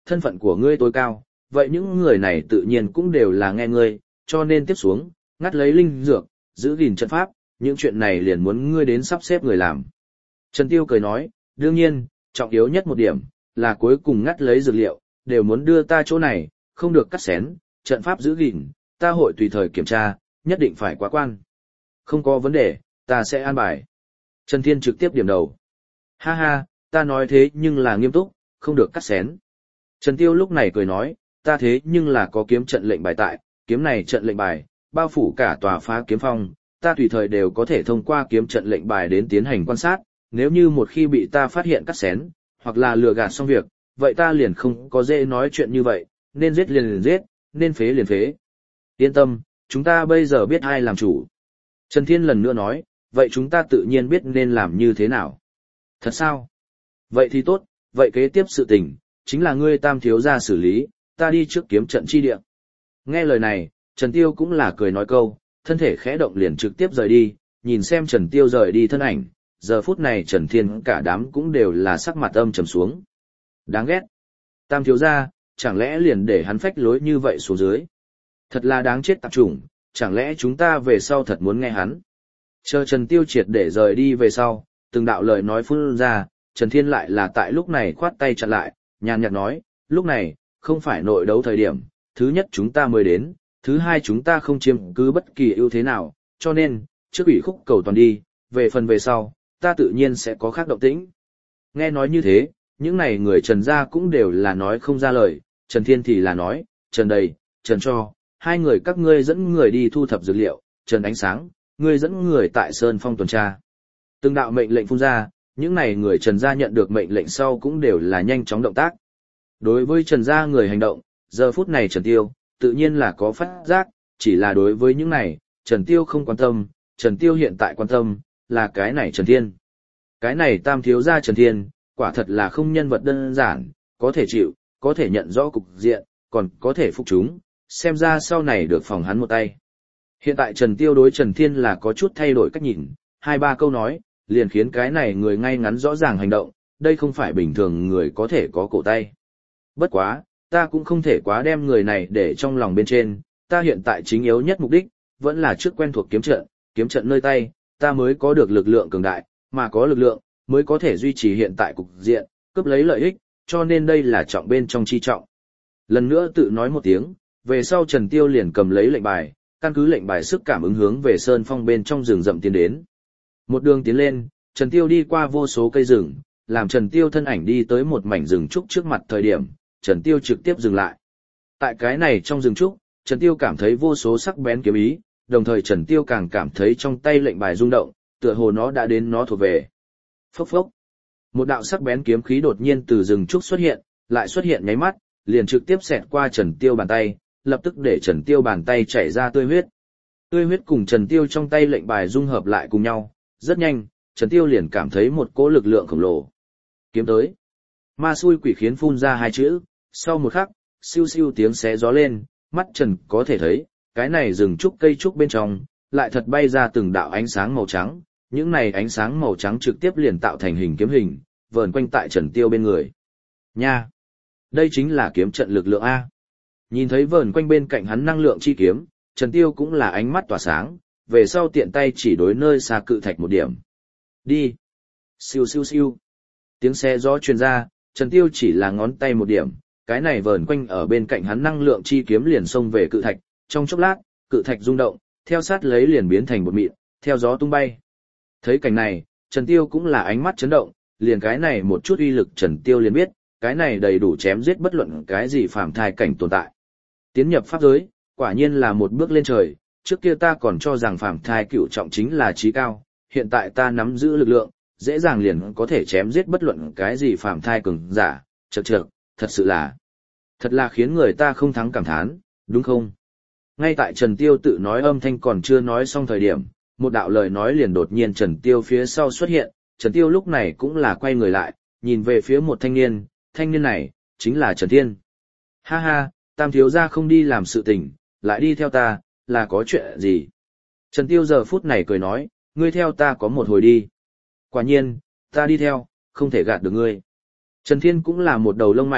thân phận của ngươi tối cao, vậy những người này tự nhiên cũng đều là nghe ngươi, cho nên tiếp xuống, ngắt lấy linh dược, giữ gìn trận pháp, những chuyện này liền muốn ngươi đến sắp xếp người làm. Trần Tiêu cười nói, đương nhiên, trọng yếu nhất một điểm, là cuối cùng ngắt lấy dược liệu, đều muốn đưa ta chỗ này, không được cắt xén, trận pháp giữ gìn, ta hội tùy thời kiểm tra, nhất định phải quá quan. Không có vấn đề, ta sẽ an bài. Trần Thiên trực tiếp điểm đầu. Ha ha, ta nói thế nhưng là nghiêm túc, không được cắt xén. Trần Tiêu lúc này cười nói, ta thế nhưng là có kiếm trận lệnh bài tại, kiếm này trận lệnh bài, bao phủ cả tòa phá kiếm phong, ta tùy thời đều có thể thông qua kiếm trận lệnh bài đến tiến hành quan sát, nếu như một khi bị ta phát hiện cắt xén, hoặc là lừa gạt xong việc, vậy ta liền không có dễ nói chuyện như vậy, nên giết liền liền giết, nên phế liền phế. Yên tâm, chúng ta bây giờ biết ai làm chủ. Trần Thiên lần nữa nói, vậy chúng ta tự nhiên biết nên làm như thế nào. Thật sao? Vậy thì tốt, vậy kế tiếp sự tình, chính là ngươi Tam thiếu gia xử lý, ta đi trước kiếm trận chi địa. Nghe lời này, Trần Tiêu cũng là cười nói câu, thân thể khẽ động liền trực tiếp rời đi, nhìn xem Trần Tiêu rời đi thân ảnh, giờ phút này Trần Thiên cả đám cũng đều là sắc mặt âm trầm xuống. Đáng ghét. Tam thiếu gia, chẳng lẽ liền để hắn phách lối như vậy xuống dưới. Thật là đáng chết tạp chủng, chẳng lẽ chúng ta về sau thật muốn nghe hắn. Chờ Trần Tiêu triệt để rời đi về sau, từng đạo lời nói phun ra, Trần Thiên lại là tại lúc này khoát tay chặn lại, nhàn nhạt nói, lúc này, không phải nội đấu thời điểm, thứ nhất chúng ta mới đến, thứ hai chúng ta không chiếm cứ bất kỳ ưu thế nào, cho nên, trước ủy khúc cầu toàn đi, về phần về sau, ta tự nhiên sẽ có khác động tĩnh. Nghe nói như thế, những này người Trần gia cũng đều là nói không ra lời, Trần Thiên thì là nói, Trần Đầy, Trần Cho, hai người các ngươi dẫn người đi thu thập dược liệu, Trần Ánh Sáng, ngươi dẫn người tại Sơn Phong tuần tra. Từng đạo mệnh lệnh phun ra, những này người Trần gia nhận được mệnh lệnh sau cũng đều là nhanh chóng động tác. Đối với Trần gia người hành động, giờ phút này Trần Tiêu, tự nhiên là có phát giác, chỉ là đối với những này, Trần Tiêu không quan tâm, Trần Tiêu hiện tại quan tâm, là cái này Trần Thiên. Cái này Tam thiếu gia Trần Thiên, quả thật là không nhân vật đơn giản, có thể chịu, có thể nhận rõ cục diện, còn có thể phục chúng, xem ra sau này được phòng hắn một tay. Hiện tại Trần Tiêu đối Trần Thiên là có chút thay đổi cách nhìn, hai ba câu nói, liền khiến cái này người ngay ngắn rõ ràng hành động, đây không phải bình thường người có thể có cổ tay. Bất quá, ta cũng không thể quá đem người này để trong lòng bên trên, ta hiện tại chính yếu nhất mục đích, vẫn là trước quen thuộc kiếm trận, kiếm trận nơi tay, ta mới có được lực lượng cường đại, mà có lực lượng, mới có thể duy trì hiện tại cục diện, cướp lấy lợi ích, cho nên đây là trọng bên trong chi trọng. Lần nữa tự nói một tiếng, về sau Trần Tiêu liền cầm lấy lệnh bài, căn cứ lệnh bài sức cảm ứng hướng về sơn phong bên trong rừng rậm tiến đến. Một đường tiến lên, Trần Tiêu đi qua vô số cây rừng, làm Trần Tiêu thân ảnh đi tới một mảnh rừng trúc trước mặt thời điểm, Trần Tiêu trực tiếp dừng lại. Tại cái này trong rừng trúc, Trần Tiêu cảm thấy vô số sắc bén kiếm ý, đồng thời Trần Tiêu càng cảm thấy trong tay lệnh bài rung động, tựa hồ nó đã đến nó thuộc về. Phốc phốc. Một đạo sắc bén kiếm khí đột nhiên từ rừng trúc xuất hiện, lại xuất hiện nháy mắt, liền trực tiếp xẹt qua Trần Tiêu bàn tay, lập tức để Trần Tiêu bàn tay chảy ra tươi huyết. Tươi huyết cùng Trần Tiêu trong tay lệnh bài dung hợp lại cùng nhau, rất nhanh, Trần Tiêu liền cảm thấy một cỗ lực lượng khổng lồ. Kiếm tới. Ma xui quỷ khiến phun ra hai chữ, sau một khắc, siêu siêu tiếng xé gió lên, mắt Trần có thể thấy, cái này rừng trúc cây trúc bên trong, lại thật bay ra từng đạo ánh sáng màu trắng, những này ánh sáng màu trắng trực tiếp liền tạo thành hình kiếm hình, vờn quanh tại Trần Tiêu bên người. Nha! Đây chính là kiếm trận lực lượng A. Nhìn thấy vờn quanh bên cạnh hắn năng lượng chi kiếm, Trần Tiêu cũng là ánh mắt tỏa sáng, về sau tiện tay chỉ đối nơi xa cự thạch một điểm. Đi! Siêu siêu siêu! Tiếng xe gió truyền ra, Trần Tiêu chỉ là ngón tay một điểm, cái này vờn quanh ở bên cạnh hắn năng lượng chi kiếm liền xông về cự thạch, trong chốc lát, cự thạch rung động, theo sát lấy liền biến thành bột mịn, theo gió tung bay. Thấy cảnh này, Trần Tiêu cũng là ánh mắt chấn động, liền cái này một chút uy lực Trần Tiêu liền biết, cái này đầy đủ chém giết bất luận cái gì phàm thai cảnh tồn tại. Tiến nhập pháp giới, quả nhiên là một bước lên trời, trước kia ta còn cho rằng phàm thai cửu trọng chính là chí cao, hiện tại ta nắm giữ lực lượng, dễ dàng liền có thể chém giết bất luận cái gì phàm thai cường giả, chậc chậc, thật sự là, thật là khiến người ta không thắng cảm thán, đúng không? Ngay tại Trần Tiêu tự nói âm thanh còn chưa nói xong thời điểm, một đạo lời nói liền đột nhiên Trần Tiêu phía sau xuất hiện, Trần Tiêu lúc này cũng là quay người lại, nhìn về phía một thanh niên, thanh niên này, chính là Trần Thiên. Ha ha, Tam thiếu gia không đi làm sự tình, lại đi theo ta, là có chuyện gì? Trần Tiêu giờ phút này cười nói, ngươi theo ta có một hồi đi. Quả nhiên, ta đi theo, không thể gạt được ngươi. Trần Thiên cũng là một đầu lông mày,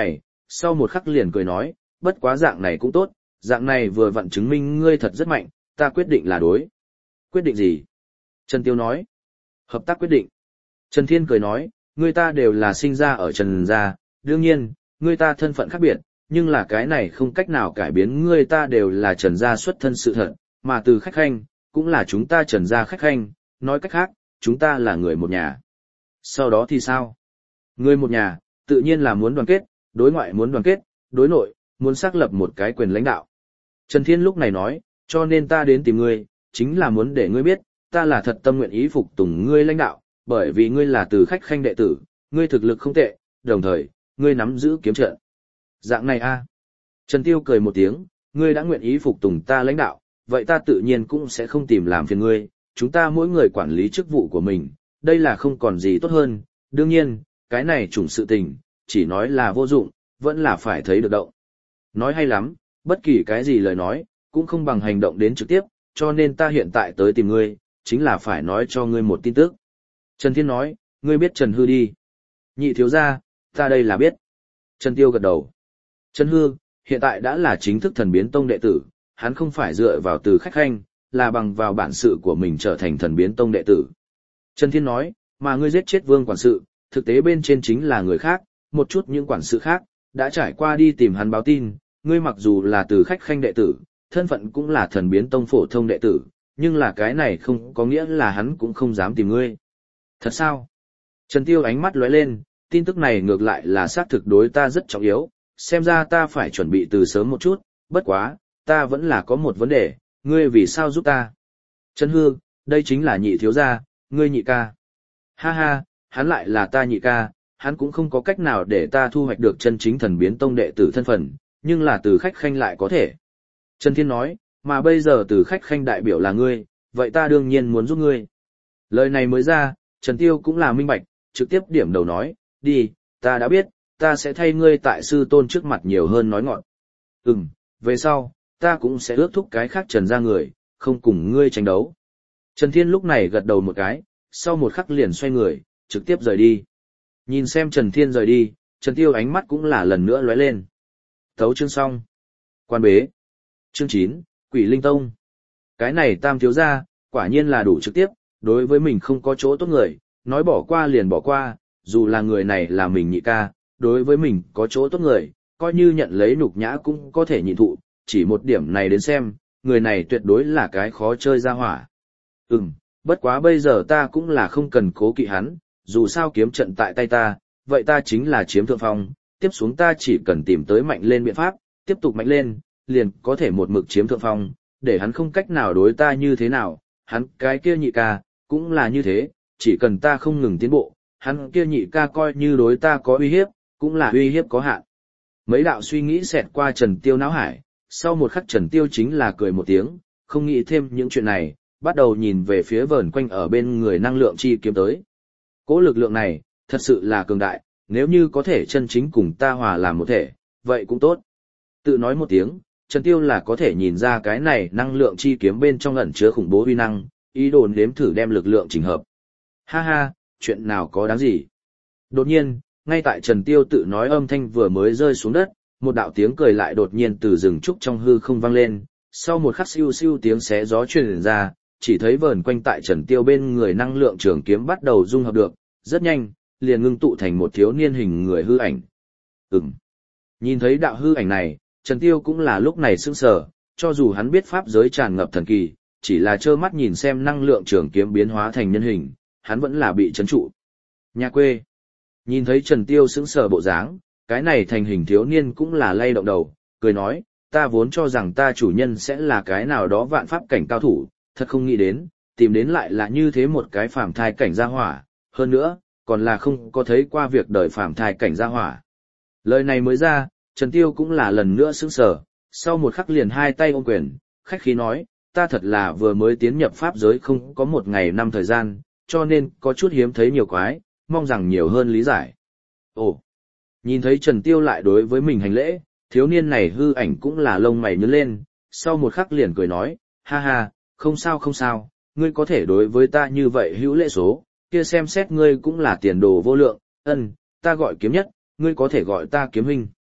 sau một khắc liền cười nói, bất quá dạng này cũng tốt, dạng này vừa vặn chứng minh ngươi thật rất mạnh, ta quyết định là đối. Quyết định gì? Trần Tiêu nói. Hợp tác quyết định. Trần Thiên cười nói, ngươi ta đều là sinh ra ở Trần gia, đương nhiên, ngươi ta thân phận khác biệt, nhưng là cái này không cách nào cải biến ngươi ta đều là Trần gia xuất thân sự thật, mà từ khách khanh, cũng là chúng ta Trần gia khách khanh, nói cách khác, chúng ta là người một nhà. Sau đó thì sao? Người một nhà, tự nhiên là muốn đoàn kết, đối ngoại muốn đoàn kết, đối nội, muốn xác lập một cái quyền lãnh đạo. Trần Thiên lúc này nói, cho nên ta đến tìm ngươi, chính là muốn để ngươi biết, ta là thật tâm nguyện ý phục tùng ngươi lãnh đạo, bởi vì ngươi là từ khách khanh đệ tử, ngươi thực lực không tệ, đồng thời, ngươi nắm giữ kiếm trận. Dạng này a. Trần Tiêu cười một tiếng, ngươi đã nguyện ý phục tùng ta lãnh đạo, vậy ta tự nhiên cũng sẽ không tìm làm phiền ngươi, chúng ta mỗi người quản lý chức vụ của mình, đây là không còn gì tốt hơn, đương nhiên, cái này chủng sự tình, chỉ nói là vô dụng, vẫn là phải thấy được động. Nói hay lắm, bất kỳ cái gì lời nói, cũng không bằng hành động đến trực tiếp, cho nên ta hiện tại tới tìm ngươi, chính là phải nói cho ngươi một tin tức. Trần Thiên nói, ngươi biết Trần Hư đi. Nhị thiếu gia, ta đây là biết. Trần Tiêu gật đầu. Trần Hư, hiện tại đã là chính thức thần biến tông đệ tử, hắn không phải dựa vào từ khách khanh, là bằng vào bản sự của mình trở thành thần biến tông đệ tử. Trần Thiên nói, mà ngươi giết chết vương quản sự, thực tế bên trên chính là người khác, một chút những quản sự khác, đã trải qua đi tìm hắn báo tin, ngươi mặc dù là từ khách khanh đệ tử, thân phận cũng là thần biến tông phổ thông đệ tử, nhưng là cái này không có nghĩa là hắn cũng không dám tìm ngươi. Thật sao? Trần Tiêu ánh mắt lóe lên, tin tức này ngược lại là xác thực đối ta rất trọng yếu, xem ra ta phải chuẩn bị từ sớm một chút, bất quá, ta vẫn là có một vấn đề, ngươi vì sao giúp ta? Trần Hư, đây chính là nhị thiếu gia, ngươi nhị ca. Ha ha, hắn lại là ta nhị ca, hắn cũng không có cách nào để ta thu hoạch được chân chính thần biến tông đệ tử thân phận, nhưng là từ khách khanh lại có thể. Trần Thiên nói, mà bây giờ từ khách khanh đại biểu là ngươi, vậy ta đương nhiên muốn giúp ngươi. Lời này mới ra, Trần Tiêu cũng là minh bạch, trực tiếp điểm đầu nói, đi, ta đã biết, ta sẽ thay ngươi tại sư tôn trước mặt nhiều hơn nói ngọn. Ừm, về sau, ta cũng sẽ ước thúc cái khác Trần ra người, không cùng ngươi tranh đấu. Trần Thiên lúc này gật đầu một cái, sau một khắc liền xoay người, trực tiếp rời đi. Nhìn xem Trần Thiên rời đi, Trần Tiêu ánh mắt cũng là lần nữa lóe lên. Thấu chương xong. Quan bế. Chương chín, Quỷ Linh Tông. Cái này tam thiếu gia, quả nhiên là đủ trực tiếp, đối với mình không có chỗ tốt người, nói bỏ qua liền bỏ qua, dù là người này là mình nhị ca, đối với mình có chỗ tốt người, coi như nhận lấy nhục nhã cũng có thể nhịn thụ, chỉ một điểm này đến xem, người này tuyệt đối là cái khó chơi ra hỏa. Ừm, bất quá bây giờ ta cũng là không cần cố kỵ hắn, dù sao kiếm trận tại tay ta, vậy ta chính là chiếm thượng phong, tiếp xuống ta chỉ cần tìm tới mạnh lên biện pháp, tiếp tục mạnh lên, liền có thể một mực chiếm thượng phong, để hắn không cách nào đối ta như thế nào, hắn cái kia nhị ca, cũng là như thế, chỉ cần ta không ngừng tiến bộ, hắn kia nhị ca coi như đối ta có uy hiếp, cũng là uy hiếp có hạn. Mấy đạo suy nghĩ xẹt qua Trần Tiêu não hải, sau một khắc Trần Tiêu chính là cười một tiếng, không nghĩ thêm những chuyện này, bắt đầu nhìn về phía vờn quanh ở bên người năng lượng chi kiếm tới. Cỗ lực lượng này, thật sự là cường đại, nếu như có thể chân chính cùng ta hòa làm một thể, vậy cũng tốt. Tự nói một tiếng, Trần Tiêu là có thể nhìn ra cái này năng lượng chi kiếm bên trong ẩn chứa khủng bố uy năng, ý đồ nếm thử đem lực lượng chỉnh hợp. Ha ha, chuyện nào có đáng gì. Đột nhiên, ngay tại Trần Tiêu tự nói âm thanh vừa mới rơi xuống đất, một đạo tiếng cười lại đột nhiên từ rừng trúc trong hư không vang lên, sau một khắc siêu siêu tiếng xé gió truyền ra, chỉ thấy vờn quanh tại Trần Tiêu bên người năng lượng trường kiếm bắt đầu dung hợp được, rất nhanh, liền ngưng tụ thành một thiếu niên hình người hư ảnh. Ừm. Nhìn thấy đạo hư ảnh này, Trần Tiêu cũng là lúc này sững sờ, cho dù hắn biết pháp giới tràn ngập thần kỳ, chỉ là trơ mắt nhìn xem năng lượng trường kiếm biến hóa thành nhân hình, hắn vẫn là bị chấn trụ. Nhà quê. Nhìn thấy Trần Tiêu sững sờ bộ dáng, cái này thành hình thiếu niên cũng là lay động đầu, cười nói, ta vốn cho rằng ta chủ nhân sẽ là cái nào đó vạn pháp cảnh cao thủ, thật không nghĩ đến, tìm đến lại là như thế một cái phàm thai cảnh gia hỏa, hơn nữa, còn là không có thấy qua việc đời phàm thai cảnh gia hỏa. Lời này mới ra, Trần Tiêu cũng là lần nữa sững sờ, sau một khắc liền hai tay ôm quyền, khách khí nói, ta thật là vừa mới tiến nhập pháp giới không có một ngày năm thời gian, cho nên có chút hiếm thấy nhiều quái, mong rằng nhiều hơn lý giải. Ồ, nhìn thấy Trần Tiêu lại đối với mình hành lễ, thiếu niên này hư ảnh cũng là lông mày nhướng lên, sau một khắc liền cười nói, ha ha, không sao không sao, ngươi có thể đối với ta như vậy hữu lễ số, kia xem xét ngươi cũng là tiền đồ vô lượng, ân, ta gọi kiếm nhất, ngươi có thể gọi ta kiếm huynh.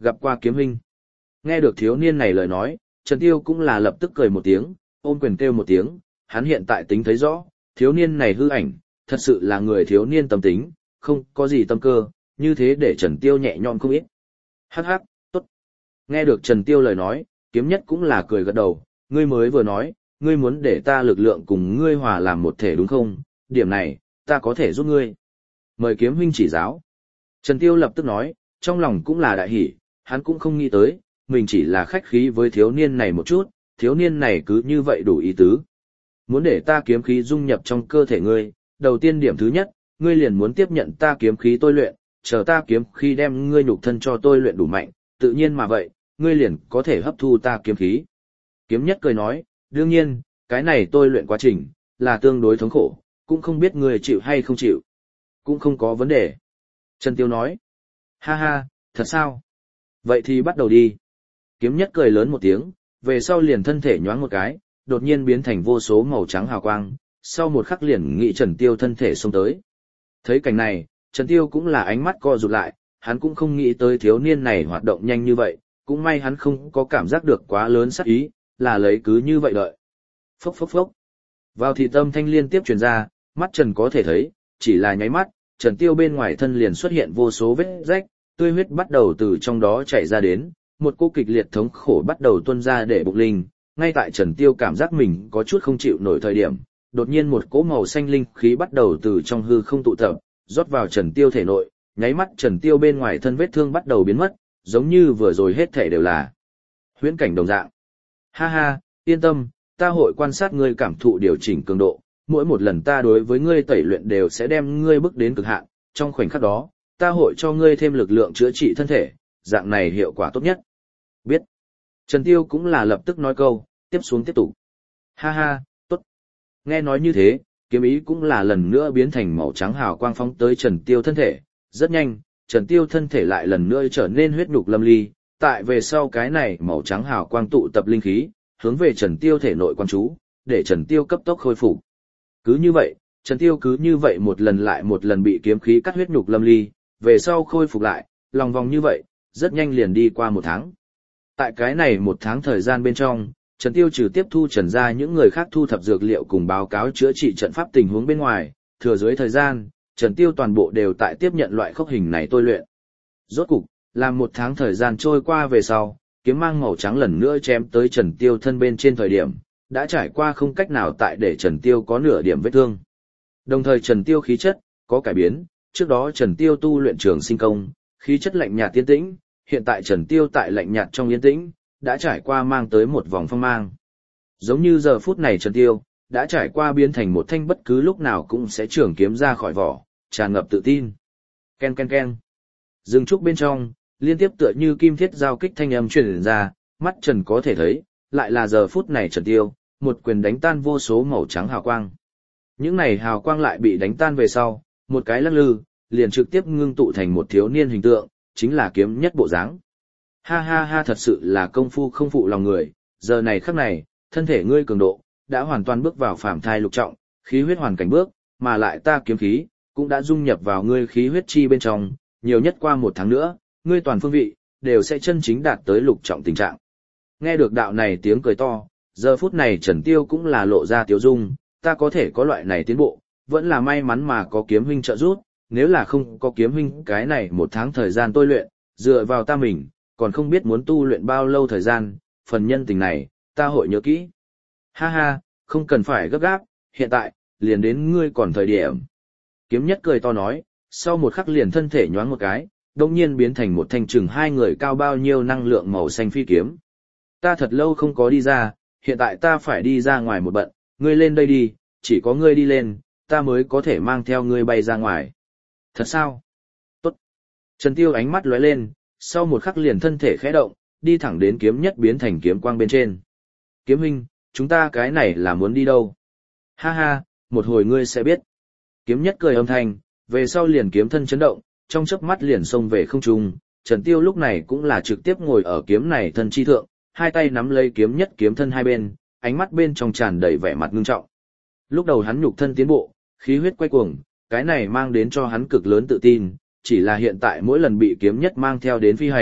gặp qua kiếm huynh. Nghe được thiếu niên này lời nói, Trần Tiêu cũng là lập tức cười một tiếng, ôm quyền kêu một tiếng, hắn hiện tại tính thấy rõ, thiếu niên này hư ảnh, thật sự là người thiếu niên tâm tính, không có gì tâm cơ, như thế để Trần Tiêu nhẹ nhõm không ít. Hắc hắc, tốt. Nghe được Trần Tiêu lời nói, kiếm nhất cũng là cười gật đầu, ngươi mới vừa nói, ngươi muốn để ta lực lượng cùng ngươi hòa làm một thể đúng không? Điểm này, ta có thể giúp ngươi. Mời kiếm huynh chỉ giáo. Trần Tiêu lập tức nói, trong lòng cũng là đại hỉ, hắn cũng không nghĩ tới, mình chỉ là khách khí với thiếu niên này một chút, thiếu niên này cứ như vậy đủ ý tứ. Muốn để ta kiếm khí dung nhập trong cơ thể ngươi, đầu tiên điểm thứ nhất, ngươi liền muốn tiếp nhận ta kiếm khí tôi luyện, chờ ta kiếm khí đem ngươi nhục thân cho tôi luyện đủ mạnh, tự nhiên mà vậy, ngươi liền có thể hấp thu ta kiếm khí. Kiếm nhất cười nói, đương nhiên, cái này tôi luyện quá trình, là tương đối thống khổ, cũng không biết ngươi chịu hay không chịu. Cũng không có vấn đề. Trần Tiêu nói, ha ha, thật sao? Vậy thì bắt đầu đi. Kiếm nhất cười lớn một tiếng, về sau liền thân thể nhoáng một cái, đột nhiên biến thành vô số màu trắng hào quang, sau một khắc liền nghị Trần Tiêu thân thể xông tới. Thấy cảnh này, Trần Tiêu cũng là ánh mắt co rụt lại, hắn cũng không nghĩ tới thiếu niên này hoạt động nhanh như vậy, cũng may hắn không có cảm giác được quá lớn sát ý, là lấy cứ như vậy đợi. Phốc phốc phốc. Vào thì tâm thanh liên tiếp truyền ra, mắt Trần có thể thấy, chỉ là nháy mắt, Trần Tiêu bên ngoài thân liền xuất hiện vô số vết rách, tươi huyết bắt đầu từ trong đó chảy ra đến, một cô kịch liệt thống khổ bắt đầu tuôn ra để bụng linh, ngay tại Trần Tiêu cảm giác mình có chút không chịu nổi thời điểm, đột nhiên một cỗ màu xanh linh khí bắt đầu từ trong hư không tụ tập, rót vào Trần Tiêu thể nội, nháy mắt Trần Tiêu bên ngoài thân vết thương bắt đầu biến mất, giống như vừa rồi hết thể đều là huyễn cảnh đồng dạng. Ha ha, yên tâm, ta hội quan sát ngươi cảm thụ điều chỉnh cường độ, mỗi một lần ta đối với ngươi tẩy luyện đều sẽ đem ngươi bước đến cực hạn, trong khoảnh khắc đó, ta hội cho ngươi thêm lực lượng chữa trị thân thể, dạng này hiệu quả tốt nhất. Biết. Trần Tiêu cũng là lập tức nói câu, tiếp xuống tiếp tục. Ha ha, tốt. Nghe nói như thế, kiếm ý cũng là lần nữa biến thành màu trắng hào quang phóng tới Trần Tiêu thân thể. Rất nhanh, Trần Tiêu thân thể lại lần nữa trở nên huyết nhục lâm ly, tại về sau cái này màu trắng hào quang tụ tập linh khí, hướng về Trần Tiêu thể nội quan chú, để Trần Tiêu cấp tốc khôi phục. Cứ như vậy, Trần Tiêu cứ như vậy một lần lại một lần bị kiếm khí cắt huyết nhục lâm ly, về sau khôi phục lại, lòng vòng như vậy, rất nhanh liền đi qua một tháng. Tại cái này một tháng thời gian bên trong, Trần Tiêu trừ tiếp thu Trần gia những người khác thu thập dược liệu cùng báo cáo chữa trị trận pháp tình huống bên ngoài, thừa dưới thời gian, Trần Tiêu toàn bộ đều tại tiếp nhận loại khốc hình này tôi luyện. Rốt cục, làm một tháng thời gian trôi qua về sau, kiếm mang màu trắng lần nữa chém tới Trần Tiêu thân bên trên thời điểm, đã trải qua không cách nào tại để Trần Tiêu có nửa điểm vết thương. Đồng thời Trần Tiêu khí chất có cải biến, trước đó Trần Tiêu tu luyện trường sinh công, khí chất lạnh nhạt tiên tĩnh, hiện tại Trần Tiêu tại lạnh nhạt trong yên tĩnh, đã trải qua mang tới một vòng phong mang. Giống như giờ phút này Trần Tiêu, đã trải qua biến thành một thanh bất cứ lúc nào cũng sẽ trường kiếm ra khỏi vỏ, tràn ngập tự tin. Ken ken ken. Rừng trúc bên trong, liên tiếp tựa như kim thiết giao kích thanh âm truyền ra, mắt Trần có thể thấy, lại là giờ phút này Trần Tiêu, một quyền đánh tan vô số màu trắng hào quang. Những này hào quang lại bị đánh tan về sau, một cái lắc lư, liền trực tiếp ngưng tụ thành một thiếu niên hình tượng, chính là kiếm nhất bộ dáng. Ha ha ha, thật sự là công phu không phụ lòng người, giờ này khắc này, thân thể ngươi cường độ, đã hoàn toàn bước vào phàm thai lục trọng, khí huyết hoàn cảnh bước, mà lại ta kiếm khí, cũng đã dung nhập vào ngươi khí huyết chi bên trong, nhiều nhất qua một tháng nữa, ngươi toàn phương vị, đều sẽ chân chính đạt tới lục trọng tình trạng. Nghe được đạo này tiếng cười to, giờ phút này Trần Tiêu cũng là lộ ra tiếu dung, ta có thể có loại này tiến bộ, vẫn là may mắn mà có kiếm huynh trợ giúp, nếu là không có kiếm huynh cái này một tháng thời gian tôi luyện, dựa vào ta mình, còn không biết muốn tu luyện bao lâu thời gian, phần nhân tình này, ta hội nhớ kỹ. Ha ha, không cần phải gấp gáp, hiện tại, liền đến ngươi còn thời điểm. Kiếm nhất cười to nói, sau một khắc liền thân thể nhoáng một cái, đồng nhiên biến thành một thanh chừng hai người cao bao nhiêu năng lượng màu xanh phi kiếm. Ta thật lâu không có đi ra, hiện tại ta phải đi ra ngoài một bận, ngươi lên đây đi, chỉ có ngươi đi lên, ta mới có thể mang theo ngươi bay ra ngoài. Thật sao? Tốt. Trần Tiêu ánh mắt lóe lên, sau một khắc liền thân thể khẽ động, đi thẳng đến kiếm nhất biến thành kiếm quang bên trên. Kiếm huynh, chúng ta cái này là muốn đi đâu? Ha ha, một hồi ngươi sẽ biết. Kiếm nhất cười âm thanh, về sau liền kiếm thân chấn động, trong chớp mắt liền xông về không trung. Trần Tiêu lúc này cũng là trực tiếp ngồi ở kiếm này thân chi thượng, hai tay nắm lấy kiếm nhất kiếm thân hai bên, ánh mắt bên trong tràn đầy vẻ mặt ngưng trọng. Lúc đầu hắn nhục thân tiến bộ, khí huyết quay cuồng, cái này mang đến cho hắn cực lớn tự tin, chỉ là hiện tại mỗi lần bị kiếm nhất mang theo đến phi hành,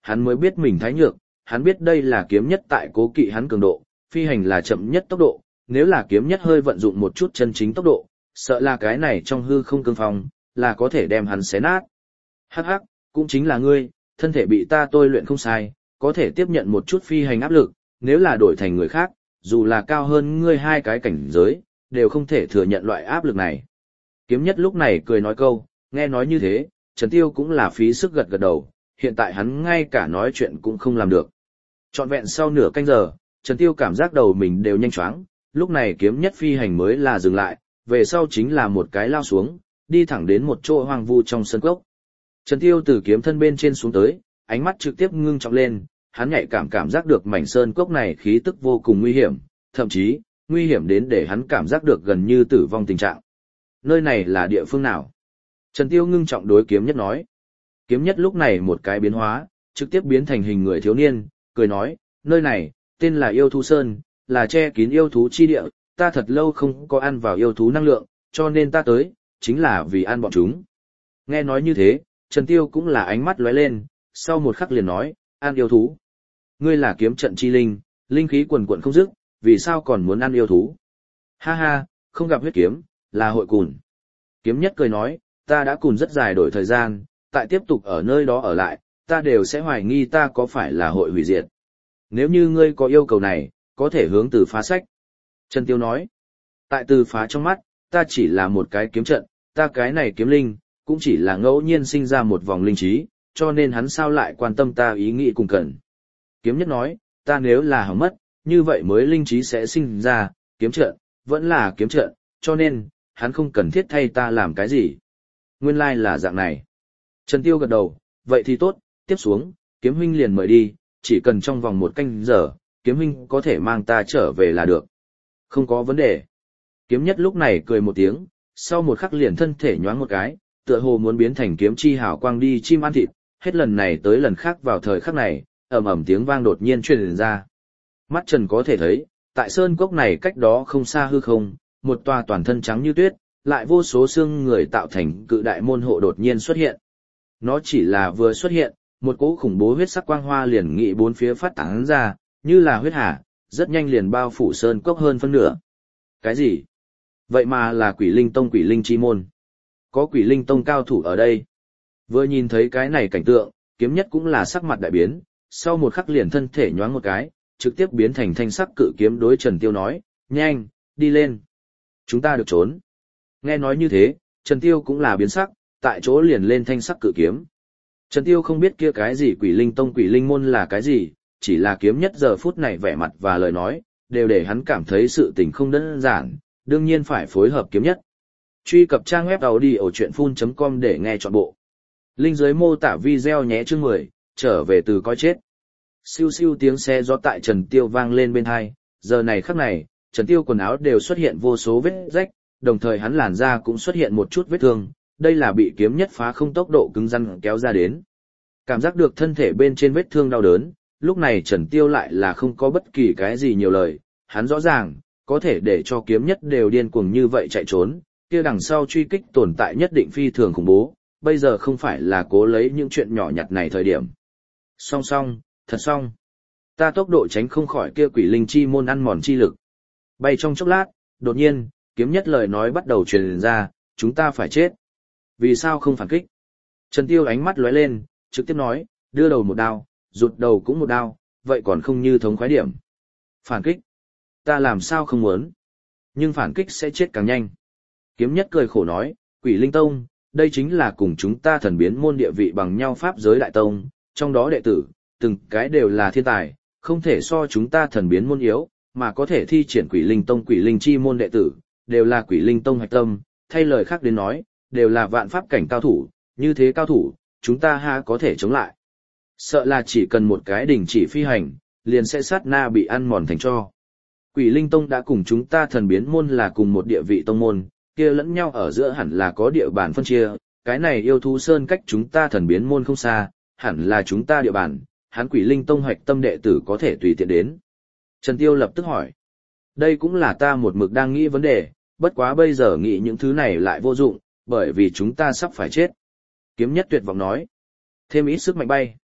Hắn mới biết mình thái nhược, hắn biết đây là kiếm nhất tại cố kỵ hắn cường độ, phi hành là chậm nhất tốc độ, nếu là kiếm nhất hơi vận dụng một chút chân chính tốc độ, sợ là cái này trong hư không cương phong, là có thể đem hắn xé nát. Hắc hắc, cũng chính là ngươi, thân thể bị ta tôi luyện không sai, có thể tiếp nhận một chút phi hành áp lực, nếu là đổi thành người khác, dù là cao hơn ngươi hai cái cảnh giới, đều không thể thừa nhận loại áp lực này. Kiếm nhất lúc này cười nói câu, nghe nói như thế, Trần Tiêu cũng là phí sức gật gật đầu, hiện tại hắn ngay cả nói chuyện cũng không làm được. Trọn vẹn sau nửa canh giờ, Trần Tiêu cảm giác đầu mình đều nhanh choáng, lúc này kiếm nhất phi hành mới là dừng lại, về sau chính là một cái lao xuống, đi thẳng đến một chỗ hoang vu trong sân cốc. Trần Tiêu từ kiếm thân bên trên xuống tới, ánh mắt trực tiếp ngưng trọng lên, hắn nhạy cảm cảm giác được mảnh sơn cốc này khí tức vô cùng nguy hiểm, thậm chí, nguy hiểm đến để hắn cảm giác được gần như tử vong tình trạng. Nơi này là địa phương nào? Trần Tiêu ngưng trọng đối kiếm nhất nói. Kiếm nhất lúc này một cái biến hóa, trực tiếp biến thành hình người thiếu niên, cười nói, nơi này, tên là yêu thú sơn, là che kín yêu thú chi địa, ta thật lâu không có ăn vào yêu thú năng lượng, cho nên ta tới, chính là vì ăn bọn chúng. Nghe nói như thế, Trần Tiêu cũng là ánh mắt lóe lên, sau một khắc liền nói, ăn yêu thú. Ngươi là kiếm trận chi linh, linh khí quần quận không dứt, vì sao còn muốn ăn yêu thú? Ha ha, không gặp huyết kiếm, là hội cùn. Kiếm nhất cười nói, ta đã cùn rất dài đổi thời gian, tại tiếp tục ở nơi đó ở lại, ta đều sẽ hoài nghi ta có phải là hội hủy diệt. Nếu như ngươi có yêu cầu này, có thể hướng từ phá sách. Trần Tiêu nói, tại từ phá trong mắt, ta chỉ là một cái kiếm trận, ta cái này kiếm linh, cũng chỉ là ngẫu nhiên sinh ra một vòng linh trí, cho nên hắn sao lại quan tâm ta ý nghĩ cùng cần. Kiếm nhất nói, ta nếu là hỏng mất, như vậy mới linh trí sẽ sinh ra, kiếm trận, vẫn là kiếm trận, cho nên, hắn không cần thiết thay ta làm cái gì. Nguyên lai là dạng này. Trần Tiêu gật đầu, vậy thì tốt, tiếp xuống, kiếm huynh liền mời đi, chỉ cần trong vòng một canh giờ, kiếm huynh có thể mang ta trở về là được. Không có vấn đề. Kiếm nhất lúc này cười một tiếng, sau một khắc liền thân thể nhoáng một cái, tựa hồ muốn biến thành kiếm chi hào quang đi chim ăn thịt, hết lần này tới lần khác vào thời khắc này, ầm ầm tiếng vang đột nhiên truyền ra. Mắt Trần có thể thấy, tại sơn cốc này cách đó không xa hư không, một tòa toàn thân trắng như tuyết, lại vô số xương người tạo thành cự đại môn hộ đột nhiên xuất hiện. Nó chỉ là vừa xuất hiện, một cỗ khủng bố huyết sắc quang hoa liền nghị bốn phía phát tán ra, như là huyết hà, rất nhanh liền bao phủ sơn cốc hơn phân nửa. Cái gì? Vậy mà là Quỷ Linh Tông Quỷ Linh Chi môn. Có Quỷ Linh Tông cao thủ ở đây. Vừa nhìn thấy cái này cảnh tượng, kiếm nhất cũng là sắc mặt đại biến, sau một khắc liền thân thể nhoáng một cái, trực tiếp biến thành thanh sắc cự kiếm đối Trần Tiêu nói, nhanh, đi lên. Chúng ta được trốn. Nghe nói như thế, Trần Tiêu cũng là biến sắc, tại chỗ liền lên thanh sắc cự kiếm. Trần Tiêu không biết kia cái gì Quỷ Linh Tông Quỷ Linh môn là cái gì, chỉ là kiếm nhất giờ phút này vẻ mặt và lời nói, đều để hắn cảm thấy sự tình không đơn giản, đương nhiên phải phối hợp kiếm nhất. Truy cập trang web audiochuyenphun chấm com để nghe trọn bộ. Link dưới mô tả video nhé chương mười, trở về từ coi chết. Siêu siêu tiếng xe gió tại Trần Tiêu vang lên bên hai, giờ này khắc này, Trần Tiêu quần áo đều xuất hiện vô số vết rách, đồng thời hắn làn da cũng xuất hiện một chút vết thương, đây là bị kiếm nhất phá không tốc độ cứng rắn kéo ra đến. Cảm giác được thân thể bên trên vết thương đau đớn, lúc này Trần Tiêu lại là không có bất kỳ cái gì nhiều lời, hắn rõ ràng, có thể để cho kiếm nhất đều điên cuồng như vậy chạy trốn, kia đằng sau truy kích tồn tại nhất định phi thường khủng bố, bây giờ không phải là cố lấy những chuyện nhỏ nhặt này thời điểm. Song song, thật song. Ta tốc độ tránh không khỏi kia Quỷ Linh Chi môn ăn mòn chi lực. Bay trong chốc lát, đột nhiên, kiếm nhất lời nói bắt đầu truyền ra, chúng ta phải chết. Vì sao không phản kích? Trần Tiêu ánh mắt lóe lên, trực tiếp nói, đưa đầu một đao, rụt đầu cũng một đao, vậy còn không như thống khoái điểm. Phản kích? Ta làm sao không muốn? Nhưng phản kích sẽ chết càng nhanh. Kiếm nhất cười khổ nói, Quỷ Linh Tông, đây chính là cùng chúng ta thần biến môn địa vị bằng nhau pháp giới đại tông, trong đó đệ tử, từng cái đều là thiên tài, không thể so chúng ta thần biến môn yếu, mà có thể thi triển Quỷ Linh Tông Quỷ Linh Chi môn đệ tử, đều là Quỷ Linh Tông hạch tâm, thay lời khác đến nói, đều là vạn pháp cảnh cao thủ, như thế cao thủ, chúng ta ha có thể chống lại. Sợ là chỉ cần một cái đình chỉ phi hành, liền sẽ sát na bị ăn mòn thành tro. Quỷ Linh Tông đã cùng chúng ta thần biến môn là cùng một địa vị tông môn, kia lẫn nhau ở giữa hẳn là có địa bàn phân chia, cái này yêu thú sơn cách chúng ta thần biến môn không xa, hẳn là chúng ta địa bàn, hắn Quỷ Linh Tông hoạch tâm đệ tử có thể tùy tiện đến. Trần Tiêu lập tức hỏi, đây cũng là ta một mực đang nghĩ vấn đề, bất quá bây giờ nghĩ những thứ này lại vô dụng, bởi vì chúng ta sắp phải chết. Kiếm nhất tuyệt vọng nói, thêm ít sức mạnh bay.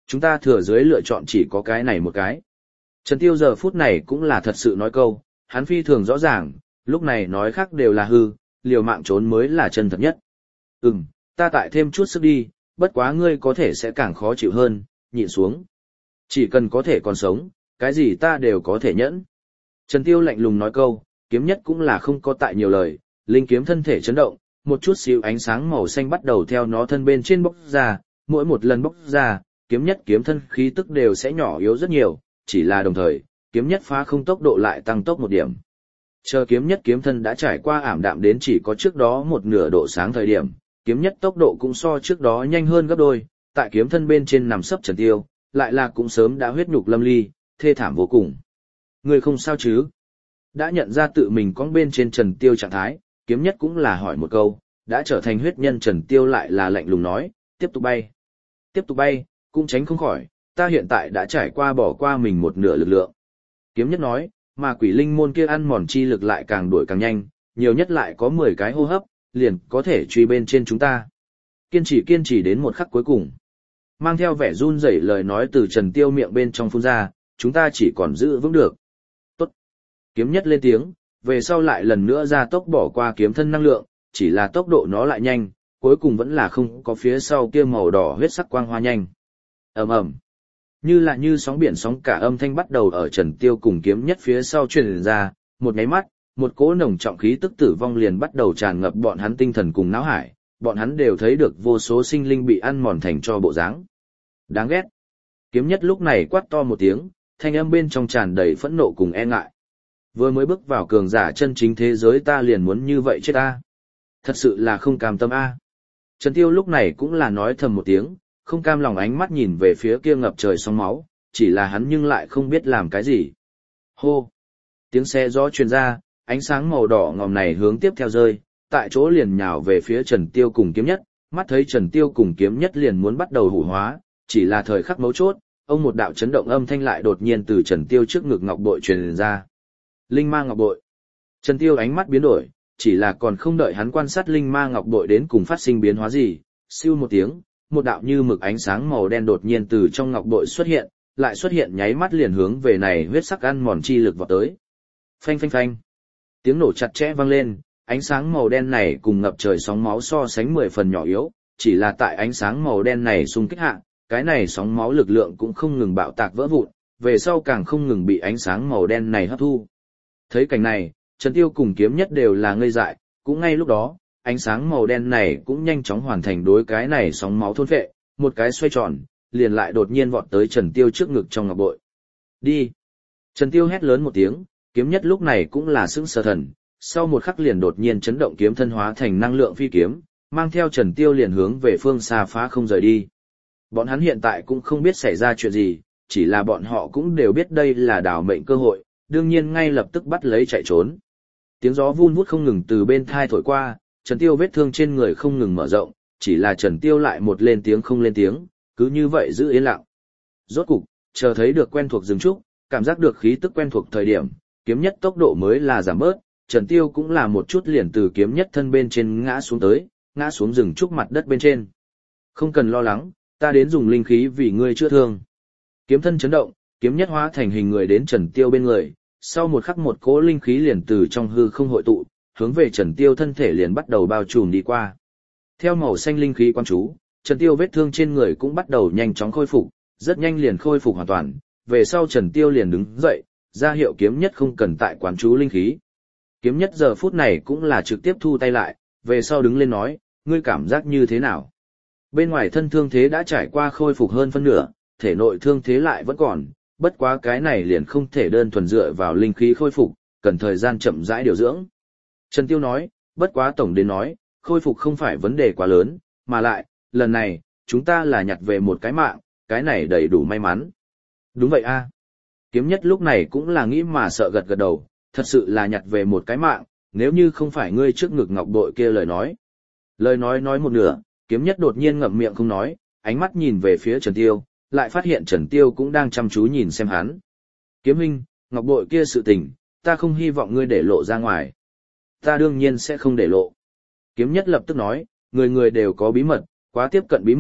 Chúng ta thừa dưới lựa chọn chỉ có cái này một cái. Trần Tiêu giờ phút này cũng là thật sự nói câu, hắn phi thường rõ ràng, lúc này nói khác đều là hư, liều mạng trốn mới là chân thật nhất. Ừm, ta tại thêm chút sức đi, bất quá ngươi có thể sẽ càng khó chịu hơn, nhịn xuống. Chỉ cần có thể còn sống, cái gì ta đều có thể nhẫn. Trần Tiêu lạnh lùng nói câu, kiếm nhất cũng là không có tại nhiều lời, linh kiếm thân thể chấn động, một chút xíu ánh sáng màu xanh bắt đầu theo nó thân bên trên bốc ra, mỗi một lần bốc ra, kiếm nhất kiếm thân khí tức đều sẽ nhỏ yếu rất nhiều, chỉ là đồng thời, kiếm nhất phá không tốc độ lại tăng tốc một điểm. Chờ kiếm nhất kiếm thân đã trải qua ảm đạm đến chỉ có trước đó một nửa độ sáng thời điểm, kiếm nhất tốc độ cũng so trước đó nhanh hơn gấp đôi, tại kiếm thân bên trên nằm sấp Trần Tiêu, lại là cũng sớm đã huyết nhục lâm ly, thê thảm vô cùng. Người không sao chứ? Đã nhận ra tự mình có bên trên Trần Tiêu trạng thái, kiếm nhất cũng là hỏi một câu, đã trở thành huyết nhân Trần Tiêu lại là lạnh lùng nói, tiếp tục bay. Tiếp tục bay, cũng tránh không khỏi, ta hiện tại đã trải qua bỏ qua mình một nửa lực lượng. Kiếm nhất nói, mà quỷ linh môn kia ăn mòn chi lực lại càng đuổi càng nhanh, nhiều nhất lại có mười cái hô hấp, liền có thể truy bên trên chúng ta. Kiên trì kiên trì đến một khắc cuối cùng. Mang theo vẻ run rẩy lời nói từ Trần Tiêu miệng bên trong phun ra, chúng ta chỉ còn giữ vững được. Tốt. Kiếm nhất lên tiếng, về sau lại lần nữa ra tốc bỏ qua kiếm thân năng lượng, chỉ là tốc độ nó lại nhanh, cuối cùng vẫn là không có phía sau kia màu đỏ huyết sắc quang hoa nhanh. Ầm ầm. Như là như sóng biển sóng cả âm thanh bắt đầu ở Trần Tiêu cùng kiếm nhất phía sau truyền ra, một nháy mắt, một cỗ nồng trọng khí tức tử vong liền bắt đầu tràn ngập bọn hắn tinh thần cùng não hải, bọn hắn đều thấy được vô số sinh linh bị ăn mòn thành cho bộ dáng. Đáng ghét. Kiếm nhất lúc này quát to một tiếng, thanh âm bên trong tràn đầy phẫn nộ cùng e ngại. Vừa mới bước vào cường giả chân chính thế giới ta liền muốn như vậy chết ta. Thật sự là không cam tâm a. Trần Tiêu lúc này cũng là nói thầm một tiếng, không cam lòng ánh mắt nhìn về phía kia ngập trời sóng máu, chỉ là hắn nhưng lại không biết làm cái gì. Hô! Tiếng xe gió truyền ra, ánh sáng màu đỏ ngòm này hướng tiếp theo rơi, tại chỗ liền nhào về phía Trần Tiêu cùng kiếm nhất, mắt thấy Trần Tiêu cùng kiếm nhất liền muốn bắt đầu hủ hóa, chỉ là thời khắc mấu chốt, ông một đạo chấn động âm thanh lại đột nhiên từ Trần Tiêu trước ngực ngọc bội truyền ra. Linh ma ngọc bội. Trần Tiêu ánh mắt biến đổi, chỉ là còn không đợi hắn quan sát linh ma ngọc bội đến cùng phát sinh biến hóa gì, siêu một tiếng, một đạo như mực ánh sáng màu đen đột nhiên từ trong ngọc bội xuất hiện, lại xuất hiện nháy mắt liền hướng về này huyết sắc ăn mòn chi lực vọt tới. Phanh phanh phanh. Tiếng nổ chặt chẽ vang lên, ánh sáng màu đen này cùng ngập trời sóng máu so sánh mười phần nhỏ yếu, chỉ là tại ánh sáng màu đen này xung kích hạ, cái này sóng máu lực lượng cũng không ngừng bạo tạc vỡ vụn, về sau càng không ngừng bị ánh sáng màu đen này hấp thu. Thấy cảnh này, Trần Tiêu cùng kiếm nhất đều là ngây dại, cũng ngay lúc đó, ánh sáng màu đen này cũng nhanh chóng hoàn thành đối cái này sóng máu thôn phệ, một cái xoay tròn, liền lại đột nhiên vọt tới Trần Tiêu trước ngực trong ngọc bội. Đi! Trần Tiêu hét lớn một tiếng, kiếm nhất lúc này cũng là sững sờ thần, sau một khắc liền đột nhiên chấn động kiếm thân hóa thành năng lượng phi kiếm, mang theo Trần Tiêu liền hướng về phương xa phá không rời đi. Bọn hắn hiện tại cũng không biết xảy ra chuyện gì, chỉ là bọn họ cũng đều biết đây là đảo mệnh cơ hội, đương nhiên ngay lập tức bắt lấy chạy trốn. Tiếng gió vun vút không ngừng từ bên thai thổi qua, Trần Tiêu vết thương trên người không ngừng mở rộng, chỉ là Trần Tiêu lại một lên tiếng không lên tiếng, cứ như vậy giữ yên lặng. Rốt cục, chờ thấy được quen thuộc rừng trúc, cảm giác được khí tức quen thuộc thời điểm, kiếm nhất tốc độ mới là giảm bớt, Trần Tiêu cũng là một chút liền từ kiếm nhất thân bên trên ngã xuống tới, ngã xuống rừng trúc mặt đất bên trên. Không cần lo lắng, ta đến dùng linh khí vì ngươi chữa thương. Kiếm thân chấn động, kiếm nhất hóa thành hình người đến Trần Tiêu bên người, sau một khắc một cỗ linh khí liền từ trong hư không hội tụ, hướng về Trần Tiêu thân thể liền bắt đầu bao trùm đi qua. Theo màu xanh linh khí quan chú, Trần Tiêu vết thương trên người cũng bắt đầu nhanh chóng khôi phục, rất nhanh liền khôi phục hoàn toàn, về sau Trần Tiêu liền đứng dậy, ra hiệu kiếm nhất không cần tại quán chú linh khí. Kiếm nhất giờ phút này cũng là trực tiếp thu tay lại, về sau đứng lên nói, ngươi cảm giác như thế nào? Bên ngoài thân thương thế đã trải qua khôi phục hơn phân nửa, thể nội thương thế lại vẫn còn, bất quá cái này liền không thể đơn thuần dựa vào linh khí khôi phục, cần thời gian chậm rãi điều dưỡng. Trần Tiêu nói, bất quá tổng đến nói, khôi phục không phải vấn đề quá lớn, mà lại, lần này, chúng ta là nhặt về một cái mạng, cái này đầy đủ may mắn. Đúng vậy a. Kiếm nhất lúc này cũng là nghĩ mà sợ gật gật đầu, thật sự là nhặt về một cái mạng, nếu như không phải ngươi trước ngực ngọc bội kia lời nói. Lời nói nói một nửa, kiếm nhất đột nhiên ngậm miệng không nói, ánh mắt nhìn về phía Trần Tiêu, lại phát hiện Trần Tiêu cũng đang chăm chú nhìn xem hắn. Kiếm huynh, ngọc bội kia sự tình, ta không hy vọng ngươi để lộ ra ngoài. Ta đương nhiên sẽ không để lộ. Kiếm nhất lập tức nói, người người đều có bí mật, quá tiếp cận bí mật,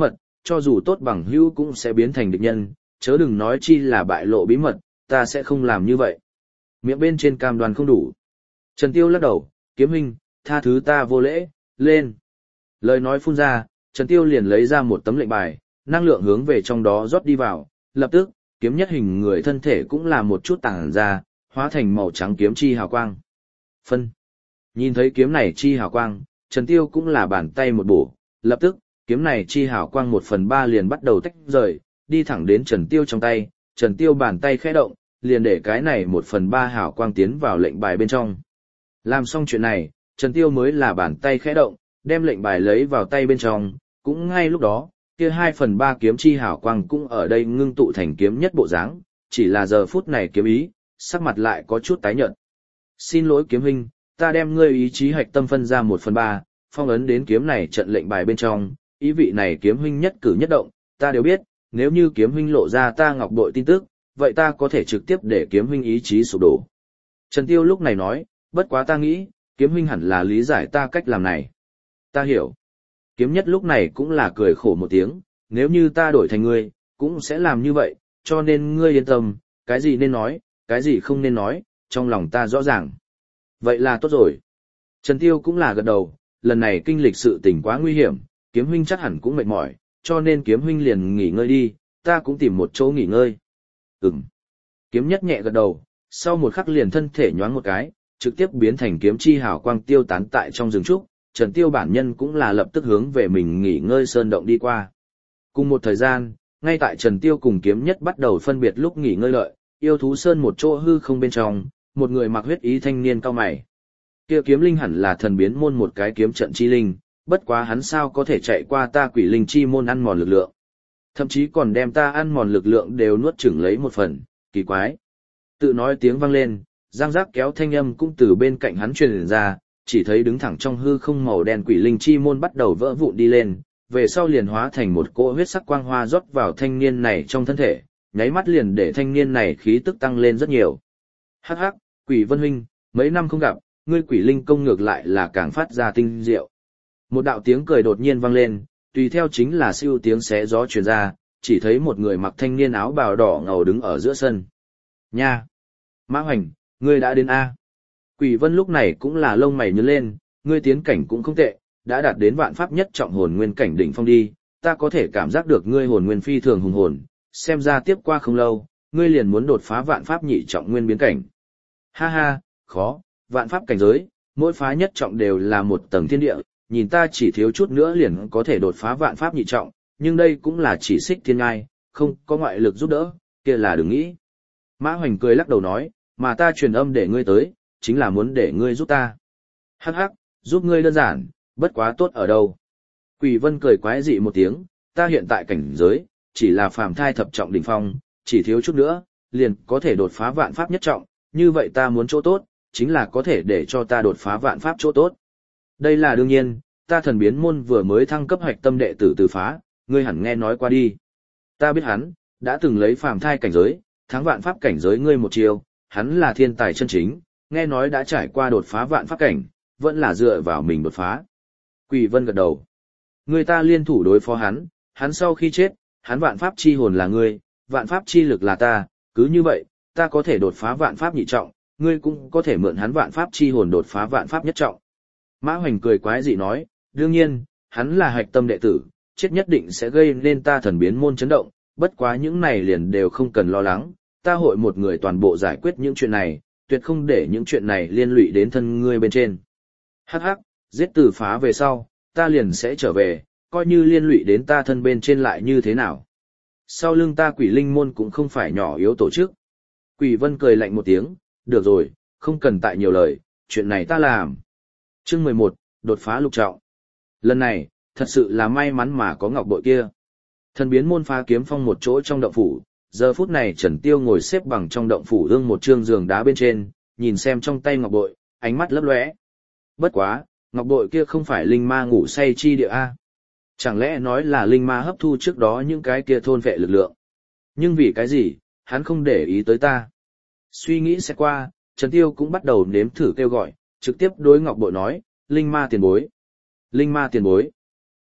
cho dù tốt bằng hữu cũng sẽ biến thành địch nhân, chớ đừng nói chi là bại lộ bí mật, ta sẽ không làm như vậy. Miệng bên trên cam đoan không đủ. Trần Tiêu lắc đầu, kiếm huynh, tha thứ ta vô lễ, lên. Lời nói phun ra, Trần Tiêu liền lấy ra một tấm lệnh bài, năng lượng hướng về trong đó rót đi vào, lập tức, kiếm nhất hình người thân thể cũng là một chút tàng ra, hóa thành màu trắng kiếm chi hào quang. Phân. Nhìn thấy kiếm này chi hào quang, Trần Tiêu cũng là bàn tay một bổ, lập tức, kiếm này chi hào quang một phần ba liền bắt đầu tách rời, đi thẳng đến Trần Tiêu trong tay, Trần Tiêu bàn tay khẽ động, liền để cái này một phần ba hào quang tiến vào lệnh bài bên trong. Làm xong chuyện này, Trần Tiêu mới là bàn tay khẽ động, đem lệnh bài lấy vào tay bên trong, cũng ngay lúc đó, kia hai phần ba kiếm chi hào quang cũng ở đây ngưng tụ thành kiếm nhất bộ dáng, chỉ là giờ phút này kiếm ý, sắc mặt lại có chút tái nhợt. Xin lỗi kiếm huynh, ta đem ngươi ý chí hạch tâm phân ra một phần ba, phong ấn đến kiếm này trận lệnh bài bên trong, ý vị này kiếm huynh nhất cử nhất động, ta đều biết, nếu như kiếm huynh lộ ra ta ngọc bội tin tức, vậy ta có thể trực tiếp để kiếm huynh ý chí sụp đổ. Trần Tiêu lúc này nói, bất quá ta nghĩ, kiếm huynh hẳn là lý giải ta cách làm này. Ta hiểu. Kiếm nhất lúc này cũng là cười khổ một tiếng, nếu như ta đổi thành ngươi, cũng sẽ làm như vậy, cho nên ngươi yên tâm, cái gì nên nói, cái gì không nên nói, trong lòng ta rõ ràng. Vậy là tốt rồi. Trần Tiêu cũng là gật đầu, lần này kinh lịch sự tình quá nguy hiểm, kiếm huynh chắc hẳn cũng mệt mỏi, cho nên kiếm huynh liền nghỉ ngơi đi, ta cũng tìm một chỗ nghỉ ngơi. Ừm. Kiếm nhất nhẹ gật đầu, sau một khắc liền thân thể nhoáng một cái, trực tiếp biến thành kiếm chi hào quang tiêu tán tại trong rừng trúc, Trần Tiêu bản nhân cũng là lập tức hướng về mình nghỉ ngơi sơn động đi qua. Cùng một thời gian, ngay tại Trần Tiêu cùng kiếm nhất bắt đầu phân biệt lúc nghỉ ngơi lợi, yêu thú sơn một chỗ hư không bên trong, một người mặc huyết ý thanh niên cao mày. Kia kiếm linh hẳn là thần biến môn một cái kiếm trận chi linh, bất quá hắn sao có thể chạy qua ta quỷ linh chi môn ăn mòn lực lượng. Thậm chí còn đem ta ăn mòn lực lượng đều nuốt chửng lấy một phần, kỳ quái. Tự nói tiếng vang lên, giang giác kéo thanh âm cũng từ bên cạnh hắn truyền ra, chỉ thấy đứng thẳng trong hư không màu đen quỷ linh chi môn bắt đầu vỡ vụn đi lên, về sau liền hóa thành một cỗ huyết sắc quang hoa rót vào thanh niên này trong thân thể, nháy mắt liền để thanh niên này khí tức tăng lên rất nhiều. Hắc hắc, Quỷ Vân huynh, mấy năm không gặp, ngươi quỷ linh công ngược lại là càng phát ra tinh diệu. Một đạo tiếng cười đột nhiên vang lên, tùy theo chính là siêu tiếng xé gió truyền ra, chỉ thấy một người mặc thanh niên áo bào đỏ ngầu đứng ở giữa sân. Nha! Mã Hoành, ngươi đã đến A. Quỷ Vân lúc này cũng là lông mày nhướng lên, ngươi tiến cảnh cũng không tệ, đã đạt đến vạn pháp nhất trọng hồn nguyên cảnh đỉnh phong đi, ta có thể cảm giác được ngươi hồn nguyên phi thường hùng hồn, xem ra tiếp qua không lâu, ngươi liền muốn đột phá vạn pháp nhị trọng nguyên biến cảnh. Ha ha, khó, vạn pháp cảnh giới, mỗi phá nhất trọng đều là một tầng thiên địa, nhìn ta chỉ thiếu chút nữa liền có thể đột phá vạn pháp nhị trọng, nhưng đây cũng là chỉ xích thiên ngai, không có ngoại lực giúp đỡ, kia là đừng nghĩ. Mã Hoành cười lắc đầu nói, mà ta truyền âm để ngươi tới, chính là muốn để ngươi giúp ta. Hắc hắc, giúp ngươi đơn giản, bất quá tốt ở đâu. Quỷ Vân cười quái dị một tiếng, ta hiện tại cảnh giới, chỉ là phàm thai thập trọng đỉnh phong, chỉ thiếu chút nữa, liền có thể đột phá vạn pháp nhất trọng, như vậy ta muốn chỗ tốt, chính là có thể để cho ta đột phá vạn pháp chỗ tốt. Đây là đương nhiên, ta thần biến môn vừa mới thăng cấp hoạch tâm đệ tử từ phá, ngươi hẳn nghe nói qua đi. Ta biết hắn, đã từng lấy phàm thai cảnh giới, thắng vạn pháp cảnh giới ngươi một chiều, hắn là thiên tài chân chính, nghe nói đã trải qua đột phá vạn pháp cảnh, vẫn là dựa vào mình đột phá. Quỷ Vân gật đầu. Người ta liên thủ đối phó hắn, hắn sau khi chết, hắn vạn pháp chi hồn là ngươi, vạn pháp chi lực là ta, cứ như vậy, ta có thể đột phá vạn pháp nhị trọng, ngươi cũng có thể mượn hắn vạn pháp chi hồn đột phá vạn pháp nhất trọng. Mã Hoành cười quái dị nói, đương nhiên, hắn là hạch tâm đệ tử, chết nhất định sẽ gây nên ta thần biến môn chấn động, bất quá những này liền đều không cần lo lắng, ta hội một người toàn bộ giải quyết những chuyện này, tuyệt không để những chuyện này liên lụy đến thân ngươi bên trên. Hắc hắc, giết Từ Phá về sau, ta liền sẽ trở về, coi như liên lụy đến ta thân bên trên lại như thế nào. Sau lưng ta quỷ linh môn cũng không phải nhỏ yếu tổ chức. Quỷ Vân cười lạnh một tiếng, được rồi, không cần tại nhiều lời, chuyện này ta làm. Chương mười một, đột phá lục trọng. Lần này, thật sự là may mắn mà có ngọc bội kia. Thần biến môn phá kiếm phong một chỗ trong động phủ, giờ phút này Trần Tiêu ngồi xếp bằng trong động phủ ương một trương giường đá bên trên, nhìn xem trong tay ngọc bội, ánh mắt lấp lóe. Bất quá, ngọc bội kia không phải linh ma ngủ say chi địa a? Chẳng lẽ nói là linh ma hấp thu trước đó những cái kia thôn vệ lực lượng? Nhưng vì cái gì, hắn không để ý tới ta. Suy nghĩ sẽ qua, Trần Tiêu cũng bắt đầu nếm thử kêu gọi, trực tiếp đối ngọc bội nói, linh ma tiền bối. Linh ma tiền bối.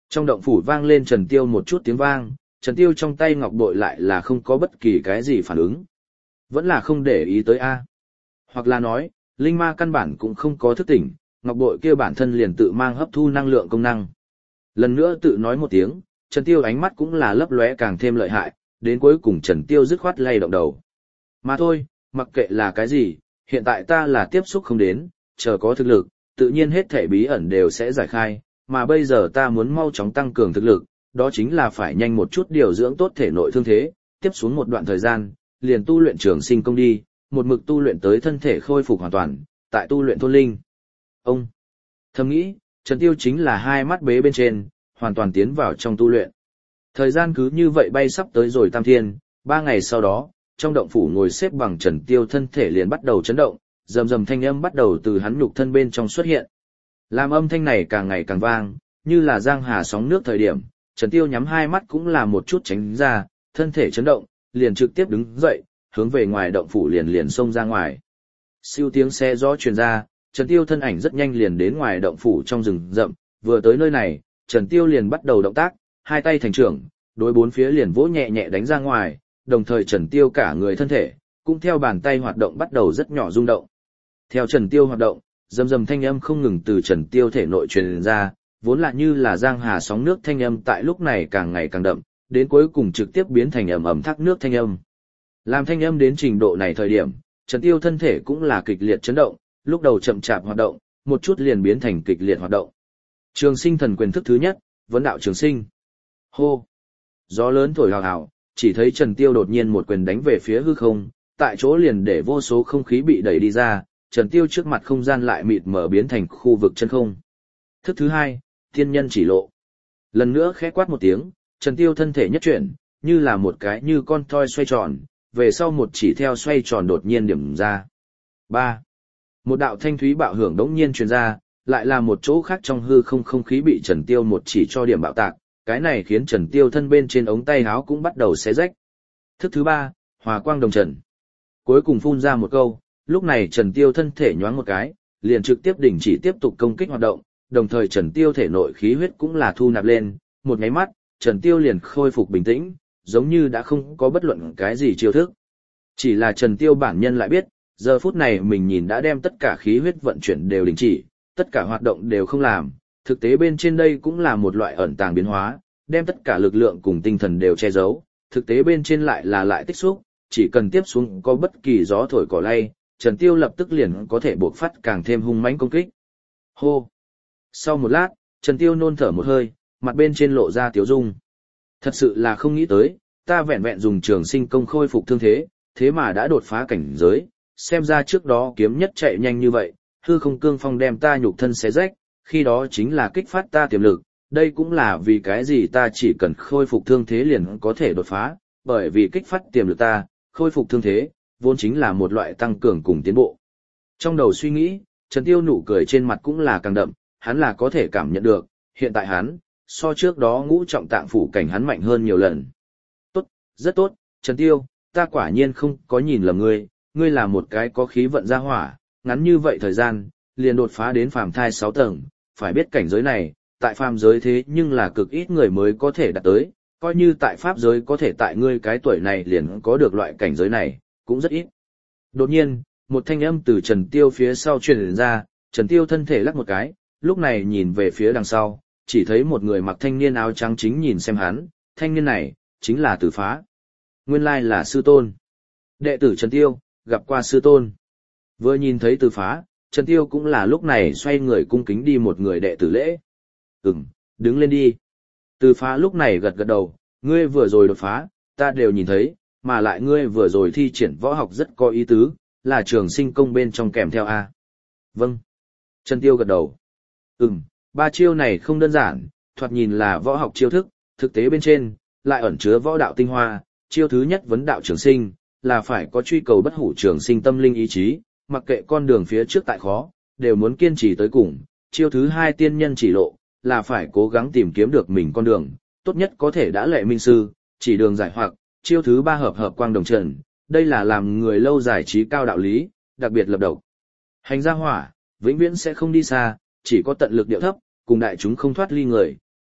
Trong động phủ vang lên Trần Tiêu một chút tiếng vang, Trần Tiêu trong tay ngọc bội lại là không có bất kỳ cái gì phản ứng. Vẫn là không để ý tới A. Hoặc là nói, linh ma căn bản cũng không có thức tỉnh, ngọc bội kia bản thân liền tự mang hấp thu năng lượng công năng. Lần nữa tự nói một tiếng, Trần Tiêu ánh mắt cũng là lấp lóe càng thêm lợi hại, đến cuối cùng Trần Tiêu dứt khoát lay động đầu. Mà thôi, mặc kệ là cái gì, hiện tại ta là tiếp xúc không đến, chờ có thực lực, tự nhiên hết thể bí ẩn đều sẽ giải khai, mà bây giờ ta muốn mau chóng tăng cường thực lực, đó chính là phải nhanh một chút điều dưỡng tốt thể nội thương thế, tiếp xuống một đoạn thời gian, liền tu luyện trường sinh công đi, một mực tu luyện tới thân thể khôi phục hoàn toàn, tại tu luyện thôn linh. Ông thầm nghĩ, Trần Tiêu chính là hai mắt bế bên trên, hoàn toàn tiến vào trong tu luyện. Thời gian cứ như vậy bay sắp tới rồi tam thiên, ba ngày sau đó, trong động phủ ngồi xếp bằng Trần Tiêu thân thể liền bắt đầu chấn động, rầm rầm thanh âm bắt đầu từ hắn nhục thân bên trong xuất hiện. Làm âm thanh này càng ngày càng vang, như là giang hà sóng nước thời điểm, Trần Tiêu nhắm hai mắt cũng là một chút tránh ra, thân thể chấn động, liền trực tiếp đứng dậy, hướng về ngoài động phủ liền liền xông ra ngoài. Siêu tiếng xe gió truyền ra, Trần Tiêu thân ảnh rất nhanh liền đến ngoài động phủ trong rừng rậm, vừa tới nơi này, Trần Tiêu liền bắt đầu động tác, hai tay thành trưởng, đối bốn phía liền vỗ nhẹ nhẹ đánh ra ngoài, đồng thời Trần Tiêu cả người thân thể, cũng theo bàn tay hoạt động bắt đầu rất nhỏ rung động. Theo Trần Tiêu hoạt động, rầm rầm thanh âm không ngừng từ Trần Tiêu thể nội truyền ra, vốn là như là giang hà sóng nước thanh âm tại lúc này càng ngày càng đậm, đến cuối cùng trực tiếp biến thành ầm ầm thác nước thanh âm. Làm thanh âm đến trình độ này thời điểm, Trần Tiêu thân thể cũng là kịch liệt chấn động, lúc đầu chậm chạp hoạt động, một chút liền biến thành kịch liệt hoạt động. Trường sinh thần quyền thức thứ nhất, vấn đạo trường sinh. Hô! Gió lớn thổi hào hào, chỉ thấy Trần Tiêu đột nhiên một quyền đánh về phía hư không, tại chỗ liền để vô số không khí bị đẩy đi ra, Trần Tiêu trước mặt không gian lại mịt mở biến thành khu vực chân không. Thức thứ hai, thiên nhân chỉ lộ. Lần nữa khẽ quát một tiếng, Trần Tiêu thân thể nhất chuyển, như là một cái như con thoi xoay tròn, về sau một chỉ theo xoay tròn đột nhiên điểm ra. ba. Một đạo thanh thúy bạo hưởng đống nhiên truyền ra, lại là một chỗ khác trong hư không không khí bị Trần Tiêu một chỉ cho điểm bạo tạc, cái này khiến Trần Tiêu thân bên trên ống tay áo cũng bắt đầu xé rách. Thức thứ ba, hòa quang đồng trần. Cuối cùng phun ra một câu, lúc này Trần Tiêu thân thể nhoáng một cái, liền trực tiếp đình chỉ tiếp tục công kích hoạt động, đồng thời Trần Tiêu thể nội khí huyết cũng là thu nạp lên, một nháy mắt, Trần Tiêu liền khôi phục bình tĩnh, giống như đã không có bất luận cái gì chiêu thức. Chỉ là Trần Tiêu bản nhân lại biết, giờ phút này mình nhìn đã đem tất cả khí huyết vận chuyển đều đình chỉ, tất cả hoạt động đều không làm, thực tế bên trên đây cũng là một loại ẩn tàng biến hóa, đem tất cả lực lượng cùng tinh thần đều che giấu, thực tế bên trên lại là lại tích xúc, chỉ cần tiếp xuống có bất kỳ gió thổi cỏ lay, Trần Tiêu lập tức liền có thể buộc phát càng thêm hung mãnh công kích. Hô! Sau một lát, Trần Tiêu nôn thở một hơi, mặt bên trên lộ ra tiếu dung. Thật sự là không nghĩ tới, ta vẹn vẹn dùng trường sinh công khôi phục thương thế, thế mà đã đột phá cảnh giới, xem ra trước đó kiếm nhất chạy nhanh như vậy, hư không cương phong đem ta nhục thân xé rách, khi đó chính là kích phát ta tiềm lực, đây cũng là vì cái gì ta chỉ cần khôi phục thương thế liền có thể đột phá, bởi vì kích phát tiềm lực ta, khôi phục thương thế, vốn chính là một loại tăng cường cùng tiến bộ. Trong đầu suy nghĩ, Trần Tiêu nụ cười trên mặt cũng là càng đậm, hắn là có thể cảm nhận được, hiện tại hắn, so trước đó ngũ trọng tạng phủ cảnh hắn mạnh hơn nhiều lần. Tốt, rất tốt, Trần Tiêu, ta quả nhiên không có nhìn lầm ngươi, ngươi là một cái có khí vận gia hỏa, ngắn như vậy thời gian, liền đột phá đến phàm thai sáu tầng, phải biết cảnh giới này, tại phàm giới thế nhưng là cực ít người mới có thể đạt tới, coi như tại pháp giới có thể tại ngươi cái tuổi này liền có được loại cảnh giới này, cũng rất ít. Đột nhiên, một thanh âm từ Trần Tiêu phía sau truyền ra, Trần Tiêu thân thể lắc một cái, lúc này nhìn về phía đằng sau, chỉ thấy một người mặc thanh niên áo trắng chính nhìn xem hắn, thanh niên này, chính là Từ Phá. Nguyên lai là sư tôn. Đệ tử Trần Tiêu, gặp qua sư tôn. Vừa nhìn thấy Từ Phá, Trần Tiêu cũng là lúc này xoay người cung kính đi một người đệ tử lễ. Ừm, đứng lên đi. Từ Phá lúc này gật gật đầu, ngươi vừa rồi đột phá, ta đều nhìn thấy, mà lại ngươi vừa rồi thi triển võ học rất có ý tứ, là trường sinh công bên trong kèm theo A. Vâng. Trần Tiêu gật đầu. Ừm, ba chiêu này không đơn giản, thoạt nhìn là võ học chiêu thức, thực tế bên trên, lại ẩn chứa võ đạo tinh hoa. Chiêu thứ nhất vấn đạo trường sinh, là phải có truy cầu bất hủ trường sinh tâm linh ý chí, mặc kệ con đường phía trước tại khó, đều muốn kiên trì tới cùng. Chiêu thứ hai tiên nhân chỉ lộ, là phải cố gắng tìm kiếm được mình con đường, tốt nhất có thể đã lệ minh sư, chỉ đường giải hoặc. Chiêu thứ ba hợp hợp quang đồng trần, đây là làm người lâu giải trí cao đạo lý, đặc biệt lập độc. Hành gia hỏa, vĩnh viễn sẽ không đi xa, chỉ có tận lực điệu thấp, cùng đại chúng không thoát ly người,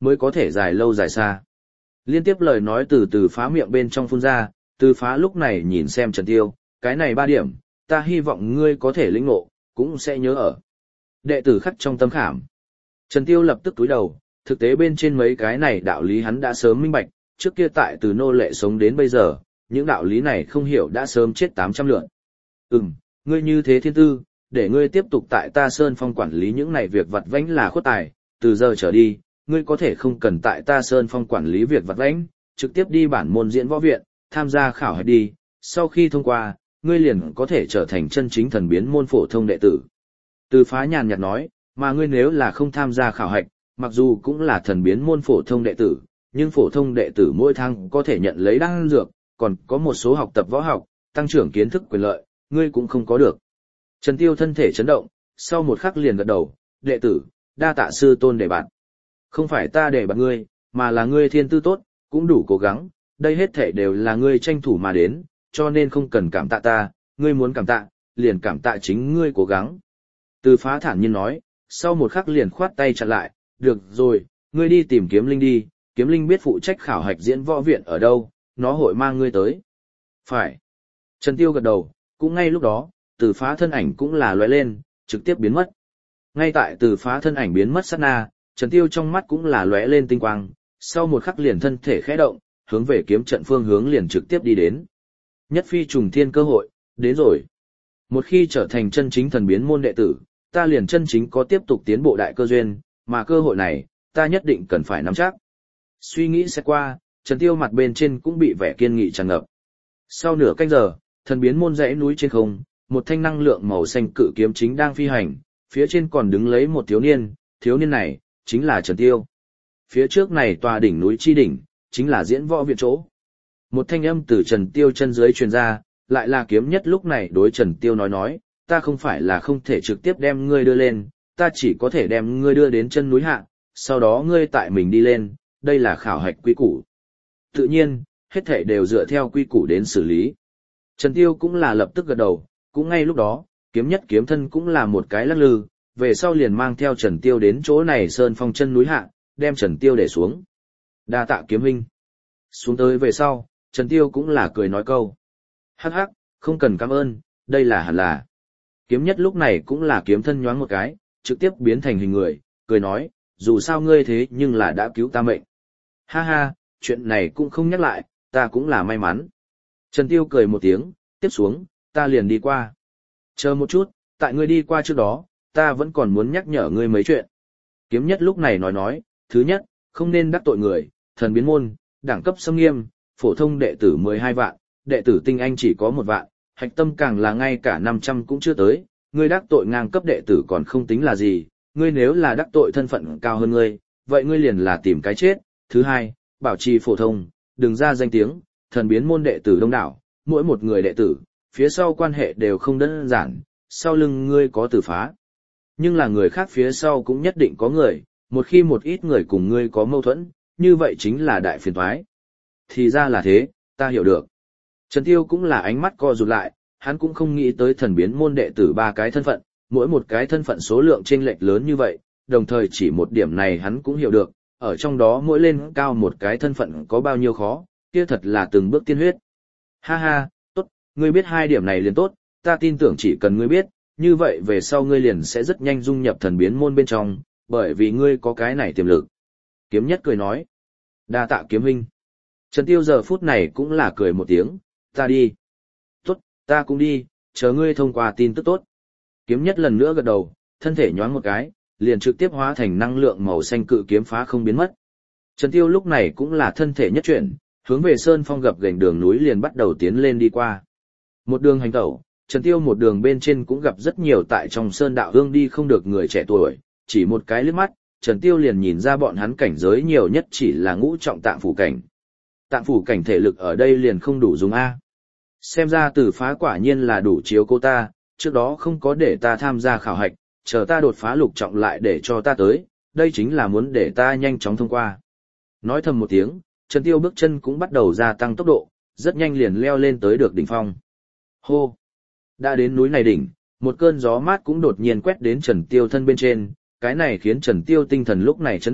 mới có thể dài lâu dài xa. Liên tiếp lời nói từ từ phá miệng bên trong phun ra, từ phá lúc này nhìn xem Trần Tiêu, cái này ba điểm, ta hy vọng ngươi có thể lĩnh ngộ, cũng sẽ nhớ ở. Đệ tử khắc trong tâm khảm. Trần Tiêu lập tức túi đầu, thực tế bên trên mấy cái này đạo lý hắn đã sớm minh bạch, trước kia tại từ nô lệ sống đến bây giờ, những đạo lý này không hiểu đã sớm chết tám trăm lượn. Ừm, ngươi như thế thiên tư, để ngươi tiếp tục tại ta Sơn Phong quản lý những này việc vặt vãnh là khuất tài, từ giờ trở đi, ngươi có thể không cần tại ta Sơn Phong quản lý việc vặt vãnh, trực tiếp đi bản môn diễn võ viện, tham gia khảo hạch đi, sau khi thông qua, ngươi liền có thể trở thành chân chính thần biến môn phổ thông đệ tử. Từ phá nhàn nhạt nói, mà ngươi nếu là không tham gia khảo hạch, mặc dù cũng là thần biến môn phổ thông đệ tử, nhưng phổ thông đệ tử mỗi tháng có thể nhận lấy đan dược, còn có một số học tập võ học, tăng trưởng kiến thức quyền lợi, ngươi cũng không có được. Trần Tiêu thân thể chấn động, sau một khắc liền gật đầu, đệ tử, đa tạ sư tôn để bạn. Không phải ta để bạn ngươi, mà là ngươi thiên tư tốt, cũng đủ cố gắng, đây hết thể đều là ngươi tranh thủ mà đến, cho nên không cần cảm tạ ta, ngươi muốn cảm tạ, liền cảm tạ chính ngươi cố gắng. Từ phá thản nhiên nói, sau một khắc liền khoát tay chặn lại, được rồi, ngươi đi tìm Kiếm Linh đi, Kiếm Linh biết phụ trách khảo hạch diễn võ viện ở đâu, nó hội mang ngươi tới. Phải. Trần Tiêu gật đầu, cũng ngay lúc đó, từ phá thân ảnh cũng là lóe lên, trực tiếp biến mất. Ngay tại từ phá thân ảnh biến mất sát na, Trần Tiêu trong mắt cũng là lóe lên tinh quang, sau một khắc liền thân thể khẽ động, hướng về kiếm trận phương hướng liền trực tiếp đi đến. Nhất phi trùng thiên cơ hội, đến rồi. Một khi trở thành chân chính thần biến môn đệ tử, ta liền chân chính có tiếp tục tiến bộ đại cơ duyên, mà cơ hội này, ta nhất định cần phải nắm chắc. Suy nghĩ sẽ qua, Trần Tiêu mặt bên trên cũng bị vẻ kiên nghị tràn ngập. Sau nửa canh giờ, thần biến môn dãy núi trên không, một thanh năng lượng màu xanh cự kiếm chính đang phi hành, phía trên còn đứng lấy một thiếu niên, thiếu niên này, chính là Trần Tiêu. Phía trước này tòa đỉnh núi chi đỉnh, chính là diễn võ viện chỗ. Một thanh âm từ Trần Tiêu chân dưới truyền ra, lại là kiếm nhất lúc này đối Trần Tiêu nói nói, ta không phải là không thể trực tiếp đem ngươi đưa lên, ta chỉ có thể đem ngươi đưa đến chân núi hạ, sau đó ngươi tại mình đi lên, đây là khảo hạch quy củ. Tự nhiên, hết thảy đều dựa theo quy củ đến xử lý. Trần Tiêu cũng là lập tức gật đầu, cũng ngay lúc đó, kiếm nhất kiếm thân cũng là một cái lắc lư, về sau liền mang theo Trần Tiêu đến chỗ này sơn phong chân núi hạ, đem Trần Tiêu để xuống. Đa tạ kiếm huynh. Xuống tới về sau, Trần Tiêu cũng là cười nói câu. Hắc hắc, không cần cảm ơn, đây là hẳn là. Kiếm nhất lúc này cũng là kiếm thân nhoáng một cái, trực tiếp biến thành hình người, cười nói, dù sao ngươi thế nhưng là đã cứu ta mệnh. Ha ha, chuyện này cũng không nhắc lại, ta cũng là may mắn. Trần Tiêu cười một tiếng, tiếp xuống, ta liền đi qua. Chờ một chút, tại ngươi đi qua trước đó, ta vẫn còn muốn nhắc nhở ngươi mấy chuyện. Kiếm nhất lúc này nói nói, thứ nhất, không nên đắc tội người, thần biến môn, đẳng cấp xâm nghiêm, phổ thông đệ tử mười hai vạn, đệ tử tinh anh chỉ có một vạn, hạch tâm càng là ngay cả năm trăm cũng chưa tới, ngươi đắc tội ngang cấp đệ tử còn không tính là gì, ngươi nếu là đắc tội thân phận cao hơn ngươi, vậy ngươi liền là tìm cái chết. Thứ hai, bảo trì phổ thông, đừng ra danh tiếng, thần biến môn đệ tử đông đảo, mỗi một người đệ tử, phía sau quan hệ đều không đơn giản, sau lưng ngươi có tử phá. Nhưng là người khác phía sau cũng nhất định có người, một khi một ít người cùng ngươi có mâu thuẫn, như vậy chính là đại phiền toái. Thì ra là thế, ta hiểu được. Trần Tiêu cũng là ánh mắt co rụt lại, hắn cũng không nghĩ tới thần biến môn đệ tử ba cái thân phận, mỗi một cái thân phận số lượng chênh lệch lớn như vậy, đồng thời chỉ một điểm này hắn cũng hiểu được, ở trong đó mỗi lên cao một cái thân phận có bao nhiêu khó, kia thật là từng bước tiên huyết. Ha ha, tốt, ngươi biết hai điểm này liền tốt, ta tin tưởng chỉ cần ngươi biết, như vậy về sau ngươi liền sẽ rất nhanh dung nhập thần biến môn bên trong, bởi vì ngươi có cái này tiềm lực. Kiếm nhất cười nói, đa tạ kiếm huynh. Trần Tiêu giờ phút này cũng là cười một tiếng, ta đi. Tốt, ta cũng đi, chờ ngươi thông qua tin tức tốt. Kiếm nhất lần nữa gật đầu, thân thể nhoáng một cái, liền trực tiếp hóa thành năng lượng màu xanh cự kiếm phá không biến mất. Trần Tiêu lúc này cũng là thân thể nhất chuyển, hướng về sơn phong gập ghềnh đường núi liền bắt đầu tiến lên đi qua. Một đường hành tẩu, Trần Tiêu một đường bên trên cũng gặp rất nhiều tại trong sơn đạo hương đi không được người trẻ tuổi, chỉ một cái liếc mắt, Trần Tiêu liền nhìn ra bọn hắn cảnh giới nhiều nhất chỉ là ngũ trọng tạng phủ cảnh. Tạng phủ cảnh thể lực ở đây liền không đủ dùng A. Xem ra Tử phá quả nhiên là đủ chiếu cô ta, trước đó không có để ta tham gia khảo hạch, chờ ta đột phá lục trọng lại để cho ta tới, đây chính là muốn để ta nhanh chóng thông qua. Nói thầm một tiếng, Trần Tiêu bước chân cũng bắt đầu gia tăng tốc độ, rất nhanh liền leo lên tới được đỉnh phong. Hô! Đã đến núi này đỉnh, một cơn gió mát cũng đột nhiên quét đến Trần Tiêu thân bên trên, cái này khiến Trần Tiêu tinh thần lúc này chấn động,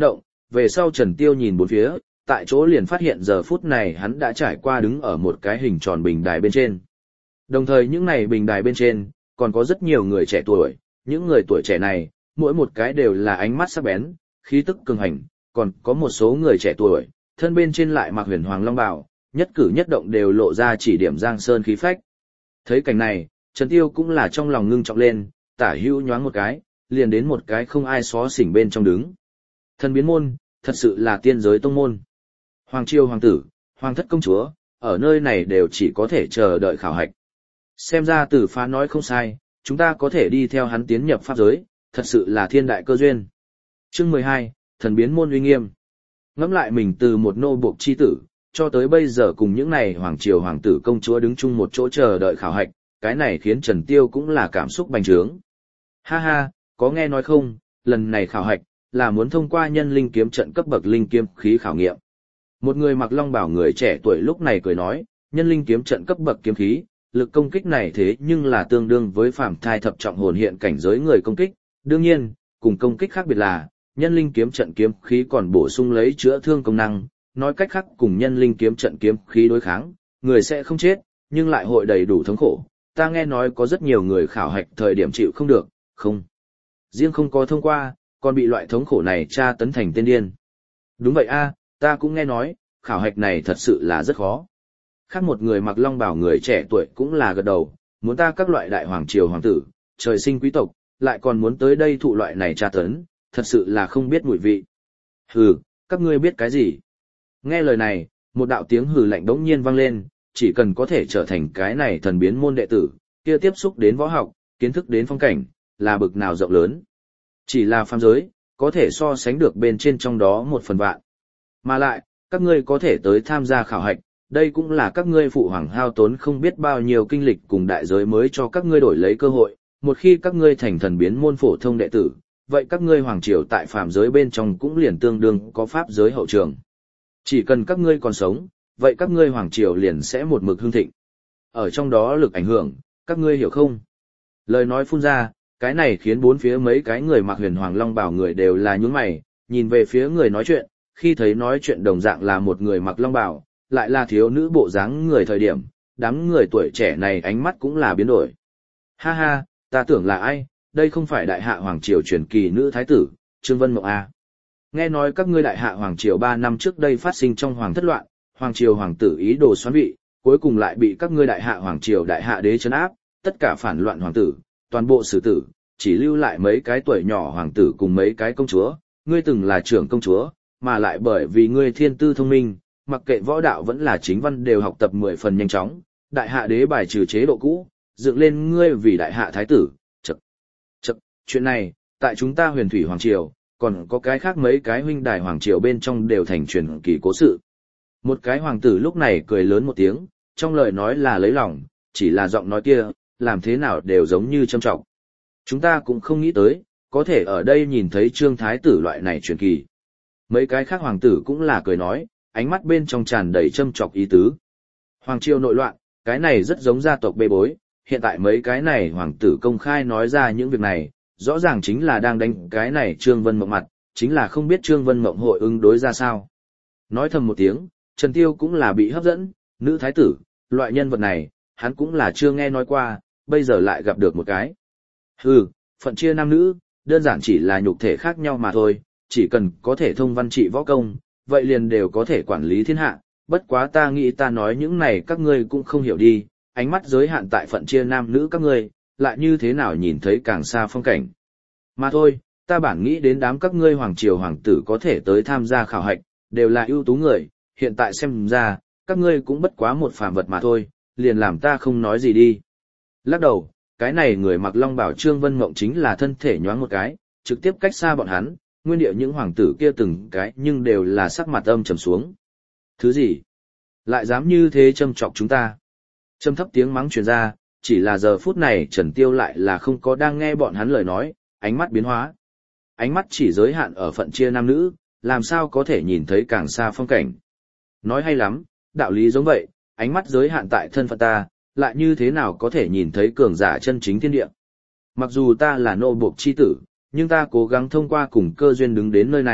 về sau Trần Tiêu nhìn bốn phía, tại chỗ liền phát hiện giờ phút này hắn đã trải qua đứng ở một cái hình tròn bình đài bên trên. Đồng thời những này bình đài bên trên, còn có rất nhiều người trẻ tuổi, những người tuổi trẻ này, mỗi một cái đều là ánh mắt sắc bén, khí tức cường hành, còn có một số người trẻ tuổi, thân bên trên lại mặc huyền hoàng long bào, nhất cử nhất động đều lộ ra chỉ điểm giang sơn khí phách. Thấy cảnh này, Trần Tiêu cũng là trong lòng ngưng trọng lên, tả hữu nhoáng một cái, liền đến một cái không ai xó xỉnh bên trong đứng. Thần biến môn, thật sự là tiên giới tông môn. Hoàng triều hoàng tử, hoàng thất công chúa, ở nơi này đều chỉ có thể chờ đợi khảo hạch. Xem ra Tử Phá nói không sai, chúng ta có thể đi theo hắn tiến nhập pháp giới, thật sự là thiên đại cơ duyên. Chương mười hai, thần biến môn uy nghiêm. Ngẫm lại mình từ một nô buộc chi tử, cho tới bây giờ cùng những này hoàng triều hoàng tử công chúa đứng chung một chỗ chờ đợi khảo hạch, cái này khiến Trần Tiêu cũng là cảm xúc bành trướng. Ha ha, có nghe nói không, lần này khảo hạch, là muốn thông qua nhân linh kiếm trận cấp bậc linh kiếm khí khảo nghiệm. Một người mặc long bào người trẻ tuổi lúc này cười nói, nhân linh kiếm trận cấp bậc kiếm khí, lực công kích này thế nhưng là tương đương với phàm thai thập trọng hồn hiện cảnh giới người công kích, đương nhiên, cùng công kích khác biệt là, nhân linh kiếm trận kiếm khí còn bổ sung lấy chữa thương công năng, nói cách khác cùng nhân linh kiếm trận kiếm khí đối kháng, người sẽ không chết, nhưng lại hội đầy đủ thống khổ. Ta nghe nói có rất nhiều người khảo hạch thời điểm chịu không được, không. Riêng không có thông qua, còn bị loại thống khổ này tra tấn thành tên điên. Đúng vậy a, ta cũng nghe nói, khảo hạch này thật sự là rất khó. Khác một người mặc long bào người trẻ tuổi cũng là gật đầu, muốn ta các loại đại hoàng triều hoàng tử, trời sinh quý tộc, lại còn muốn tới đây thụ loại này tra tấn, thật sự là không biết mùi vị. Hừ, các ngươi biết cái gì? Nghe lời này, một đạo tiếng hừ lạnh đống nhiên vang lên, chỉ cần có thể trở thành cái này thần biến môn đệ tử, kia tiếp xúc đến võ học, kiến thức đến phong cảnh, là bực nào rộng lớn. Chỉ là phàm giới, có thể so sánh được bên trên trong đó một phần vạn. Mà lại, các ngươi có thể tới tham gia khảo hạch, đây cũng là các ngươi phụ hoàng hao tốn không biết bao nhiêu kinh lịch cùng đại giới mới cho các ngươi đổi lấy cơ hội, một khi các ngươi thành thần biến môn phổ thông đệ tử, vậy các ngươi hoàng triều tại phàm giới bên trong cũng liền tương đương có pháp giới hậu trường. Chỉ cần các ngươi còn sống, vậy các ngươi hoàng triều liền sẽ một mực hưng thịnh. Ở trong đó lực ảnh hưởng, các ngươi hiểu không? Lời nói phun ra, cái này khiến bốn phía mấy cái người mặc huyền hoàng long bào người đều là nhướng mày, nhìn về phía người nói chuyện, khi thấy nói chuyện đồng dạng là một người mặc long bào, lại là thiếu nữ bộ dáng người thời điểm, đám người tuổi trẻ này ánh mắt cũng là biến đổi. Ha ha, ta tưởng là ai, đây không phải đại hạ hoàng triều truyền kỳ nữ thái tử, Trương Vân Mộng A. Nghe nói các ngươi đại hạ hoàng triều ba năm trước đây phát sinh trong hoàng thất loạn, hoàng triều hoàng tử ý đồ xoán vị, cuối cùng lại bị các ngươi đại hạ hoàng triều đại hạ đế trấn áp, tất cả phản loạn hoàng tử, toàn bộ xử tử, chỉ lưu lại mấy cái tuổi nhỏ hoàng tử cùng mấy cái công chúa, ngươi từng là trưởng công chúa, mà lại bởi vì ngươi thiên tư thông minh, mặc kệ võ đạo vẫn là chính văn đều học tập mười phần nhanh chóng, đại hạ đế bài trừ chế độ cũ, dựng lên ngươi vì đại hạ thái tử, chậc, chậc, chuyện này, tại chúng ta huyền thủy hoàng triều, còn có cái khác mấy cái huynh đài hoàng triều bên trong đều thành truyền kỳ cố sự. Một cái hoàng tử lúc này cười lớn một tiếng, trong lời nói là lấy lòng, chỉ là giọng nói kia, làm thế nào đều giống như châm trọng. Chúng ta cũng không nghĩ tới, có thể ở đây nhìn thấy Trương Thái tử loại này truyền kỳ. Mấy cái khác hoàng tử cũng là cười nói, ánh mắt bên trong tràn đầy châm chọc ý tứ. Hoàng triều nội loạn, cái này rất giống gia tộc bê bối, hiện tại mấy cái này hoàng tử công khai nói ra những việc này, rõ ràng chính là đang đánh cái này Trương Vân Mộng mặt, chính là không biết Trương Vân Mộng hội ứng đối ra sao. Nói thầm một tiếng, Trần Tiêu cũng là bị hấp dẫn, nữ thái tử, loại nhân vật này, hắn cũng là chưa nghe nói qua, bây giờ lại gặp được một cái. Hừ, phận chia nam nữ, đơn giản chỉ là nhục thể khác nhau mà thôi, chỉ cần có thể thông văn trị võ công, vậy liền đều có thể quản lý thiên hạ, bất quá ta nghĩ ta nói những này các ngươi cũng không hiểu đi, ánh mắt giới hạn tại phận chia nam nữ các ngươi, lại như thế nào nhìn thấy càng xa phong cảnh. Mà thôi, ta bản nghĩ đến đám các ngươi hoàng triều hoàng tử có thể tới tham gia khảo hạch, đều là ưu tú người, hiện tại xem ra, các ngươi cũng bất quá một phàm vật mà thôi, liền làm ta không nói gì đi. Lắc đầu, cái này người mặc long bào Trương Vân Mộng chính là thân thể nhoáng một cái, trực tiếp cách xa bọn hắn, nguyên địa những hoàng tử kia từng cái nhưng đều là sắc mặt âm trầm xuống. Thứ gì? Lại dám như thế châm chọc chúng ta? Châm thấp tiếng mắng truyền ra, chỉ là giờ phút này Trần Tiêu lại là không có đang nghe bọn hắn lời nói, ánh mắt biến hóa. Ánh mắt chỉ giới hạn ở phận chia nam nữ, làm sao có thể nhìn thấy càng xa phong cảnh. Nói hay lắm, đạo lý giống vậy, ánh mắt giới hạn tại thân phận ta, lại như thế nào có thể nhìn thấy cường giả chân chính thiên địa. Mặc dù ta là nô buộc chi tử, nhưng ta cố gắng thông qua cùng cơ duyên đứng đến nơi này,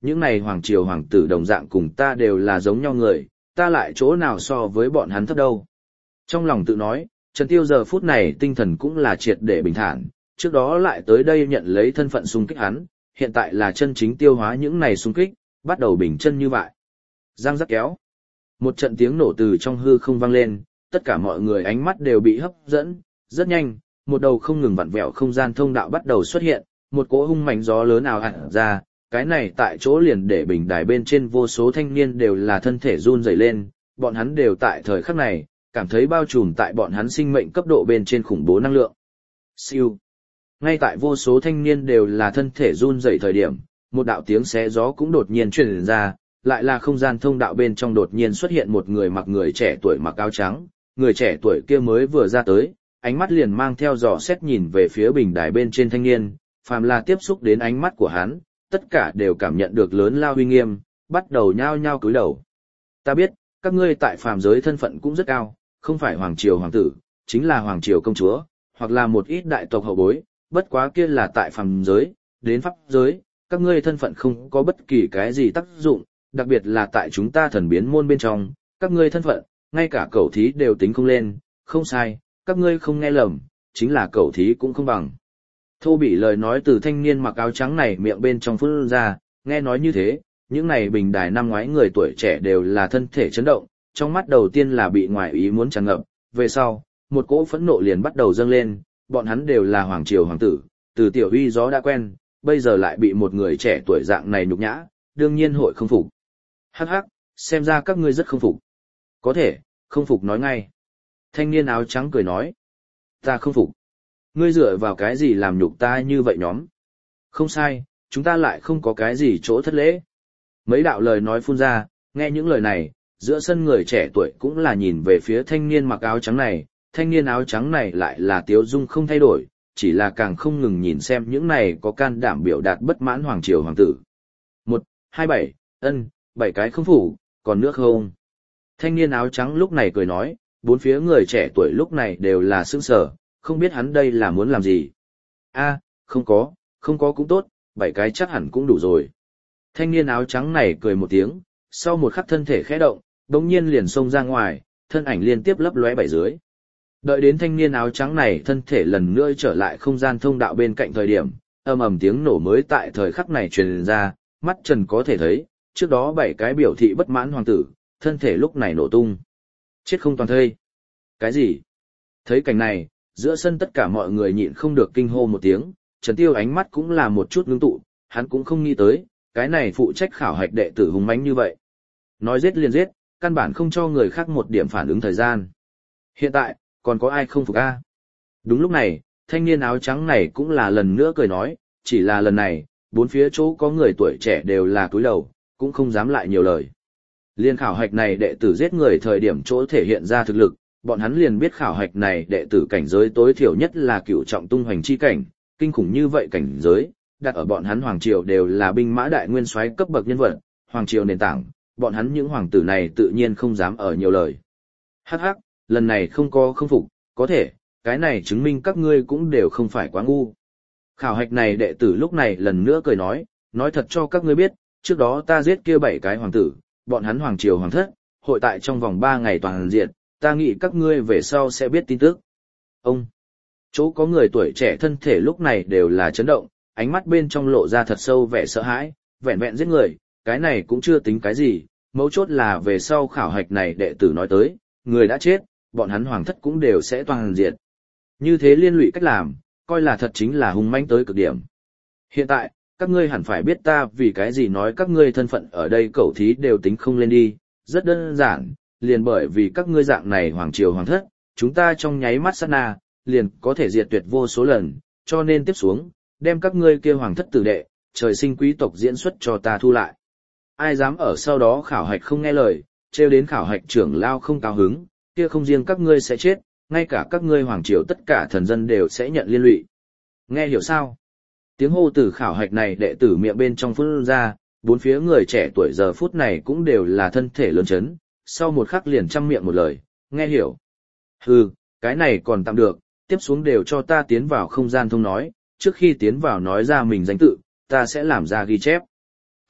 những này hoàng triều hoàng tử đồng dạng cùng ta đều là giống nhau người, ta lại chỗ nào so với bọn hắn thấp đâu. Trong lòng tự nói, Trần Tiêu giờ phút này tinh thần cũng là triệt để bình thản, trước đó lại tới đây nhận lấy thân phận xung kích hắn, hiện tại là chân chính tiêu hóa những này xung kích, bắt đầu bình chân như vậy. Giang rắc kéo. Một trận tiếng nổ từ trong hư không vang lên, tất cả mọi người ánh mắt đều bị hấp dẫn, rất nhanh, một đầu không ngừng vặn vẹo không gian thông đạo bắt đầu xuất hiện, một cỗ hung mạnh gió lớn ào ạt ra, cái này tại chỗ liền để bình đài bên trên vô số thanh niên đều là thân thể run rẩy lên, bọn hắn đều tại thời khắc này, cảm thấy bao trùm tại bọn hắn sinh mệnh cấp độ bên trên khủng bố năng lượng. Siêu. Ngay tại vô số thanh niên đều là thân thể run rẩy thời điểm, một đạo tiếng xé gió cũng đột nhiên truyền ra, lại là không gian thông đạo bên trong đột nhiên xuất hiện một người mặc người trẻ tuổi mặc áo trắng, người trẻ tuổi kia mới vừa ra tới, ánh mắt liền mang theo dò xét nhìn về phía bình đài bên trên thanh niên, phàm là tiếp xúc đến ánh mắt của hắn, tất cả đều cảm nhận được lớn lao uy nghiêm, bắt đầu nhao nhao cúi đầu. Ta biết, các ngươi tại phàm giới thân phận cũng rất cao, không phải hoàng triều hoàng tử, chính là hoàng triều công chúa, hoặc là một ít đại tộc hậu bối, bất quá kia là tại phàm giới, đến pháp giới, các ngươi thân phận không có bất kỳ cái gì tác dụng, đặc biệt là tại chúng ta thần biến môn bên trong, các ngươi thân phận, ngay cả cẩu thí đều tính không lên, không sai, các ngươi không nghe lầm, chính là cẩu thí cũng không bằng. Thô bị lời nói từ thanh niên mặc áo trắng này miệng bên trong phun ra, nghe nói như thế, những này bình đài năm ngoái người tuổi trẻ đều là thân thể chấn động, trong mắt đầu tiên là bị ngoại ý muốn tràn ngập, về sau, một cỗ phẫn nộ liền bắt đầu dâng lên, bọn hắn đều là hoàng triều hoàng tử, từ tiểu uy gió đã quen, bây giờ lại bị một người trẻ tuổi dạng này nhục nhã, đương nhiên hội không phục. Hắc hắc, xem ra các ngươi rất không phục. Có thể, không phục nói ngay. Thanh niên áo trắng cười nói. Ta không phục. Ngươi dựa vào cái gì làm nhục ta như vậy nhóm? Không sai, chúng ta lại không có cái gì chỗ thất lễ. Mấy đạo lời nói phun ra, nghe những lời này, giữa sân người trẻ tuổi cũng là nhìn về phía thanh niên mặc áo trắng này, thanh niên áo trắng này lại là tiếu dung không thay đổi, chỉ là càng không ngừng nhìn xem những này có can đảm biểu đạt bất mãn hoàng triều hoàng tử. Một, hai bảy, ân, bảy cái không phủ, còn nước không? Thanh niên áo trắng lúc này cười nói, bốn phía người trẻ tuổi lúc này đều là sững sờ, không biết hắn đây là muốn làm gì. A, không có, không có cũng tốt, bảy cái chắc hẳn cũng đủ rồi. Thanh niên áo trắng này cười một tiếng, sau một khắc thân thể khẽ động, đống nhiên liền xông ra ngoài, thân ảnh liên tiếp lấp lóe bảy dưới. Đợi đến thanh niên áo trắng này thân thể lần nữa trở lại không gian thông đạo bên cạnh thời điểm, ầm ầm tiếng nổ mới tại thời khắc này truyền ra, mắt Trần có thể thấy, trước đó bảy cái biểu thị bất mãn hoàng tử, thân thể lúc này nổ tung. Chết không toàn thây. Cái gì? Thấy cảnh này, giữa sân tất cả mọi người nhịn không được kinh hô một tiếng, Trần Tiêu ánh mắt cũng là một chút ngưng tụ, hắn cũng không nghĩ tới, cái này phụ trách khảo hạch đệ tử hùng mãnh như vậy. Nói giết liền giết, căn bản không cho người khác một điểm phản ứng thời gian. Hiện tại, còn có ai không phục a? Đúng lúc này, thanh niên áo trắng này cũng là lần nữa cười nói, chỉ là lần này, bốn phía chỗ có người tuổi trẻ đều là cúi đầu, cũng không dám lại nhiều lời. Liên khảo hạch này đệ tử giết người thời điểm chỗ thể hiện ra thực lực, bọn hắn liền biết khảo hạch này đệ tử cảnh giới tối thiểu nhất là cửu trọng tung hoành chi cảnh, kinh khủng như vậy cảnh giới, đặt ở bọn hắn hoàng triều đều là binh mã đại nguyên soái cấp bậc nhân vật, hoàng triều nền tảng, bọn hắn những hoàng tử này tự nhiên không dám ở nhiều lời. Hắc hắc, lần này không có không phục, có thể, cái này chứng minh các ngươi cũng đều không phải quá ngu. Khảo hạch này đệ tử lúc này lần nữa cười nói, nói thật cho các ngươi biết, trước đó ta giết kia bảy cái hoàng tử, bọn hắn hoàng triều hoàng thất, hội tại trong vòng ba ngày toàn diện, ta nghĩ các ngươi về sau sẽ biết tin tức. Ông, chỗ có người tuổi trẻ thân thể lúc này đều là chấn động, ánh mắt bên trong lộ ra thật sâu vẻ sợ hãi, vẹn vẹn giết người, cái này cũng chưa tính cái gì, mấu chốt là về sau khảo hạch này đệ tử nói tới, người đã chết, bọn hắn hoàng thất cũng đều sẽ toàn diệt. Như thế liên lụy cách làm, coi là thật chính là hung manh tới cực điểm. Hiện tại, các ngươi hẳn phải biết ta vì cái gì nói các ngươi thân phận ở đây cẩu thí đều tính không lên đi, rất đơn giản, liền bởi vì các ngươi dạng này hoàng triều hoàng thất, chúng ta trong nháy mắt sát na, liền có thể diệt tuyệt vô số lần, cho nên tiếp xuống, đem các ngươi kia hoàng thất tử đệ, trời sinh quý tộc diễn xuất cho ta thu lại. Ai dám ở sau đó khảo hạch không nghe lời, trêu đến khảo hạch trưởng lao không cao hứng, kia không riêng các ngươi sẽ chết, ngay cả các ngươi hoàng triều tất cả thần dân đều sẽ nhận liên lụy. Nghe hiểu sao? Tiếng hô từ khảo hạch này đệ tử miệng bên trong phun ra, bốn phía người trẻ tuổi giờ phút này cũng đều là thân thể lớn chấn, sau một khắc liền trăm miệng một lời, nghe hiểu. Hừ, cái này còn tạm được, tiếp xuống đều cho ta tiến vào không gian thông nói, trước khi tiến vào nói ra mình danh tự, ta sẽ làm ra ghi chép.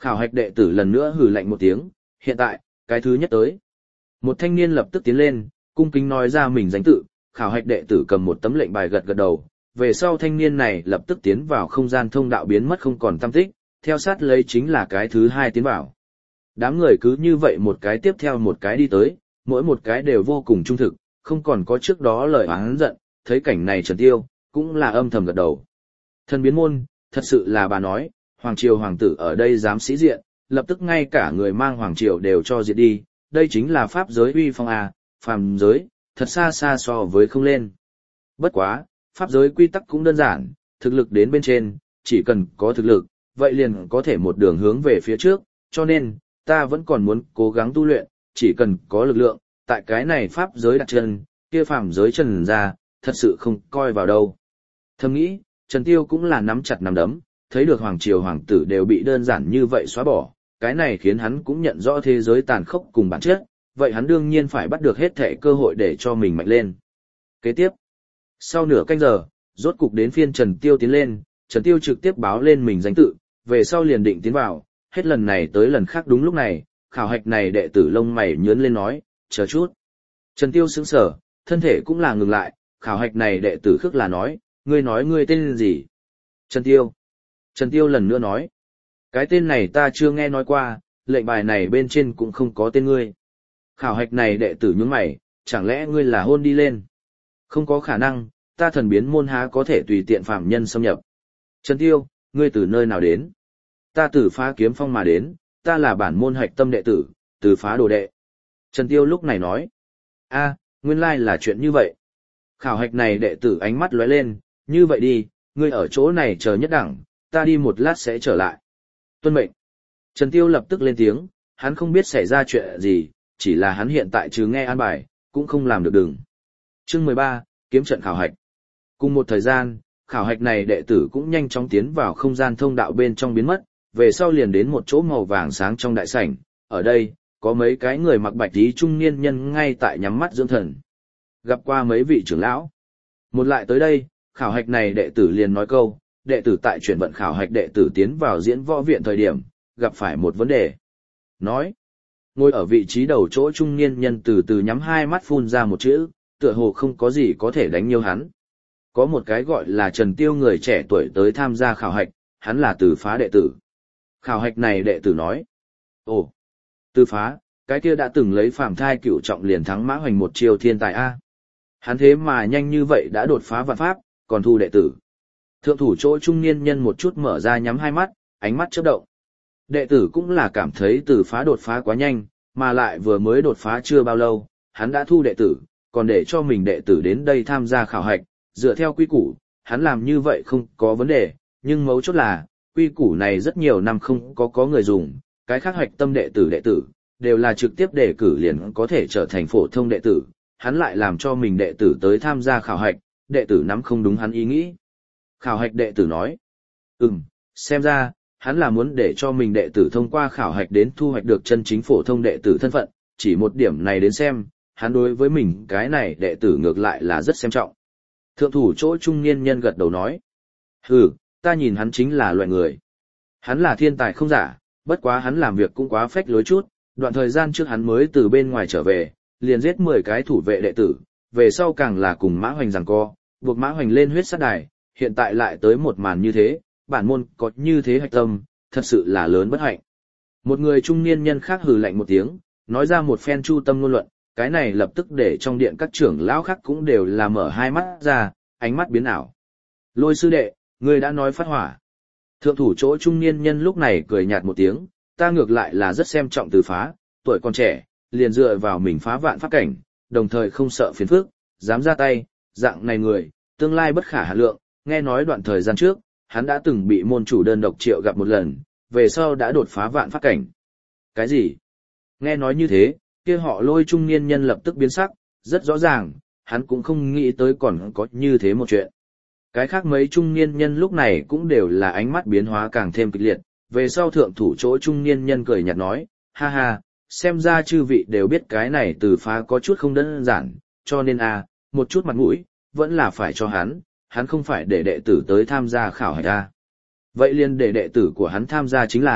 Khảo hạch đệ tử lần nữa hừ lạnh một tiếng, hiện tại, cái thứ nhất tới. Một thanh niên lập tức tiến lên, cung kính nói ra mình danh tự, khảo hạch đệ tử cầm một tấm lệnh bài gật gật đầu, về sau thanh niên này lập tức tiến vào không gian thông đạo biến mất không còn tăm tích, theo sát lấy chính là cái thứ hai tiến vào. Đám người cứ như vậy một cái tiếp theo một cái đi tới, mỗi một cái đều vô cùng trung thực, không còn có trước đó lời oán giận, thấy cảnh này Trần Tiêu, cũng là âm thầm gật đầu. Thần biến môn, thật sự là bà nói, Hoàng Triều Hoàng tử ở đây dám sĩ diện, lập tức ngay cả người mang Hoàng Triều đều cho diệt đi, đây chính là pháp giới uy phong à, phàm giới, thật xa xa so với không lên. Bất quá, pháp giới quy tắc cũng đơn giản, thực lực đến bên trên, chỉ cần có thực lực, vậy liền có thể một đường hướng về phía trước, cho nên, ta vẫn còn muốn cố gắng tu luyện, chỉ cần có lực lượng, tại cái này pháp giới đặt chân, kia phàm giới trần ra, thật sự không coi vào đâu. Thầm nghĩ, Trần Tiêu cũng là nắm chặt nắm đấm, thấy được Hoàng Triều Hoàng tử đều bị đơn giản như vậy xóa bỏ, cái này khiến hắn cũng nhận rõ thế giới tàn khốc cùng bản chất, vậy hắn đương nhiên phải bắt được hết thể cơ hội để cho mình mạnh lên. Kế tiếp, sau nửa canh giờ, rốt cục đến phiên Trần Tiêu tiến lên, Trần Tiêu trực tiếp báo lên mình danh tự, về sau liền định tiến vào, hết lần này tới lần khác đúng lúc này, khảo hạch này đệ tử lông mày nhướng lên nói, chờ chút. Trần Tiêu sững sờ, thân thể cũng là ngừng lại, khảo hạch này đệ tử khước là nói, ngươi nói ngươi tên gì? Trần Tiêu. Trần Tiêu lần nữa nói, cái tên này ta chưa nghe nói qua, lệnh bài này bên trên cũng không có tên ngươi. Khảo hạch này đệ tử nhướng mày, chẳng lẽ ngươi là hôn đi lên? Không có khả năng, ta thần biến môn há có thể tùy tiện phạm nhân xâm nhập. Trần Tiêu, ngươi từ nơi nào đến? Ta từ phá kiếm phong mà đến, ta là bản môn hạch tâm đệ tử, từ phá đồ đệ. Trần Tiêu lúc này nói, a, nguyên lai là chuyện như vậy. Khảo hạch này đệ tử ánh mắt lóe lên, như vậy đi, ngươi ở chỗ này chờ nhất đẳng, ta đi một lát sẽ trở lại. Tuân mệnh. Trần Tiêu lập tức lên tiếng, hắn không biết xảy ra chuyện gì, chỉ là hắn hiện tại chứ nghe an bài, cũng không làm được đừng. Chương mười ba, kiếm trận khảo hạch. Cùng một thời gian, khảo hạch này đệ tử cũng nhanh chóng tiến vào không gian thông đạo bên trong biến mất, về sau liền đến một chỗ màu vàng sáng trong đại sảnh, ở đây, có mấy cái người mặc bạch tí trung niên nhân ngay tại nhắm mắt dưỡng thần. Gặp qua mấy vị trưởng lão. Một lại tới đây, khảo hạch này đệ tử liền nói câu, đệ tử tại chuyển vận khảo hạch đệ tử tiến vào diễn võ viện thời điểm, gặp phải một vấn đề. Nói, ngồi ở vị trí đầu chỗ trung niên nhân từ từ nhắm hai mắt phun ra một chữ, tựa hồ không có gì có thể đánh nhiều hắn. Có một cái gọi là Trần Tiêu người trẻ tuổi tới tham gia khảo hạch, hắn là từ phá đệ tử. Khảo hạch này đệ tử nói, ồ, từ phá, cái kia đã từng lấy phàm thai cựu trọng liền thắng Mã Hoành một chiều thiên tài A. Hắn thế mà nhanh như vậy đã đột phá vạn pháp, còn thu đệ tử. Thượng thủ chỗ trung niên nhân một chút mở ra nhắm hai mắt, ánh mắt chớp động. Đệ tử cũng là cảm thấy từ phá đột phá quá nhanh, mà lại vừa mới đột phá chưa bao lâu, hắn đã thu đệ tử, còn để cho mình đệ tử đến đây tham gia khảo hạch, dựa theo quy củ, hắn làm như vậy không có vấn đề, nhưng mấu chốt là, quy củ này rất nhiều năm không có có người dùng, cái khác hạch tâm đệ tử đệ tử, đều là trực tiếp đề cử liền có thể trở thành phổ thông đệ tử, hắn lại làm cho mình đệ tử tới tham gia khảo hạch, đệ tử nắm không đúng hắn ý nghĩ. Khảo hạch đệ tử nói, ừm, xem ra, hắn là muốn để cho mình đệ tử thông qua khảo hạch đến thu hoạch được chân chính phổ thông đệ tử thân phận, chỉ một điểm này đến xem, hắn đối với mình cái này đệ tử ngược lại là rất xem trọng. Thượng thủ chỗ trung niên nhân gật đầu nói, hừ, ta nhìn hắn chính là loại người. Hắn là thiên tài không giả, bất quá hắn làm việc cũng quá phách lối chút, đoạn thời gian trước hắn mới từ bên ngoài trở về, liền giết mười cái thủ vệ đệ tử, về sau càng là cùng Mã Hoành giằng co, buộc Mã Hoành lên huyết sát đài, hiện tại lại tới một màn như thế, bản môn có như thế hạch tâm, thật sự là lớn bất hạnh. Một người trung niên nhân khác hừ lạnh một tiếng, nói ra một phen chu tâm ngôn luận, cái này lập tức để trong điện các trưởng lão khác cũng đều là mở hai mắt ra, ánh mắt biến ảo. Lôi sư đệ, ngươi đã nói phát hỏa. Thượng thủ chỗ trung niên nhân lúc này cười nhạt một tiếng, ta ngược lại là rất xem trọng từ phá, tuổi còn trẻ, liền dựa vào mình phá vạn pháp cảnh, đồng thời không sợ phiền phức, dám ra tay, dạng này người, tương lai bất khả hạn lượng, nghe nói đoạn thời gian trước, hắn đã từng bị môn chủ đơn độc triệu gặp một lần, về sau đã đột phá vạn pháp cảnh. Cái gì? Nghe nói như thế, kia họ Lôi trung niên nhân lập tức biến sắc, rất rõ ràng, hắn cũng không nghĩ tới còn có như thế một chuyện. Cái khác mấy trung niên nhân lúc này cũng đều là ánh mắt biến hóa càng thêm kịch liệt, về sau thượng thủ chỗ trung niên nhân cười nhạt nói, ha ha, xem ra chư vị đều biết cái này từ phá có chút không đơn giản, cho nên a, một chút mặt mũi, vẫn là phải cho hắn, hắn không phải để đệ tử tới tham gia khảo hạch a. Vậy liền để đệ tử của hắn tham gia chính là,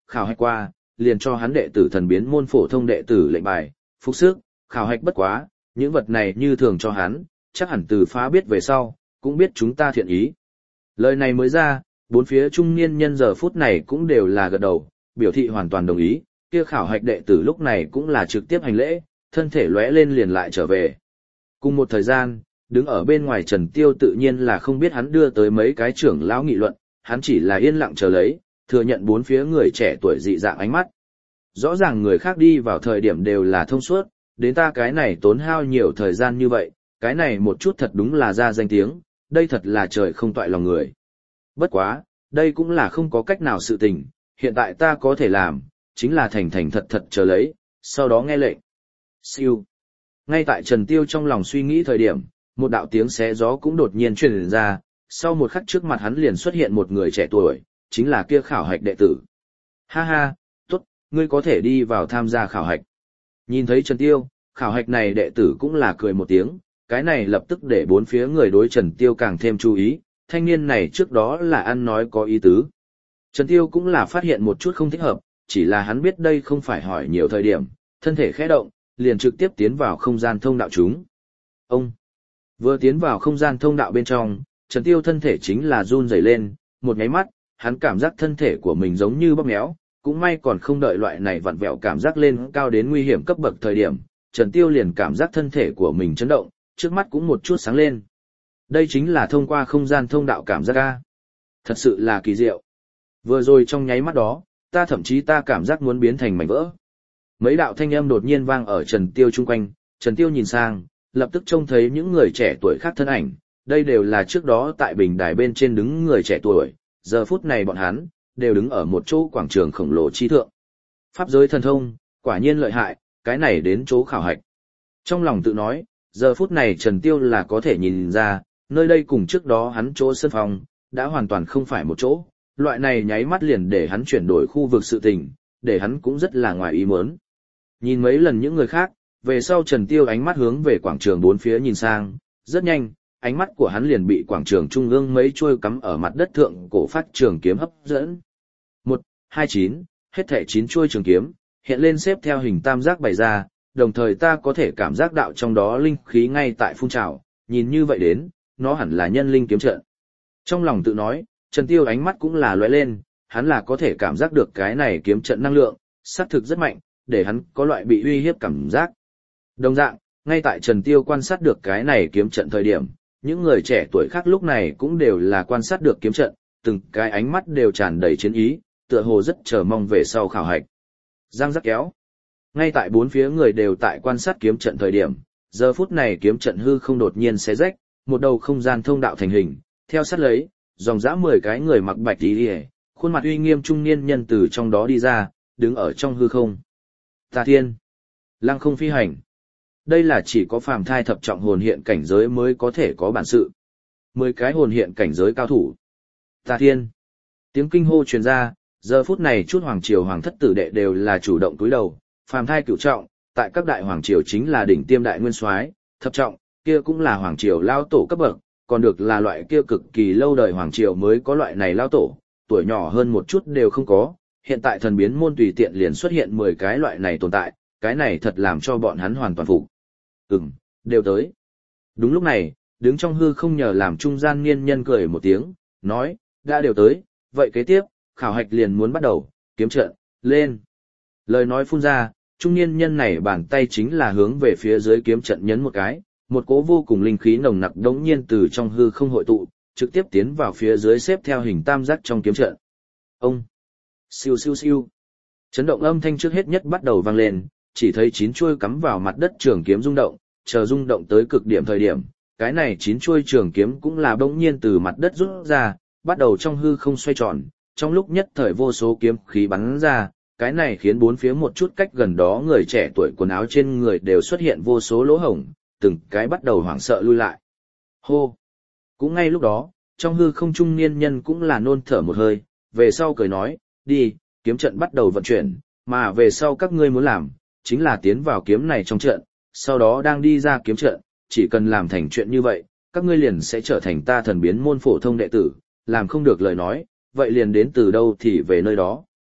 khảo hạch qua, liền cho hắn đệ tử thần biến môn phổ thông đệ tử lệnh bài, phục sức, khảo hạch bất quá, những vật này như thường cho hắn, chắc hẳn từ phá biết về sau, cũng biết chúng ta thiện ý. Lời này mới ra, bốn phía trung niên nhân giờ phút này cũng đều là gật đầu, biểu thị hoàn toàn đồng ý, kia khảo hạch đệ tử lúc này cũng là trực tiếp hành lễ, thân thể lóe lên liền lại trở về. Cùng một thời gian, đứng ở bên ngoài Trần Tiêu tự nhiên là không biết hắn đưa tới mấy cái trưởng lão nghị luận, hắn chỉ là yên lặng chờ lấy, thừa nhận bốn phía người trẻ tuổi dị dạng ánh mắt. Rõ ràng người khác đi vào thời điểm đều là thông suốt, đến ta cái này tốn hao nhiều thời gian như vậy, cái này một chút thật đúng là ra danh tiếng, đây thật là trời không toại lòng người. Bất quá, đây cũng là không có cách nào sự tình, hiện tại ta có thể làm, chính là thành thành thật thật chờ lấy, sau đó nghe lệnh. Siêu. Ngay tại Trần Tiêu trong lòng suy nghĩ thời điểm, một đạo tiếng xé gió cũng đột nhiên truyền ra, sau một khắc trước mặt hắn liền xuất hiện một người trẻ tuổi, chính là kia khảo hạch đệ tử. Ha ha, tốt, ngươi có thể đi vào tham gia khảo hạch. Nhìn thấy Trần Tiêu, khảo hạch này đệ tử cũng là cười một tiếng, cái này lập tức để bốn phía người đối Trần Tiêu càng thêm chú ý, thanh niên này trước đó là ăn nói có ý tứ. Trần Tiêu cũng là phát hiện một chút không thích hợp, chỉ là hắn biết đây không phải hỏi nhiều thời điểm, thân thể khẽ động, liền trực tiếp tiến vào không gian thông đạo chúng. Ông vừa tiến vào không gian thông đạo bên trong, Trần Tiêu thân thể chính là run rẩy lên, một nháy mắt, hắn cảm giác thân thể của mình giống như bóp méo, cũng may còn không đợi loại này vặn vẹo cảm giác lên cao đến nguy hiểm cấp bậc thời điểm, Trần Tiêu liền cảm giác thân thể của mình chấn động, trước mắt cũng một chút sáng lên. Đây chính là thông qua không gian thông đạo cảm giác a. Thật sự là kỳ diệu. Vừa rồi trong nháy mắt đó, ta thậm chí ta cảm giác muốn biến thành mảnh vỡ. Mấy đạo thanh âm đột nhiên vang ở Trần Tiêu chung quanh, Trần Tiêu nhìn sang, lập tức trông thấy những người trẻ tuổi khác thân ảnh, đây đều là trước đó tại bình đài bên trên đứng người trẻ tuổi, giờ phút này bọn hắn đều đứng ở một chỗ quảng trường khổng lồ chi thượng. Pháp giới thần thông, quả nhiên lợi hại, cái này đến chỗ khảo hạch. Trong lòng tự nói, giờ phút này Trần Tiêu là có thể nhìn ra, nơi đây cùng trước đó hắn chỗ sân phòng, đã hoàn toàn không phải một chỗ, loại này nháy mắt liền để hắn chuyển đổi khu vực sự tình, để hắn cũng rất là ngoài ý muốn. Nhìn mấy lần những người khác, về sau Trần Tiêu ánh mắt hướng về quảng trường bốn phía nhìn sang, rất nhanh, ánh mắt của hắn liền bị quảng trường trung ương mấy chuôi cắm ở mặt đất thượng cổ phát trường kiếm hấp dẫn. một, hai, chín, hết thảy chín chuôi trường kiếm, hiện lên xếp theo hình tam giác bày ra, đồng thời ta có thể cảm giác đạo trong đó linh khí ngay tại phun trào, nhìn như vậy đến, nó hẳn là nhân linh kiếm trận. Trong lòng tự nói, Trần Tiêu ánh mắt cũng là lóe lên, hắn là có thể cảm giác được cái này kiếm trận năng lượng, xác thực rất mạnh, để hắn có loại bị uy hiếp cảm giác. Đồng dạng, ngay tại Trần Tiêu quan sát được cái này kiếm trận thời điểm, những người trẻ tuổi khác lúc này cũng đều là quan sát được kiếm trận, từng cái ánh mắt đều tràn đầy chiến ý, tựa hồ rất chờ mong về sau khảo hạch. Giang giác kéo. Ngay tại bốn phía người đều tại quan sát kiếm trận thời điểm, giờ phút này kiếm trận hư không đột nhiên xé rách, một đầu không gian thông đạo thành hình, theo sát lấy, dòng dã mười cái người mặc bạch y, khuôn mặt uy nghiêm trung niên nhân từ trong đó đi ra, đứng ở trong hư không. Tà Thiên, Lăng Không Phi Hành. Đây là chỉ có phàm thai thập trọng hồn hiện cảnh giới mới có thể có bản sự. Mười cái hồn hiện cảnh giới cao thủ. Tà Thiên. Tiếng kinh hô truyền ra, giờ phút này chút hoàng triều hoàng thất tử đệ đều là chủ động túi đầu, phàm thai cửu trọng, tại các đại hoàng triều chính là đỉnh tiêm đại nguyên soái, thập trọng, kia cũng là hoàng triều lao tổ cấp bậc, còn được là loại kia cực kỳ lâu đời hoàng triều mới có loại này lao tổ, tuổi nhỏ hơn một chút đều không có, hiện tại thần biến môn tùy tiện liền xuất hiện mười cái loại này tồn tại, cái này thật làm cho bọn hắn hoàn toàn phục. Ừm, đều tới. Đúng lúc này, đứng trong hư không nhờ làm trung gian niên nhân cười một tiếng, nói, đã đều tới, vậy kế tiếp, khảo hạch liền muốn bắt đầu, kiếm trận, lên. Lời nói phun ra, trung niên nhân này bàn tay chính là hướng về phía dưới kiếm trận nhấn một cái, một cỗ vô cùng linh khí nồng nặc đống nhiên từ trong hư không hội tụ, trực tiếp tiến vào phía dưới xếp theo hình tam giác trong kiếm trận. Ông! Siêu siêu siêu! Chấn động âm thanh trước hết nhất bắt đầu vang lên, chỉ thấy chín chuôi cắm vào mặt đất trường kiếm rung động, chờ rung động tới cực điểm thời điểm, cái này chín chuôi trường kiếm cũng là bỗng nhiên từ mặt đất rút ra, bắt đầu trong hư không xoay tròn, trong lúc nhất thời vô số kiếm khí bắn ra, cái này khiến bốn phía một chút cách gần đó người trẻ tuổi quần áo trên người đều xuất hiện vô số lỗ hổng, từng cái bắt đầu hoảng sợ lui lại. Hô! Cũng ngay lúc đó, trong hư không trung niên nhân cũng là nôn thở một hơi, về sau cười nói, đi, kiếm trận bắt đầu vận chuyển, mà về sau các ngươi muốn làm, chính là tiến vào kiếm này trong trận, sau đó đang đi ra kiếm trận, chỉ cần làm thành chuyện như vậy, các ngươi liền sẽ trở thành ta thần biến môn phổ thông đệ tử, làm không được lời nói, vậy liền đến từ đâu thì về nơi đó.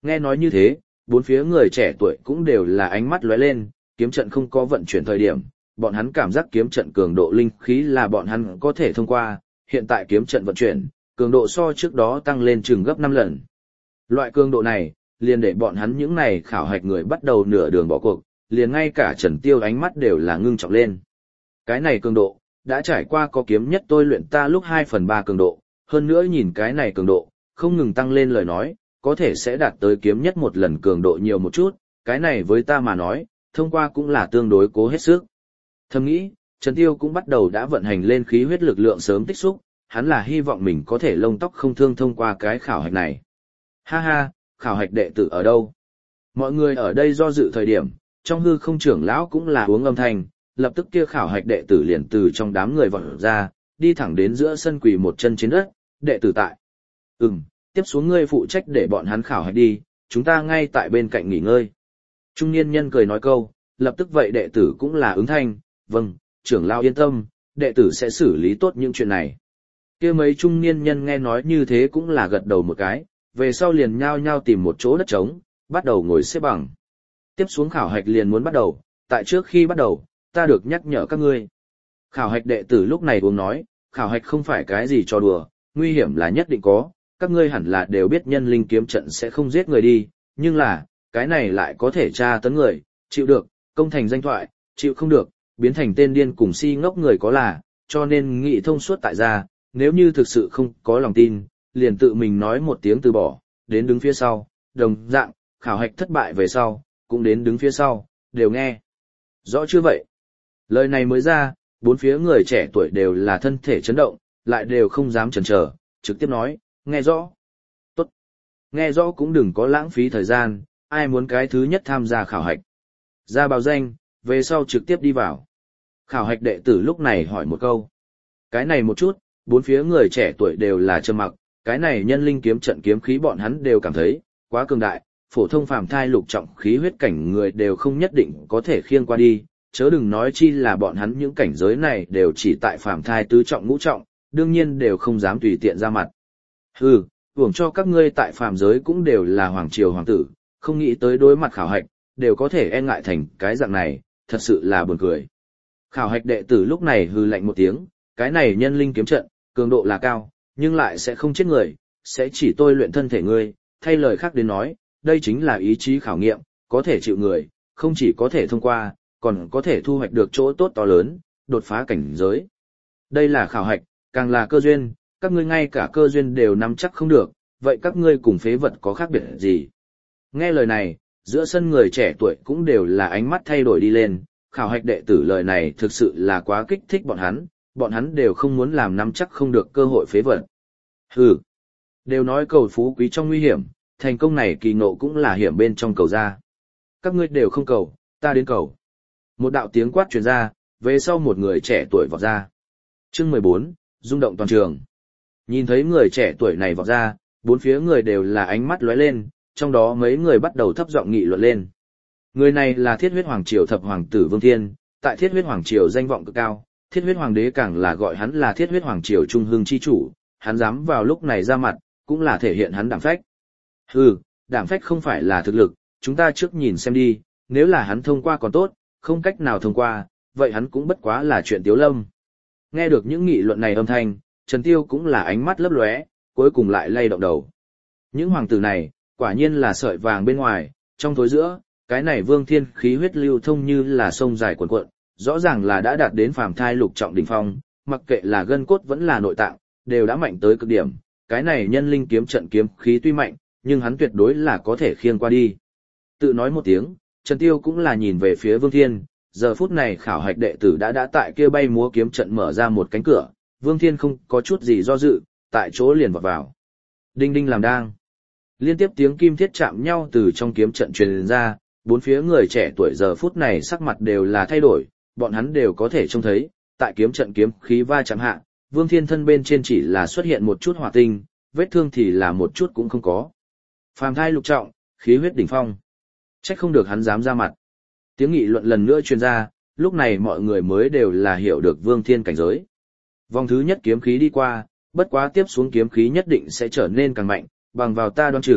Nghe nói như thế, bốn phía người trẻ tuổi cũng đều là ánh mắt lóe lên, kiếm trận không có vận chuyển thời điểm, bọn hắn cảm giác kiếm trận cường độ linh khí là bọn hắn có thể thông qua, hiện tại kiếm trận vận chuyển, cường độ so trước đó tăng lên chừng gấp năm lần. Loại cường độ này, liền để bọn hắn những này khảo hạch người bắt đầu nửa đường bỏ cuộc, liền ngay cả Trần Tiêu ánh mắt đều là ngưng trọng lên. Cái này cường độ, đã trải qua có kiếm nhất tôi luyện ta lúc hai phần ba cường độ, hơn nữa nhìn cái này cường độ, không ngừng tăng lên lời nói, có thể sẽ đạt tới kiếm nhất một lần cường độ nhiều một chút, cái này với ta mà nói, thông qua cũng là tương đối cố hết sức. Thầm nghĩ, Trần Tiêu cũng bắt đầu đã vận hành lên khí huyết lực lượng sớm tích xúc, hắn là hy vọng mình có thể lông tóc không thương thông qua cái khảo hạch này. Ha ha, khảo hạch đệ tử ở đâu? Mọi người ở đây do dự thời điểm, trong hư không trưởng lão cũng là uống âm thanh, lập tức kia khảo hạch đệ tử liền từ trong đám người vọt ra, đi thẳng đến giữa sân quỳ một chân trên đất, đệ tử tại. Ừm, tiếp xuống ngươi phụ trách để bọn hắn khảo hạch đi, chúng ta ngay tại bên cạnh nghỉ ngơi. Trung niên nhân cười nói câu, lập tức vậy đệ tử cũng là ứng thanh, vâng, trưởng lão yên tâm, đệ tử sẽ xử lý tốt những chuyện này. Kia mấy trung niên nhân nghe nói như thế cũng là gật đầu một cái, về sau liền nhao nhao tìm một chỗ đất trống, bắt đầu ngồi xếp bằng. Tiếp xuống khảo hạch liền muốn bắt đầu, tại trước khi bắt đầu, ta được nhắc nhở các ngươi. Khảo hạch đệ tử lúc này uống nói, khảo hạch không phải cái gì cho đùa, nguy hiểm là nhất định có, các ngươi hẳn là đều biết nhân linh kiếm trận sẽ không giết người đi, nhưng là, cái này lại có thể tra tấn người, chịu được, công thành danh thoại, chịu không được, biến thành tên điên cùng si ngốc người có là, cho nên nghị thông suốt tại gia, nếu như thực sự không có lòng tin, liền tự mình nói một tiếng từ bỏ, đến đứng phía sau, đồng dạng, khảo hạch thất bại về sau, cũng đến đứng phía sau, đều nghe. Rõ chưa vậy? Lời này mới ra, bốn phía người trẻ tuổi đều là thân thể chấn động, lại đều không dám chần chờ, trực tiếp nói, nghe rõ. Tốt. Nghe rõ cũng đừng có lãng phí thời gian, ai muốn cái thứ nhất tham gia khảo hạch. Ra báo danh, về sau trực tiếp đi vào. Khảo hạch đệ tử lúc này hỏi một câu. Cái này một chút, bốn phía người trẻ tuổi đều là trầm mặc, cái này nhân linh kiếm trận kiếm khí bọn hắn đều cảm thấy, quá cường đại, phổ thông phàm thai lục trọng khí huyết cảnh người đều không nhất định có thể khiêng qua đi, chớ đừng nói chi là bọn hắn những cảnh giới này đều chỉ tại phàm thai tứ trọng ngũ trọng, đương nhiên đều không dám tùy tiện ra mặt. Hừ, hưởng cho các ngươi tại phàm giới cũng đều là hoàng triều hoàng tử, không nghĩ tới đối mặt khảo hạch, đều có thể e ngại thành cái dạng này, thật sự là buồn cười. Khảo hạch đệ tử lúc này hừ lạnh một tiếng, cái này nhân linh kiếm trận, cường độ là cao, nhưng lại sẽ không chết người, sẽ chỉ tôi luyện thân thể ngươi, thay lời khác đến nói, đây chính là ý chí khảo nghiệm, có thể chịu người, không chỉ có thể thông qua, còn có thể thu hoạch được chỗ tốt to lớn, đột phá cảnh giới. Đây là khảo hạch, càng là cơ duyên, các ngươi ngay cả cơ duyên đều nắm chắc không được, vậy các ngươi cùng phế vật có khác biệt gì? Nghe lời này, giữa sân người trẻ tuổi cũng đều là ánh mắt thay đổi đi lên, khảo hạch đệ tử lời này thực sự là quá kích thích bọn hắn, bọn hắn đều không muốn làm nắm chắc không được cơ hội phế vật. Hừ, đều nói cầu phú quý trong nguy hiểm, thành công này kỳ ngộ cũng là hiểm bên trong cầu ra. Các ngươi đều không cầu, ta đến cầu. Một đạo tiếng quát truyền ra, về sau một người trẻ tuổi vọt ra. Chương mười bốn, rung động toàn trường. Nhìn thấy người trẻ tuổi này vọt ra, bốn phía người đều là ánh mắt lóe lên, trong đó mấy người bắt đầu thấp giọng nghị luận lên. Người này là Thiết Huyết Hoàng Triều thập hoàng tử Vương Thiên, tại Thiết Huyết Hoàng Triều danh vọng cực cao, Thiết Huyết Hoàng đế càng là gọi hắn là Thiết Huyết Hoàng Triều trung hưng chi chủ, hắn dám vào lúc này ra mặt, cũng là thể hiện hắn đảm phách. Hừ, đảm phách không phải là thực lực, chúng ta trước nhìn xem đi, nếu là hắn thông qua còn tốt, không cách nào thông qua, vậy hắn cũng bất quá là chuyện tiếu lâm. Nghe được những nghị luận này âm thanh, Trần Tiêu cũng là ánh mắt lấp lóe, cuối cùng lại lay động đầu. Những hoàng tử này, quả nhiên là sợi vàng bên ngoài, trong tối giữa, cái này Vương Thiên khí huyết lưu thông như là sông dài cuồn cuộn, rõ ràng là đã đạt đến phàm thai lục trọng đỉnh phong, mặc kệ là gân cốt vẫn là nội tạng, đều đã mạnh tới cực điểm. Cái này nhân linh kiếm trận kiếm khí tuy mạnh, nhưng hắn tuyệt đối là có thể khiêng qua đi. Tự nói một tiếng, Trần Tiêu cũng là nhìn về phía Vương Thiên, giờ phút này khảo hạch đệ tử đã đã tại kia bay múa kiếm trận mở ra một cánh cửa, Vương Thiên không có chút gì do dự, tại chỗ liền vọt vào. Đinh đinh làm đang. Liên tiếp tiếng kim thiết chạm nhau từ trong kiếm trận truyền ra, bốn phía người trẻ tuổi giờ phút này sắc mặt đều là thay đổi, bọn hắn đều có thể trông thấy, tại kiếm trận kiếm khí va chạm hạ, Vương Thiên thân bên trên chỉ là xuất hiện một chút hỏa tinh, vết thương thì là một chút cũng không có. Phàm thai lục trọng, khí huyết đỉnh phong. Trách không được hắn dám ra mặt. Tiếng nghị luận lần nữa truyền ra, lúc này mọi người mới đều là hiểu được Vương Thiên cảnh giới. Vòng thứ nhất kiếm khí đi qua, bất quá tiếp xuống kiếm khí nhất định sẽ trở nên càng mạnh, bằng vào ta đoán chừng,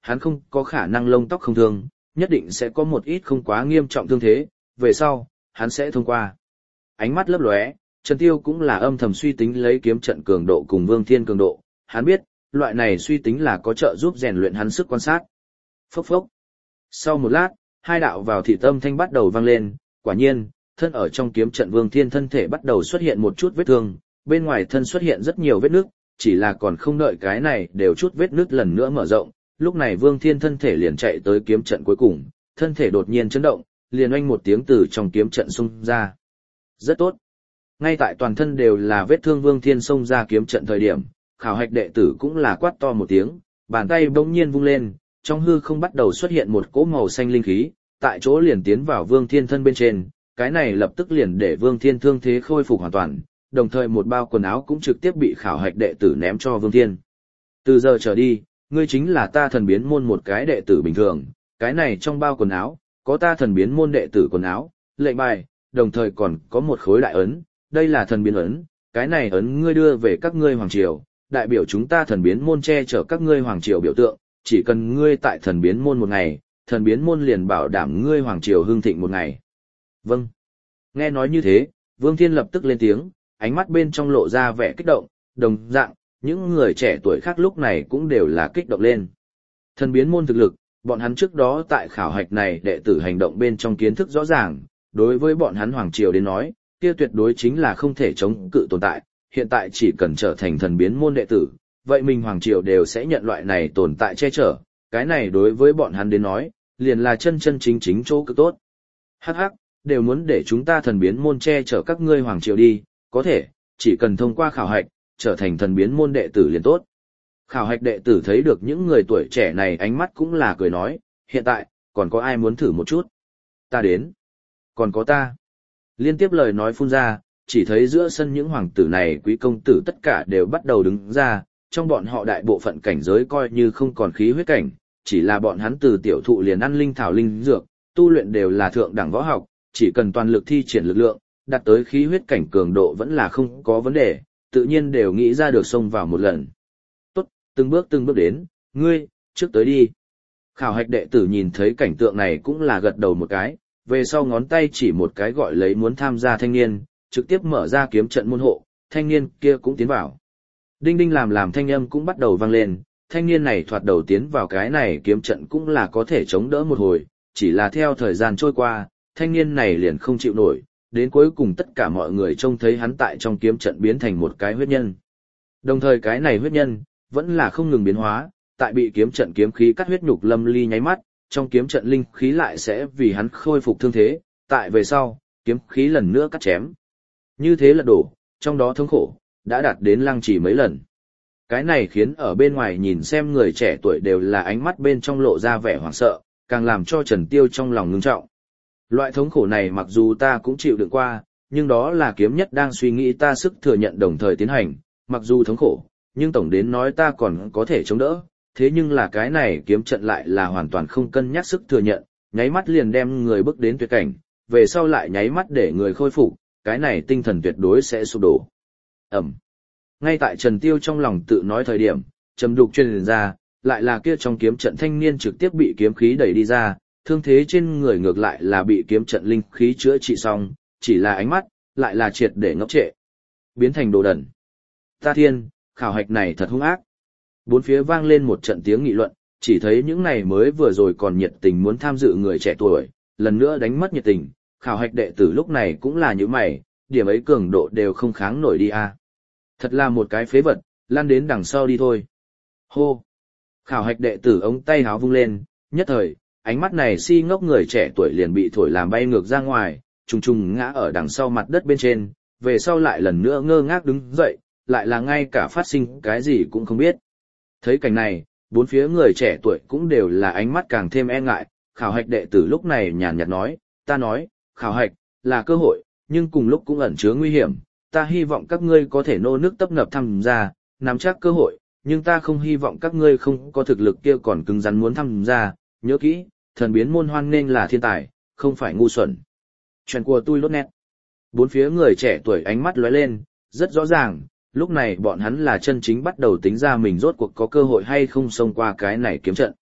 hắn không có khả năng lông tóc không thương, nhất định sẽ có một ít không quá nghiêm trọng thương thế, về sau, hắn sẽ thông qua. Ánh mắt lấp lóe, Trần Tiêu cũng là âm thầm suy tính lấy kiếm trận cường độ cùng Vương Thiên cường độ, hắn biết, loại này suy tính là có trợ giúp rèn luyện hắn sức quan sát. Phốc phốc. Sau một lát, hai đạo vào thị tâm thanh bắt đầu vang lên, quả nhiên, thân ở trong kiếm trận Vương Thiên thân thể bắt đầu xuất hiện một chút vết thương, bên ngoài thân xuất hiện rất nhiều vết nước, chỉ là còn không đợi cái này đều chút vết nước lần nữa mở rộng, lúc này Vương Thiên thân thể liền chạy tới kiếm trận cuối cùng, thân thể đột nhiên chấn động, liền oanh một tiếng từ trong kiếm trận xung ra. Rất tốt. Ngay tại toàn thân đều là vết thương Vương Thiên xông ra kiếm trận thời điểm, khảo hạch đệ tử cũng là quát to một tiếng, bàn tay bỗng nhiên vung lên, trong hư không bắt đầu xuất hiện một cỗ màu xanh linh khí, tại chỗ liền tiến vào Vương Thiên thân bên trên, cái này lập tức liền để Vương Thiên thương thế khôi phục hoàn toàn, đồng thời một bao quần áo cũng trực tiếp bị khảo hạch đệ tử ném cho Vương Thiên. Từ giờ trở đi, ngươi chính là ta thần biến môn một cái đệ tử bình thường, cái này trong bao quần áo, có ta thần biến môn đệ tử quần áo, lệnh bài, đồng thời còn có một khối đại ấn, đây là thần biến ấn, cái này ấn ngươi đưa về các ngươi hoàng triều, đại biểu chúng ta thần biến môn che chở các ngươi hoàng triều biểu tượng, chỉ cần ngươi tại thần biến môn một ngày, thần biến môn liền bảo đảm ngươi hoàng triều hưng thịnh một ngày. Vâng. Nghe nói như thế, Vương Thiên lập tức lên tiếng, ánh mắt bên trong lộ ra vẻ kích động, đồng dạng, những người trẻ tuổi khác lúc này cũng đều là kích động lên. Thần biến môn thực lực, bọn hắn trước đó tại khảo hạch này đệ tử hành động bên trong kiến thức rõ ràng, đối với bọn hắn hoàng triều đến nói, kia tuyệt đối chính là không thể chống cự tồn tại, hiện tại chỉ cần trở thành thần biến môn đệ tử, vậy mình hoàng triều đều sẽ nhận loại này tồn tại che chở, cái này đối với bọn hắn đến nói, liền là chân chân chính chính chỗ cực tốt. Hắc hắc, đều muốn để chúng ta thần biến môn che chở các ngươi hoàng triều đi, có thể, chỉ cần thông qua khảo hạch, trở thành thần biến môn đệ tử liền tốt. Khảo hạch đệ tử thấy được những người tuổi trẻ này ánh mắt cũng là cười nói, hiện tại, còn có ai muốn thử một chút? Ta đến. Còn có ta. Liên tiếp lời nói phun ra, chỉ thấy giữa sân những hoàng tử này quý công tử tất cả đều bắt đầu đứng ra, trong bọn họ đại bộ phận cảnh giới coi như không còn khí huyết cảnh, chỉ là bọn hắn từ tiểu thụ liền ăn linh thảo linh dược, tu luyện đều là thượng đẳng võ học, chỉ cần toàn lực thi triển lực lượng, đạt tới khí huyết cảnh cường độ vẫn là không có vấn đề, tự nhiên đều nghĩ ra được xông vào một lần. Tốt, từng bước từng bước đến, ngươi, trước tới đi. Khảo hạch đệ tử nhìn thấy cảnh tượng này cũng là gật đầu một cái, về sau ngón tay chỉ một cái gọi lấy muốn tham gia thanh niên, trực tiếp mở ra kiếm trận môn hộ, thanh niên kia cũng tiến vào. Đinh đinh làm làm thanh âm cũng bắt đầu vang lên, thanh niên này thoạt đầu tiến vào cái này kiếm trận cũng là có thể chống đỡ một hồi, chỉ là theo thời gian trôi qua, thanh niên này liền không chịu nổi, đến cuối cùng tất cả mọi người trông thấy hắn tại trong kiếm trận biến thành một cái huyết nhân. Đồng thời cái này huyết nhân, vẫn là không ngừng biến hóa, tại bị kiếm trận kiếm khí cắt huyết nhục lâm ly nháy mắt, trong kiếm trận linh khí lại sẽ vì hắn khôi phục thương thế, tại về sau, kiếm khí lần nữa cắt chém. Như thế lật đổ, trong đó thống khổ, đã đạt đến lăng trì mấy lần. Cái này khiến ở bên ngoài nhìn xem người trẻ tuổi đều là ánh mắt bên trong lộ ra vẻ hoảng sợ, càng làm cho Trần Tiêu trong lòng ngưng trọng. Loại thống khổ này mặc dù ta cũng chịu đựng qua, nhưng đó là kiếm nhất đang suy nghĩ ta sức thừa nhận đồng thời tiến hành, mặc dù thống khổ, nhưng tổng đến nói ta còn có thể chống đỡ, thế nhưng là cái này kiếm trận lại là hoàn toàn không cân nhắc sức thừa nhận, nháy mắt liền đem người bước đến tuyệt cảnh, về sau lại nháy mắt để người khôi phục, cái này tinh thần tuyệt đối sẽ sụp đổ. Ẩm. Ngay tại Trần Tiêu trong lòng tự nói thời điểm, trầm đục truyền ra, lại là kia trong kiếm trận thanh niên trực tiếp bị kiếm khí đẩy đi ra, thương thế trên người ngược lại là bị kiếm trận linh khí chữa trị xong, chỉ là ánh mắt, lại là triệt để ngốc trệ. Biến thành đồ đần. Ta thiên, khảo hạch này thật hung ác. Bốn phía vang lên một trận tiếng nghị luận, chỉ thấy những này mới vừa rồi còn nhiệt tình muốn tham dự người trẻ tuổi, lần nữa đánh mất nhiệt tình, khảo hạch đệ tử lúc này cũng là như mày, điểm ấy cường độ đều không kháng nổi đi a. Thật là một cái phế vật, lăn đến đằng sau đi thôi. Hô. Khảo hạch đệ tử ống tay háo vung lên, nhất thời, ánh mắt này si ngốc người trẻ tuổi liền bị thổi làm bay ngược ra ngoài, trùng trùng ngã ở đằng sau mặt đất bên trên, về sau lại lần nữa ngơ ngác đứng dậy, lại là ngay cả phát sinh cái gì cũng không biết. Thấy cảnh này, bốn phía người trẻ tuổi cũng đều là ánh mắt càng thêm e ngại, khảo hạch đệ tử lúc này nhàn nhạt nói, ta nói, khảo hạch, là cơ hội, nhưng cùng lúc cũng ẩn chứa nguy hiểm, ta hy vọng các ngươi có thể nô nước tấp nập tham gia, nắm chắc cơ hội, nhưng ta không hy vọng các ngươi không có thực lực kia còn cứng rắn muốn tham gia, nhớ kỹ, thần biến môn hoan nên là thiên tài, không phải ngu xuẩn. Chuyện của tôi lốt nét. Bốn phía người trẻ tuổi ánh mắt lóe lên, rất rõ ràng, lúc này bọn hắn là chân chính bắt đầu tính ra mình rốt cuộc có cơ hội hay không xông qua cái này kiếm trận.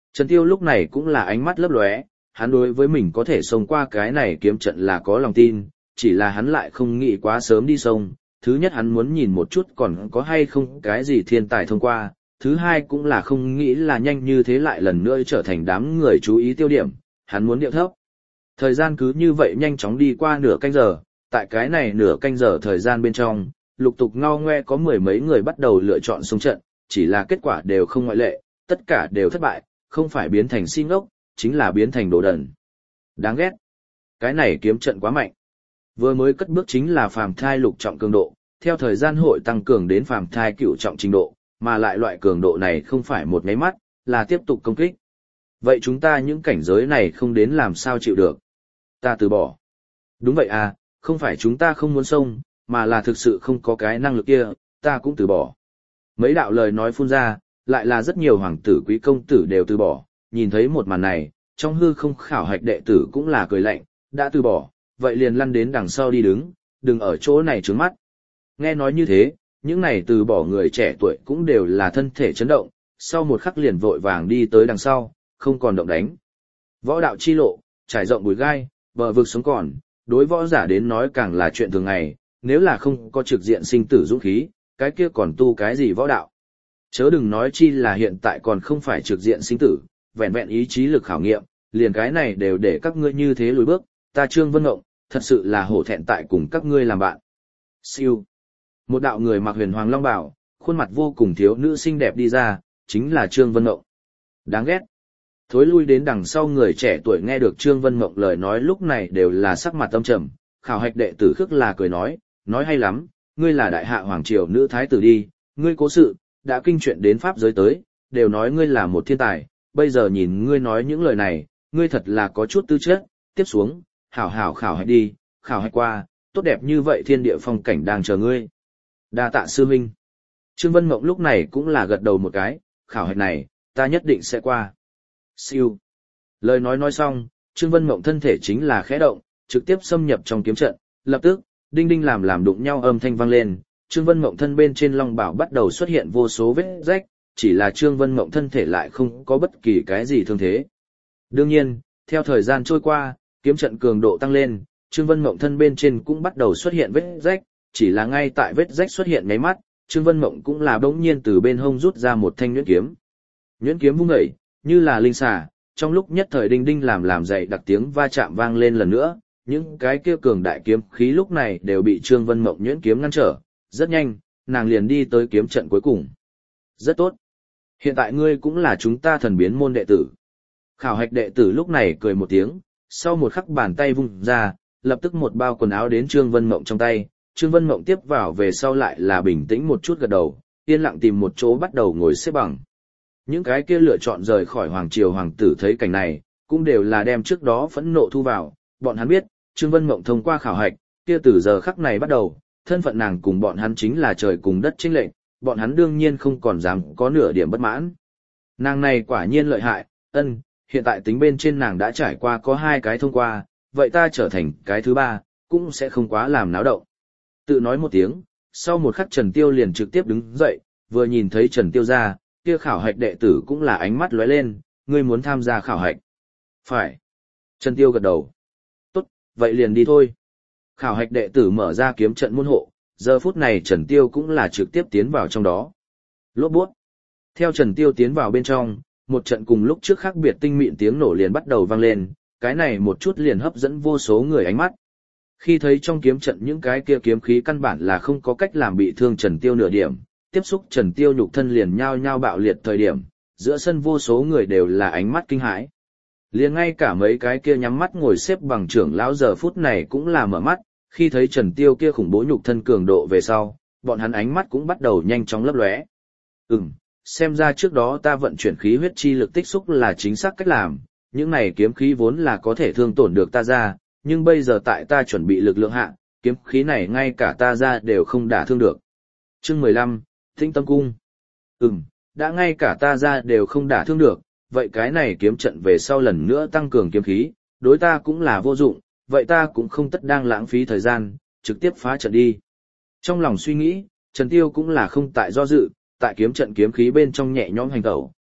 Trần Tiêu lúc này cũng là ánh mắt lấp lóe, hắn đối với mình có thể xông qua cái này kiếm trận là có lòng tin, chỉ là hắn lại không nghĩ quá sớm đi sông. Thứ nhất hắn muốn nhìn một chút còn có hay không cái gì thiên tài thông qua, thứ hai cũng là không nghĩ là nhanh như thế lại lần nữa trở thành đám người chú ý tiêu điểm, hắn muốn điệu thấp. Thời gian cứ như vậy nhanh chóng đi qua nửa canh giờ, tại cái này nửa canh giờ thời gian bên trong, lục tục ngao ngoe có mười mấy người bắt đầu lựa chọn xung trận, chỉ là kết quả đều không ngoại lệ, tất cả đều thất bại, không phải biến thành si ngốc, chính là biến thành đồ đần. Đáng ghét. Cái này kiếm trận quá mạnh. Vừa mới cất bước chính là phàm thai lục trọng cường độ, theo thời gian hội tăng cường đến phàm thai cửu trọng trình độ, mà lại loại cường độ này không phải một nháy mắt, là tiếp tục công kích. Vậy chúng ta những cảnh giới này không đến làm sao chịu được. Ta từ bỏ. Đúng vậy à, không phải chúng ta không muốn xông, mà là thực sự không có cái năng lực kia, ta cũng từ bỏ. Mấy đạo lời nói phun ra, lại là rất nhiều hoàng tử quý công tử đều từ bỏ, nhìn thấy một màn này, trong hư không khảo hạch đệ tử cũng là cười lạnh, đã từ bỏ, vậy liền lăn đến đằng sau đi đứng, đừng ở chỗ này trướng mắt. Nghe nói như thế, những này từ bỏ người trẻ tuổi cũng đều là thân thể chấn động, sau một khắc liền vội vàng đi tới đằng sau, không còn động đánh. Võ đạo chi lộ, trải rộng bụi gai, bờ vực sống còn, đối võ giả đến nói càng là chuyện thường ngày, nếu là không có trực diện sinh tử dũng khí, cái kia còn tu cái gì võ đạo. Chớ đừng nói chi là hiện tại còn không phải trực diện sinh tử, vẹn vẹn ý chí lực khảo nghiệm, liền cái này đều để các ngươi như thế lùi bước, ta Trương Vân Ngộng, thật sự là hổ thẹn tại cùng các ngươi làm bạn. Siêu. Một đạo người mặc huyền hoàng long bào, khuôn mặt vô cùng thiếu nữ xinh đẹp đi ra, chính là Trương Vân Ngộng. Đáng ghét. Thối lui đến đằng sau người trẻ tuổi nghe được Trương Vân Ngộng lời nói lúc này đều là sắc mặt âm trầm, khảo hạch đệ tử khước là cười nói, nói hay lắm, ngươi là đại hạ hoàng triều nữ thái tử đi, ngươi cố sự, đã kinh chuyện đến pháp giới tới, đều nói ngươi là một thiên tài, bây giờ nhìn ngươi nói những lời này, ngươi thật là có chút tư chất, tiếp xuống, hảo hảo khảo hạch đi, khảo hạch qua, tốt đẹp như vậy thiên địa phong cảnh đang chờ ngươi. Đa tạ sư huynh. Trương Vân Mộng lúc này cũng là gật đầu một cái, khảo hạch này, ta nhất định sẽ qua. Siêu. Lời nói nói xong, Trương Vân Mộng thân thể chính là khẽ động, trực tiếp xâm nhập trong kiếm trận, lập tức, đinh đinh làm làm đụng nhau âm thanh vang lên, Trương Vân Mộng thân bên trên long bảo bắt đầu xuất hiện vô số vết rách, chỉ là Trương Vân Mộng thân thể lại không có bất kỳ cái gì thương thế. Đương nhiên, theo thời gian trôi qua, kiếm trận cường độ tăng lên, Trương Vân Mộng thân bên trên cũng bắt đầu xuất hiện vết rách, chỉ là ngay tại vết rách xuất hiện nháy mắt, Trương Vân Mộng cũng là bỗng nhiên từ bên hông rút ra một thanh nhuyễn kiếm. Nhuyễn kiếm vung dậy, như là linh xà, trong lúc nhất thời đinh đinh làm làm dậy đặc tiếng va chạm vang lên lần nữa, những cái kia cường đại kiếm khí lúc này đều bị Trương Vân Mộng nhuyễn kiếm ngăn trở, rất nhanh, nàng liền đi tới kiếm trận cuối cùng. Rất tốt. Hiện tại ngươi cũng là chúng ta thần biến môn đệ tử. Khảo hạch đệ tử lúc này cười một tiếng, sau một khắc bàn tay vung ra, lập tức một bao quần áo đến Trương Vân Mộng trong tay, Trương Vân Mộng tiếp vào về sau lại là bình tĩnh một chút gật đầu, yên lặng tìm một chỗ bắt đầu ngồi xếp bằng. Những cái kia lựa chọn rời khỏi hoàng triều hoàng tử thấy cảnh này, cũng đều là đem trước đó phẫn nộ thu vào, bọn hắn biết, Trương Vân Mộng thông qua khảo hạch, kia từ giờ khắc này bắt đầu, thân phận nàng cùng bọn hắn chính là trời cùng đất chênh lệch, bọn hắn đương nhiên không còn dám có nửa điểm bất mãn. Nàng này quả nhiên lợi hại, ân, hiện tại tính bên trên nàng đã trải qua có hai cái thông qua, vậy ta trở thành cái thứ ba, cũng sẽ không quá làm náo động. Tự nói một tiếng, sau một khắc Trần Tiêu liền trực tiếp đứng dậy, vừa nhìn thấy Trần Tiêu ra, kia khảo hạch đệ tử cũng là ánh mắt lóe lên, ngươi muốn tham gia khảo hạch. Phải. Trần Tiêu gật đầu. Tốt, vậy liền đi thôi. Khảo hạch đệ tử mở ra kiếm trận môn hộ, giờ phút này Trần Tiêu cũng là trực tiếp tiến vào trong đó. Lốp bút. Theo Trần Tiêu tiến vào bên trong, một trận cùng lúc trước khác biệt tinh mịn tiếng nổ liền bắt đầu vang lên, cái này một chút liền hấp dẫn vô số người ánh mắt. Khi thấy trong kiếm trận những cái kia kiếm khí căn bản là không có cách làm bị thương Trần Tiêu nửa điểm, tiếp xúc Trần Tiêu nhục thân liền nhao nhao bạo liệt thời điểm, giữa sân vô số người đều là ánh mắt kinh hãi. Liền ngay cả mấy cái kia nhắm mắt ngồi xếp bằng trưởng lão giờ phút này cũng là mở mắt, khi thấy Trần Tiêu kia khủng bố nhục thân cường độ về sau, bọn hắn ánh mắt cũng bắt đầu nhanh chóng lấp lóe. Ừm, xem ra trước đó ta vận chuyển khí huyết chi lực tích xúc là chính xác cách làm, những này kiếm khí vốn là có thể thương tổn được ta ra, nhưng bây giờ tại ta chuẩn bị lực lượng hạ, kiếm khí này ngay cả ta ra đều không đả thương được. Chương mười lăm, Tĩnh Tâm Cung. Ừm, đã ngay cả ta ra đều không đả thương được, vậy cái này kiếm trận về sau lần nữa tăng cường kiếm khí, đối ta cũng là vô dụng, vậy ta cũng không tất đang lãng phí thời gian, trực tiếp phá trận đi. Trong lòng suy nghĩ, Trần Tiêu cũng là không tại do dự, tại kiếm trận kiếm khí bên trong nhẹ nhõm hành tẩu,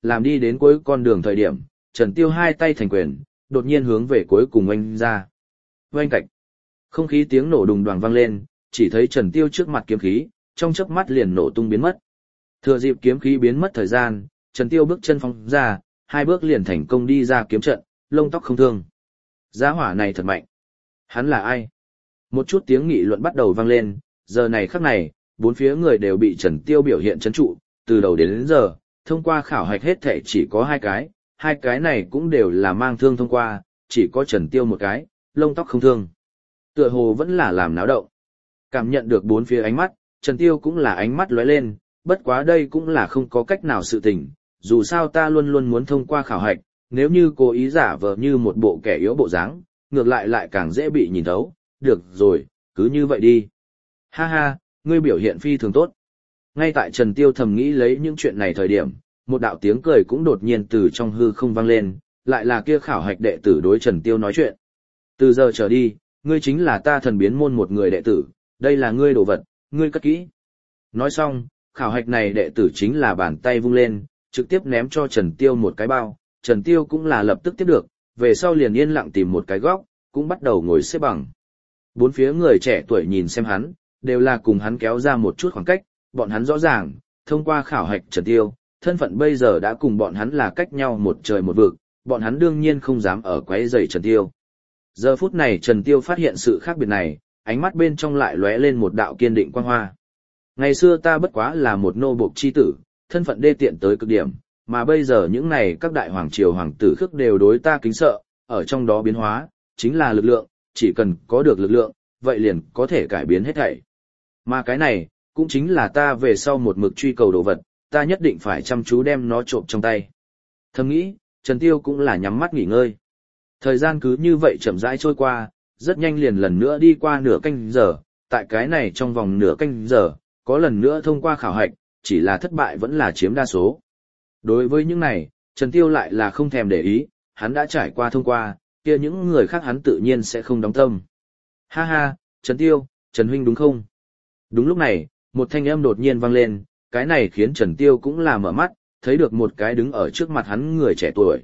làm đi đến cuối con đường thời điểm, Trần Tiêu hai tay thành quyền, đột nhiên hướng về cuối cùng oanh ra. Oanh cạch. Không khí tiếng nổ đùng đoàng vang lên, chỉ thấy Trần Tiêu trước mặt kiếm khí, trong chớp mắt liền nổ tung biến mất. Thừa dịp kiếm khí biến mất thời gian, Trần Tiêu bước chân phóng ra, hai bước liền thành công đi ra kiếm trận, lông tóc không thương. Giá hỏa này thật mạnh. Hắn là ai? Một chút tiếng nghị luận bắt đầu vang lên, giờ này khắc này, bốn phía người đều bị Trần Tiêu biểu hiện trấn trụ, từ đầu đến, đến giờ, thông qua khảo hạch hết thể chỉ có hai cái, hai cái này cũng đều là mang thương thông qua, chỉ có Trần Tiêu một cái, lông tóc không thương. Tựa hồ vẫn là làm náo động. Cảm nhận được bốn phía ánh mắt, Trần Tiêu cũng là ánh mắt lóe lên, bất quá đây cũng là không có cách nào sự tình, dù sao ta luôn luôn muốn thông qua khảo hạch, nếu như cố ý giả vờ như một bộ kẻ yếu bộ dáng, ngược lại lại càng dễ bị nhìn thấu, được rồi, cứ như vậy đi. Ha ha, ngươi biểu hiện phi thường tốt. Ngay tại Trần Tiêu thầm nghĩ lấy những chuyện này thời điểm, một đạo tiếng cười cũng đột nhiên từ trong hư không vang lên, lại là kia khảo hạch đệ tử đối Trần Tiêu nói chuyện. Từ giờ trở đi, ngươi chính là ta thần biến môn một người đệ tử, đây là ngươi đồ vật, ngươi cất kỹ. Nói xong, khảo hạch này đệ tử chính là bàn tay vung lên, trực tiếp ném cho Trần Tiêu một cái bao, Trần Tiêu cũng là lập tức tiếp được, về sau liền yên lặng tìm một cái góc, cũng bắt đầu ngồi xếp bằng. Bốn phía người trẻ tuổi nhìn xem hắn, đều là cùng hắn kéo ra một chút khoảng cách, bọn hắn rõ ràng, thông qua khảo hạch Trần Tiêu, thân phận bây giờ đã cùng bọn hắn là cách nhau một trời một vực, bọn hắn đương nhiên không dám ở quấy rầy Trần Tiêu. Giờ phút này Trần Tiêu phát hiện sự khác biệt này, ánh mắt bên trong lại lóe lên một đạo kiên định quang hoa. Ngày xưa ta bất quá là một nô bộc chi tử, thân phận đê tiện tới cực điểm, mà bây giờ những này các đại hoàng triều hoàng tử khước đều đối ta kính sợ, ở trong đó biến hóa, chính là lực lượng, chỉ cần có được lực lượng, vậy liền có thể cải biến hết thảy. Mà cái này, cũng chính là ta về sau một mực truy cầu đồ vật, ta nhất định phải chăm chú đem nó trộm trong tay. Thầm nghĩ, Trần Tiêu cũng là nhắm mắt nghỉ ngơi. Thời gian cứ như vậy chậm rãi trôi qua, rất nhanh liền lần nữa đi qua nửa canh giờ, tại cái này trong vòng nửa canh giờ, có lần nữa thông qua khảo hạch, chỉ là thất bại vẫn là chiếm đa số. Đối với những này, Trần Tiêu lại là không thèm để ý, hắn đã trải qua thông qua, kia những người khác hắn tự nhiên sẽ không đóng tâm. Ha ha, Trần Tiêu, Trần Huynh đúng không? Đúng lúc này, một thanh âm đột nhiên vang lên, cái này khiến Trần Tiêu cũng là mở mắt, thấy được một cái đứng ở trước mặt hắn người trẻ tuổi.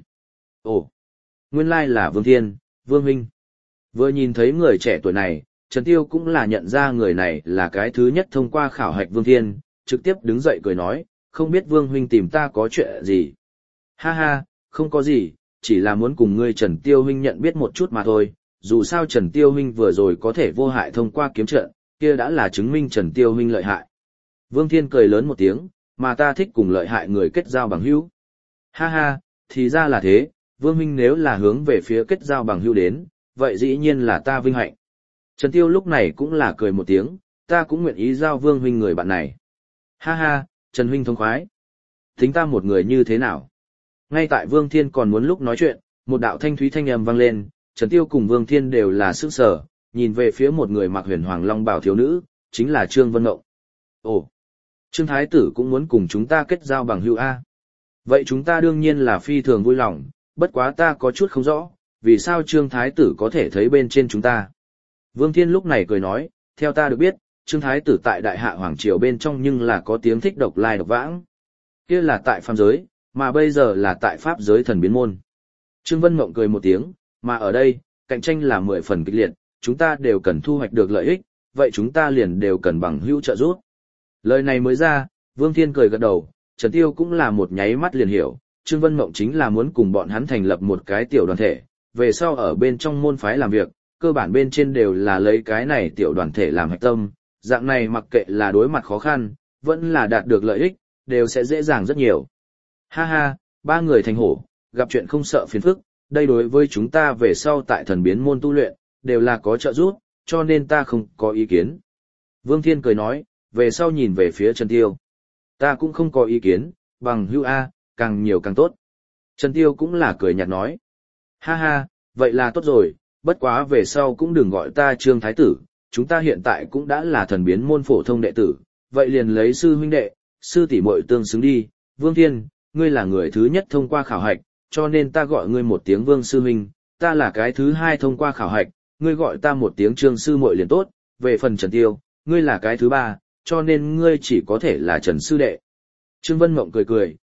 Ồ, nguyên lai là Vương Thiên, Vương Huynh. Vừa nhìn thấy người trẻ tuổi này, Trần Tiêu cũng là nhận ra người này là cái thứ nhất thông qua khảo hạch Vương Thiên, trực tiếp đứng dậy cười nói, không biết Vương Huynh tìm ta có chuyện gì. Ha ha, không có gì, chỉ là muốn cùng ngươi Trần Tiêu Huynh nhận biết một chút mà thôi, dù sao Trần Tiêu Huynh vừa rồi có thể vô hại thông qua kiếm trận, kia đã là chứng minh Trần Tiêu Huynh lợi hại. Vương Thiên cười lớn một tiếng, mà ta thích cùng lợi hại người kết giao bằng hữu. Ha ha, thì ra là thế, Vương Huynh nếu là hướng về phía kết giao bằng hữu đến, vậy dĩ nhiên là ta vinh hạnh. Trần Tiêu lúc này cũng là cười một tiếng, ta cũng nguyện ý giao Vương Huynh người bạn này. Ha ha, Trần Huynh thông khoái. Tính ta một người như thế nào? Ngay tại Vương Thiên còn muốn lúc nói chuyện, một đạo thanh thúy thanh âm vang lên, Trần Tiêu cùng Vương Thiên đều là sững sờ, nhìn về phía một người mặc huyền hoàng long bào thiếu nữ, chính là Trương Vân Mộng. Ồ, Trương Thái tử cũng muốn cùng chúng ta kết giao bằng hữu A. Vậy chúng ta đương nhiên là phi thường vui lòng, bất quá ta có chút không rõ, vì sao Trương Thái tử có thể thấy bên trên chúng ta. Vương Thiên lúc này cười nói, theo ta được biết, Trương Thái tử tại Đại Hạ Hoàng Triều bên trong nhưng là có tiếng thích độc lai độc vãng. Kia là tại phàm giới, mà bây giờ là tại pháp giới thần biến môn. Trương Vân Mộng cười một tiếng, mà ở đây, cạnh tranh là mười phần kịch liệt, chúng ta đều cần thu hoạch được lợi ích, vậy chúng ta liền đều cần bằng hữu trợ giúp. Lời này mới ra, Vương Thiên cười gật đầu, Trần Tiêu cũng là một nháy mắt liền hiểu, Trương Vân Mộng chính là muốn cùng bọn hắn thành lập một cái tiểu đoàn thể, về sau ở bên trong môn phái làm việc, cơ bản bên trên đều là lấy cái này tiểu đoàn thể làm hạch tâm, dạng này mặc kệ là đối mặt khó khăn, vẫn là đạt được lợi ích, đều sẽ dễ dàng rất nhiều. Ha ha, ba người thành hổ, gặp chuyện không sợ phiền phức, đây đối với chúng ta về sau tại thần biến môn tu luyện, đều là có trợ giúp, cho nên ta không có ý kiến. Vương Thiên cười nói, về sau nhìn về phía Trần Tiêu. Ta cũng không có ý kiến, bằng hữu A, càng nhiều càng tốt. Trần Tiêu cũng là cười nhạt nói. Ha ha, vậy là tốt rồi, bất quá về sau cũng đừng gọi ta Trương Thái tử, chúng ta hiện tại cũng đã là thần biến môn phổ thông đệ tử, vậy liền lấy sư huynh đệ, sư tỷ muội tương xứng đi. Vương Thiên, ngươi là người thứ nhất thông qua khảo hạch, cho nên ta gọi ngươi một tiếng Vương sư huynh, ta là cái thứ hai thông qua khảo hạch, ngươi gọi ta một tiếng Trương sư muội liền tốt, về phần Trần Tiêu, ngươi là cái thứ ba, cho nên ngươi chỉ có thể là Trần sư đệ. Trương Vân Mộng cười cười,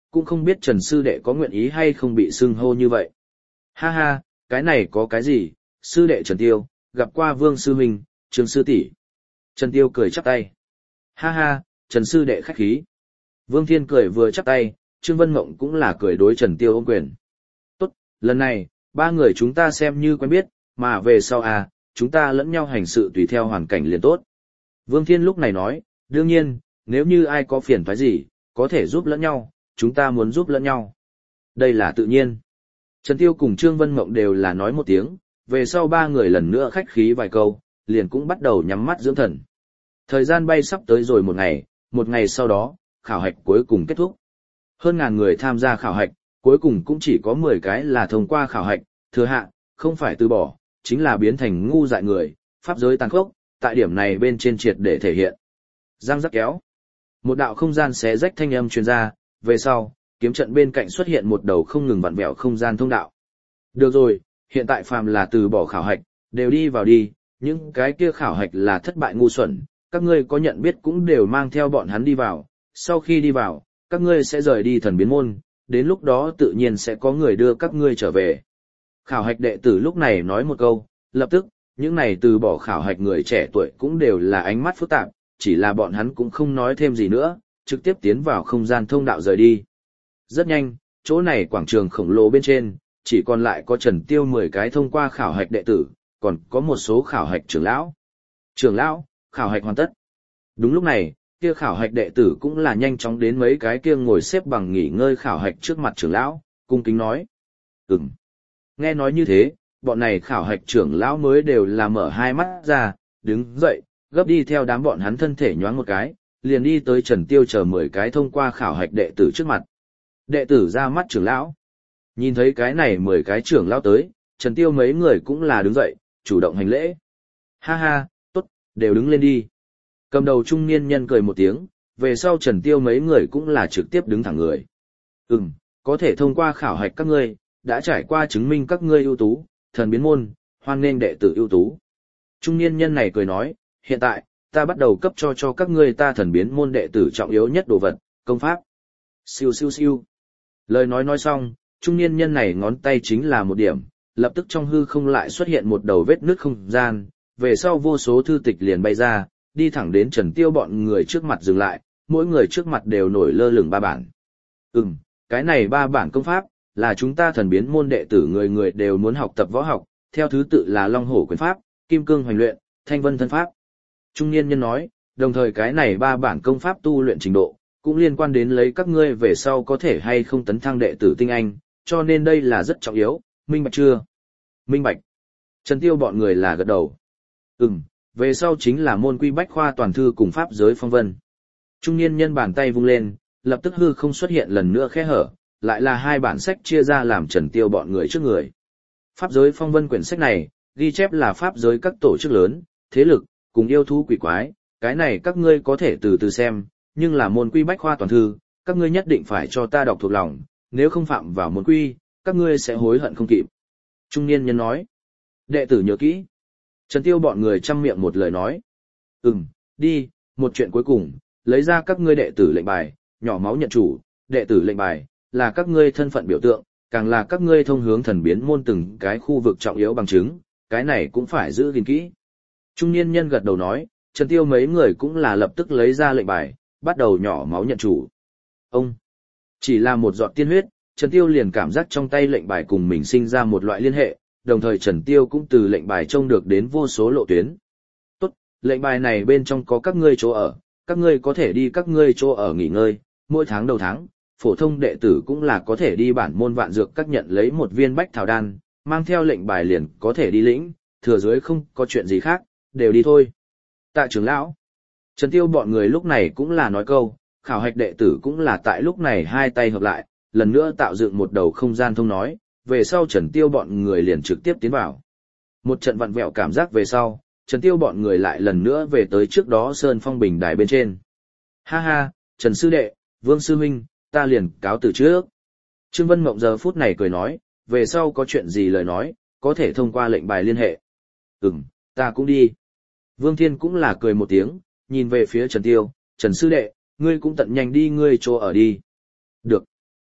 cũng không biết Trần sư đệ có nguyện ý hay không bị xưng hô như vậy. Ha ha, cái này có cái gì, sư đệ Trần Tiêu, gặp qua Vương sư huynh, Trương sư tỷ. Trần Tiêu cười chắp tay. Ha ha, Trần sư đệ khách khí. Vương Thiên cười vừa chắp tay, Trương Vân Mộng cũng là cười đối Trần Tiêu ôm quyền. Tốt, lần này, ba người chúng ta xem như quen biết, mà về sau à, chúng ta lẫn nhau hành sự tùy theo hoàn cảnh liền tốt. Vương Thiên lúc này nói, đương nhiên, nếu như ai có phiền toái gì, có thể giúp lẫn nhau, chúng ta muốn giúp lẫn nhau. Đây là tự nhiên. Trần Tiêu cùng Trương Vân Mộng đều là nói một tiếng, về sau ba người lần nữa khách khí vài câu, liền cũng bắt đầu nhắm mắt dưỡng thần. Thời gian bay sắp tới rồi một ngày, một ngày sau đó, khảo hạch cuối cùng kết thúc. Hơn ngàn người tham gia khảo hạch, cuối cùng cũng chỉ có mười cái là thông qua khảo hạch, thừa hạ, không phải từ bỏ, chính là biến thành ngu dại người, pháp giới tàn khốc, tại điểm này bên trên triệt để thể hiện. Giang rắc kéo. Một đạo không gian xé rách thanh âm truyền ra, về sau, kiếm trận bên cạnh xuất hiện một đầu không ngừng vặn vẹo không gian thông đạo. Được rồi, hiện tại phàm là từ bỏ khảo hạch, đều đi vào đi, những cái kia khảo hạch là thất bại ngu xuẩn, các ngươi có nhận biết cũng đều mang theo bọn hắn đi vào, sau khi đi vào, các ngươi sẽ rời đi thần biến môn, đến lúc đó tự nhiên sẽ có người đưa các ngươi trở về. Khảo hạch đệ tử lúc này nói một câu, lập tức, những này từ bỏ khảo hạch người trẻ tuổi cũng đều là ánh mắt phức tạp, chỉ là bọn hắn cũng không nói thêm gì nữa, trực tiếp tiến vào không gian thông đạo rời đi. Rất nhanh, chỗ này quảng trường khổng lồ bên trên, chỉ còn lại có Trần Tiêu mười cái thông qua khảo hạch đệ tử, còn có một số khảo hạch trưởng lão. Trưởng lão, khảo hạch hoàn tất. Đúng lúc này, kia khảo hạch đệ tử cũng là nhanh chóng đến mấy cái kia ngồi xếp bằng nghỉ ngơi khảo hạch trước mặt trưởng lão, cung kính nói. Ừm. Nghe nói như thế, bọn này khảo hạch trưởng lão mới đều là mở hai mắt ra, đứng dậy, gấp đi theo đám bọn hắn thân thể nhoáng một cái, liền đi tới Trần Tiêu chờ mười cái thông qua khảo hạch đệ tử trước mặt. Đệ tử ra mắt trưởng lão. Nhìn thấy cái này mười cái trưởng lão tới, Trần Tiêu mấy người cũng là đứng dậy, chủ động hành lễ. Ha ha, tốt, đều đứng lên đi. Cầm đầu trung niên nhân cười một tiếng, về sau Trần Tiêu mấy người cũng là trực tiếp đứng thẳng người. Ừm, có thể thông qua khảo hạch các ngươi, đã trải qua chứng minh các ngươi ưu tú, thần biến môn, hoan nghênh đệ tử ưu tú. Trung niên nhân này cười nói, hiện tại, ta bắt đầu cấp cho cho các ngươi ta thần biến môn đệ tử trọng yếu nhất đồ vật, công pháp. Siêu siêu siêu. Lời nói nói xong, trung niên nhân này ngón tay chính là một điểm, lập tức trong hư không lại xuất hiện một đầu vết nước không gian, về sau vô số thư tịch liền bay ra, đi thẳng đến Trần Tiêu bọn người trước mặt dừng lại, mỗi người trước mặt đều nổi lơ lửng ba bản. Ừm, cái này ba bản công pháp, là chúng ta thần biến môn đệ tử người người đều muốn học tập võ học, theo thứ tự là Long Hổ Quyền Pháp, Kim Cương Hoành Luyện, Thanh Vân Thân Pháp. Trung niên nhân nói, đồng thời cái này ba bản công pháp tu luyện trình độ, cũng liên quan đến lấy các ngươi về sau có thể hay không tấn thăng đệ tử tinh anh, cho nên đây là rất trọng yếu, minh bạch chưa? Minh bạch. Trần Tiêu bọn người là gật đầu. Ừm, về sau chính là môn quy bách khoa toàn thư cùng pháp giới phong vân. Trung niên nhân bàn tay vung lên, lập tức hư không xuất hiện lần nữa khe hở, lại là hai bản sách chia ra làm Trần Tiêu bọn người trước người. Pháp giới phong vân quyển sách này, ghi chép là pháp giới các tổ chức lớn, thế lực, cùng yêu thú quỷ quái, cái này các ngươi có thể từ từ xem, nhưng là môn quy bách khoa toàn thư, các ngươi nhất định phải cho ta đọc thuộc lòng, nếu không phạm vào môn quy, các ngươi sẽ hối hận không kịp. Trung niên nhân nói, đệ tử nhớ kỹ. Trần Tiêu bọn người chăm miệng một lời nói, ừm, đi, một chuyện cuối cùng, lấy ra các ngươi đệ tử lệnh bài, nhỏ máu nhận chủ, đệ tử lệnh bài, là các ngươi thân phận biểu tượng, càng là các ngươi thông hướng thần biến môn từng cái khu vực trọng yếu bằng chứng, cái này cũng phải giữ gìn kỹ. Trung niên nhân gật đầu nói, Trần Tiêu mấy người cũng là lập tức lấy ra lệnh bài, bắt đầu nhỏ máu nhận chủ. Ông, chỉ là một giọt tiên huyết, Trần Tiêu liền cảm giác trong tay lệnh bài cùng mình sinh ra một loại liên hệ, đồng thời Trần Tiêu cũng từ lệnh bài trông được đến vô số lộ tuyến. Tốt, lệnh bài này bên trong có các ngươi chỗ ở, các ngươi có thể đi các ngươi chỗ ở nghỉ ngơi, mỗi tháng đầu tháng, phổ thông đệ tử cũng là có thể đi bản môn vạn dược các nhận lấy một viên bách thảo đan, mang theo lệnh bài liền có thể đi lĩnh, thừa dưới không có chuyện gì khác, đều đi thôi. Tạ trưởng lão, Trần Tiêu bọn người lúc này cũng là nói câu, khảo hạch đệ tử cũng là tại lúc này hai tay hợp lại, lần nữa tạo dựng một đầu không gian thông nói, về sau Trần Tiêu bọn người liền trực tiếp tiến vào. Một trận vặn vẹo cảm giác về sau, Trần Tiêu bọn người lại lần nữa về tới trước đó Sơn Phong Bình Đài bên trên. Ha ha, Trần Sư Đệ, Vương Sư Huynh, ta liền cáo từ trước. Trương Vân Mộng giờ phút này cười nói, về sau có chuyện gì lời nói, có thể thông qua lệnh bài liên hệ. Ừm, ta cũng đi. Vương Thiên cũng là cười một tiếng, nhìn về phía Trần Tiêu, Trần Sư Đệ, ngươi cũng tận nhanh đi ngươi chỗ ở đi. Được.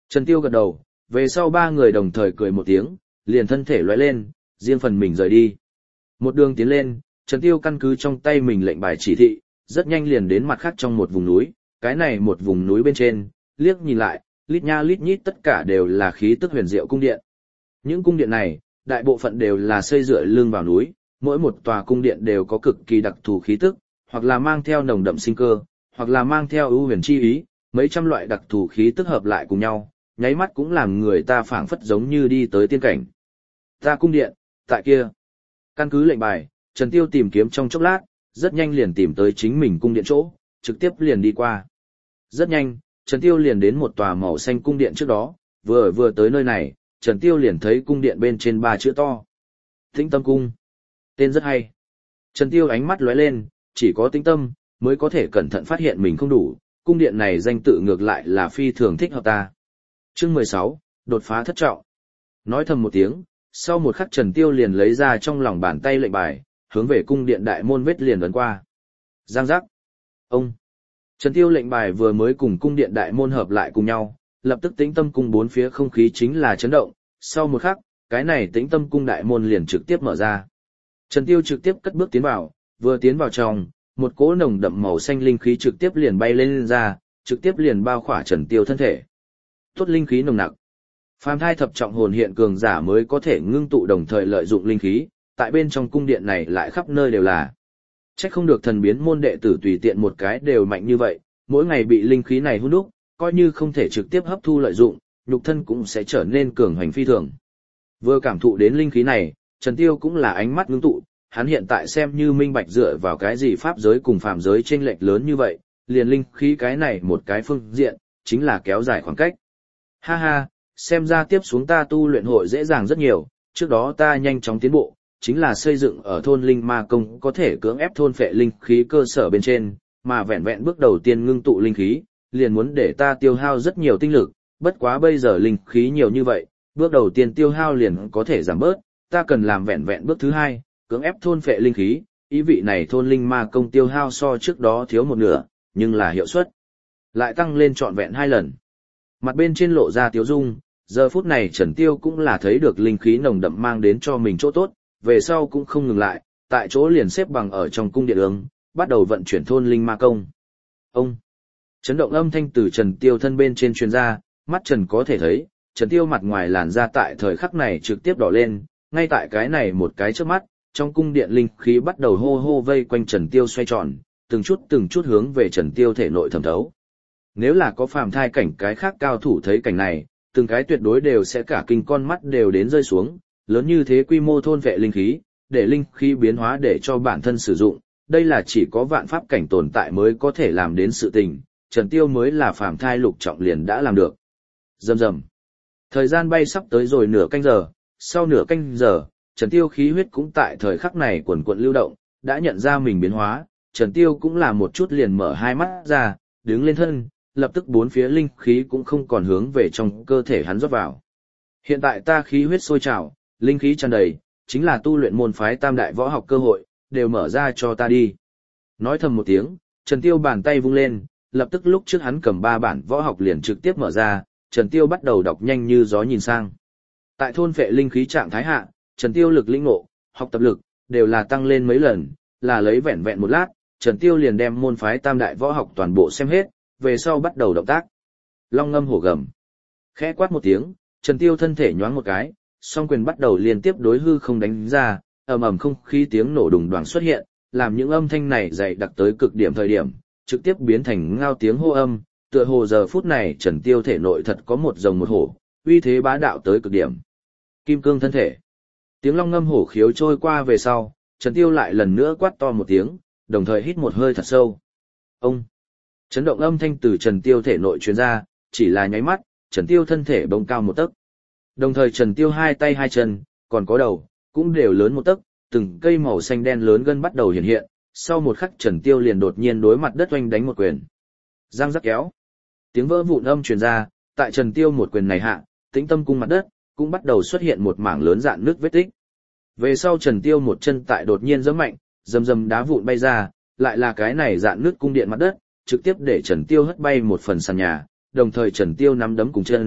Trần Tiêu gật đầu, về sau ba người đồng thời cười một tiếng, liền thân thể lóe lên, riêng phần mình rời đi. Một đường tiến lên, Trần Tiêu căn cứ trong tay mình lệnh bài chỉ thị, rất nhanh liền đến mặt khác trong một vùng núi, cái này một vùng núi bên trên, liếc nhìn lại, lít nha lít nhít tất cả đều là khí tức huyền diệu cung điện. Những cung điện này, đại bộ phận đều là xây dựa lưng vào núi, mỗi một tòa cung điện đều có cực kỳ đặc thù khí tức, hoặc là mang theo nồng đậm sinh cơ, hoặc là mang theo ưu huyền chi ý, mấy trăm loại đặc thù khí tức hợp lại cùng nhau, nháy mắt cũng làm người ta phảng phất giống như đi tới tiên cảnh. Ta cung điện, tại kia. Căn cứ lệnh bài, Trần Tiêu tìm kiếm trong chốc lát, rất nhanh liền tìm tới chính mình cung điện chỗ, trực tiếp liền đi qua. Rất nhanh, Trần Tiêu liền đến một tòa màu xanh cung điện trước đó, vừa vừa tới nơi này, Trần Tiêu liền thấy cung điện bên trên ba chữ to. Tĩnh Tâm Cung. Tên rất hay. Trần Tiêu ánh mắt lóe lên, chỉ có tĩnh tâm, mới có thể cẩn thận phát hiện mình không đủ, cung điện này danh tự ngược lại là phi thường thích hợp ta. Chương mười sáu, đột phá thất trọng. Nói thầm một tiếng, sau một khắc Trần Tiêu liền lấy ra trong lòng bàn tay lệnh bài, hướng về cung điện đại môn vết liền ấn qua. Giang giác. Ông. Trần Tiêu lệnh bài vừa mới cùng cung điện đại môn hợp lại cùng nhau, lập tức tĩnh tâm cung bốn phía không khí chính là chấn động, sau một khắc, cái này tĩnh tâm cung đại môn liền trực tiếp mở ra. Trần Tiêu trực tiếp cất bước tiến vào, vừa tiến vào trong, một cỗ nồng đậm màu xanh linh khí trực tiếp liền bay lên, lên ra, trực tiếp liền bao khỏa Trần Tiêu thân thể. Tốt linh khí nồng nặc. Phàm thai thập trọng hồn hiện cường giả mới có thể ngưng tụ đồng thời lợi dụng linh khí, tại bên trong cung điện này lại khắp nơi đều là. Chắc không được thần biến môn đệ tử tùy tiện một cái đều mạnh như vậy, mỗi ngày bị linh khí này hút đúc, coi như không thể trực tiếp hấp thu lợi dụng, nhục thân cũng sẽ trở nên cường hành phi thường. Vừa cảm thụ đến linh khí này, Trần Tiêu cũng là ánh mắt ngưng tụ, hắn hiện tại xem như minh bạch dựa vào cái gì pháp giới cùng phàm giới chênh lệch lớn như vậy, liền linh khí cái này một cái phương diện, chính là kéo dài khoảng cách. Ha ha, xem ra tiếp xuống ta tu luyện hội dễ dàng rất nhiều, trước đó ta nhanh chóng tiến bộ, chính là xây dựng ở thôn linh ma công có thể cưỡng ép thôn phệ linh khí cơ sở bên trên, mà vẹn vẹn bước đầu tiên ngưng tụ linh khí, liền muốn để ta tiêu hao rất nhiều tinh lực, bất quá bây giờ linh khí nhiều như vậy, bước đầu tiên tiêu hao liền có thể giảm bớt, ta cần làm vẹn vẹn bước thứ hai, cưỡng ép thôn phệ linh khí, ý vị này thôn linh ma công tiêu hao so trước đó thiếu một nửa, nhưng là hiệu suất lại tăng lên trọn vẹn hai lần. Mặt bên trên lộ ra tiếu dung, giờ phút này Trần Tiêu cũng là thấy được linh khí nồng đậm mang đến cho mình chỗ tốt, về sau cũng không ngừng lại, tại chỗ liền xếp bằng ở trong cung điện ương, bắt đầu vận chuyển thôn linh ma công. Ông, chấn động âm thanh từ Trần Tiêu thân bên trên truyền ra, mắt Trần có thể thấy, Trần Tiêu mặt ngoài làn da tại thời khắc này trực tiếp đỏ lên, ngay tại cái này một cái trước mắt, trong cung điện linh khí bắt đầu hô hô vây quanh Trần Tiêu xoay tròn, từng chút từng chút hướng về Trần Tiêu thể nội thẩm thấu. Nếu là có phàm thai cảnh cái khác cao thủ thấy cảnh này, từng cái tuyệt đối đều sẽ cả kinh con mắt đều đến rơi xuống, lớn như thế quy mô thôn vệ linh khí, để linh khí biến hóa để cho bản thân sử dụng, đây là chỉ có vạn pháp cảnh tồn tại mới có thể làm đến sự tình, Trần Tiêu mới là phàm thai lục trọng liền đã làm được. Rầm rầm. Thời gian bay sắp tới rồi nửa canh giờ, sau nửa canh giờ, Trần Tiêu khí huyết cũng tại thời khắc này quần quận lưu động, đã nhận ra mình biến hóa, Trần Tiêu cũng là một chút liền mở hai mắt ra, đứng lên thân, lập tức bốn phía linh khí cũng không còn hướng về trong cơ thể hắn rót vào. Hiện tại ta khí huyết sôi trào, linh khí tràn đầy, chính là tu luyện môn phái tam đại võ học cơ hội, đều mở ra cho ta đi. Nói thầm một tiếng, Trần Tiêu bàn tay vung lên, lập tức lúc trước hắn cầm ba bản võ học liền trực tiếp mở ra, Trần Tiêu bắt đầu đọc nhanh như gió nhìn sang. Tại thôn phệ linh khí trạng thái hạ, Trần Tiêu lực lĩnh ngộ, học tập lực, đều là tăng lên mấy lần, là lấy vẹn vẹn một lát, Trần Tiêu liền đem môn phái tam đại võ học toàn bộ xem hết, về sau bắt đầu động tác. Long ngâm hổ gầm. Khẽ quát một tiếng, Trần Tiêu thân thể nhoáng một cái, song quyền bắt đầu liên tiếp đối hư không đánh ra, ầm ầm không khí tiếng nổ đùng đoàng xuất hiện, làm những âm thanh này dày đặc tới cực điểm thời điểm, trực tiếp biến thành ngao tiếng hô âm, tựa hồ giờ phút này Trần Tiêu thể nội thật có một rồng một hổ, uy thế bá đạo tới cực điểm. Kim cương thân thể. Tiếng long ngâm hổ khiếu trôi qua về sau, Trần Tiêu lại lần nữa quát to một tiếng, đồng thời hít một hơi thật sâu. Ông. Chấn động âm thanh từ Trần Tiêu thể nội truyền ra, chỉ là nháy mắt, Trần Tiêu thân thể bỗng cao một tấc. Đồng thời Trần Tiêu hai tay hai chân, còn có đầu, cũng đều lớn một tấc, từng cây màu xanh đen lớn gân bắt đầu hiện hiện, sau một khắc Trần Tiêu liền đột nhiên đối mặt đất oanh đánh một quyền. Giang rắc kéo. Tiếng vỡ vụn âm truyền ra, tại Trần Tiêu một quyền này hạ, Tĩnh Tâm cung mặt đất cũng bắt đầu xuất hiện một mảng lớn rạn nước vết tích. Về sau Trần Tiêu một chân tại đột nhiên giẫm mạnh, rầm rầm đá vụn bay ra, lại là cái này rạn nước cung điện mặt đất, trực tiếp để Trần Tiêu hất bay một phần sàn nhà, đồng thời Trần Tiêu nắm đấm cùng chân,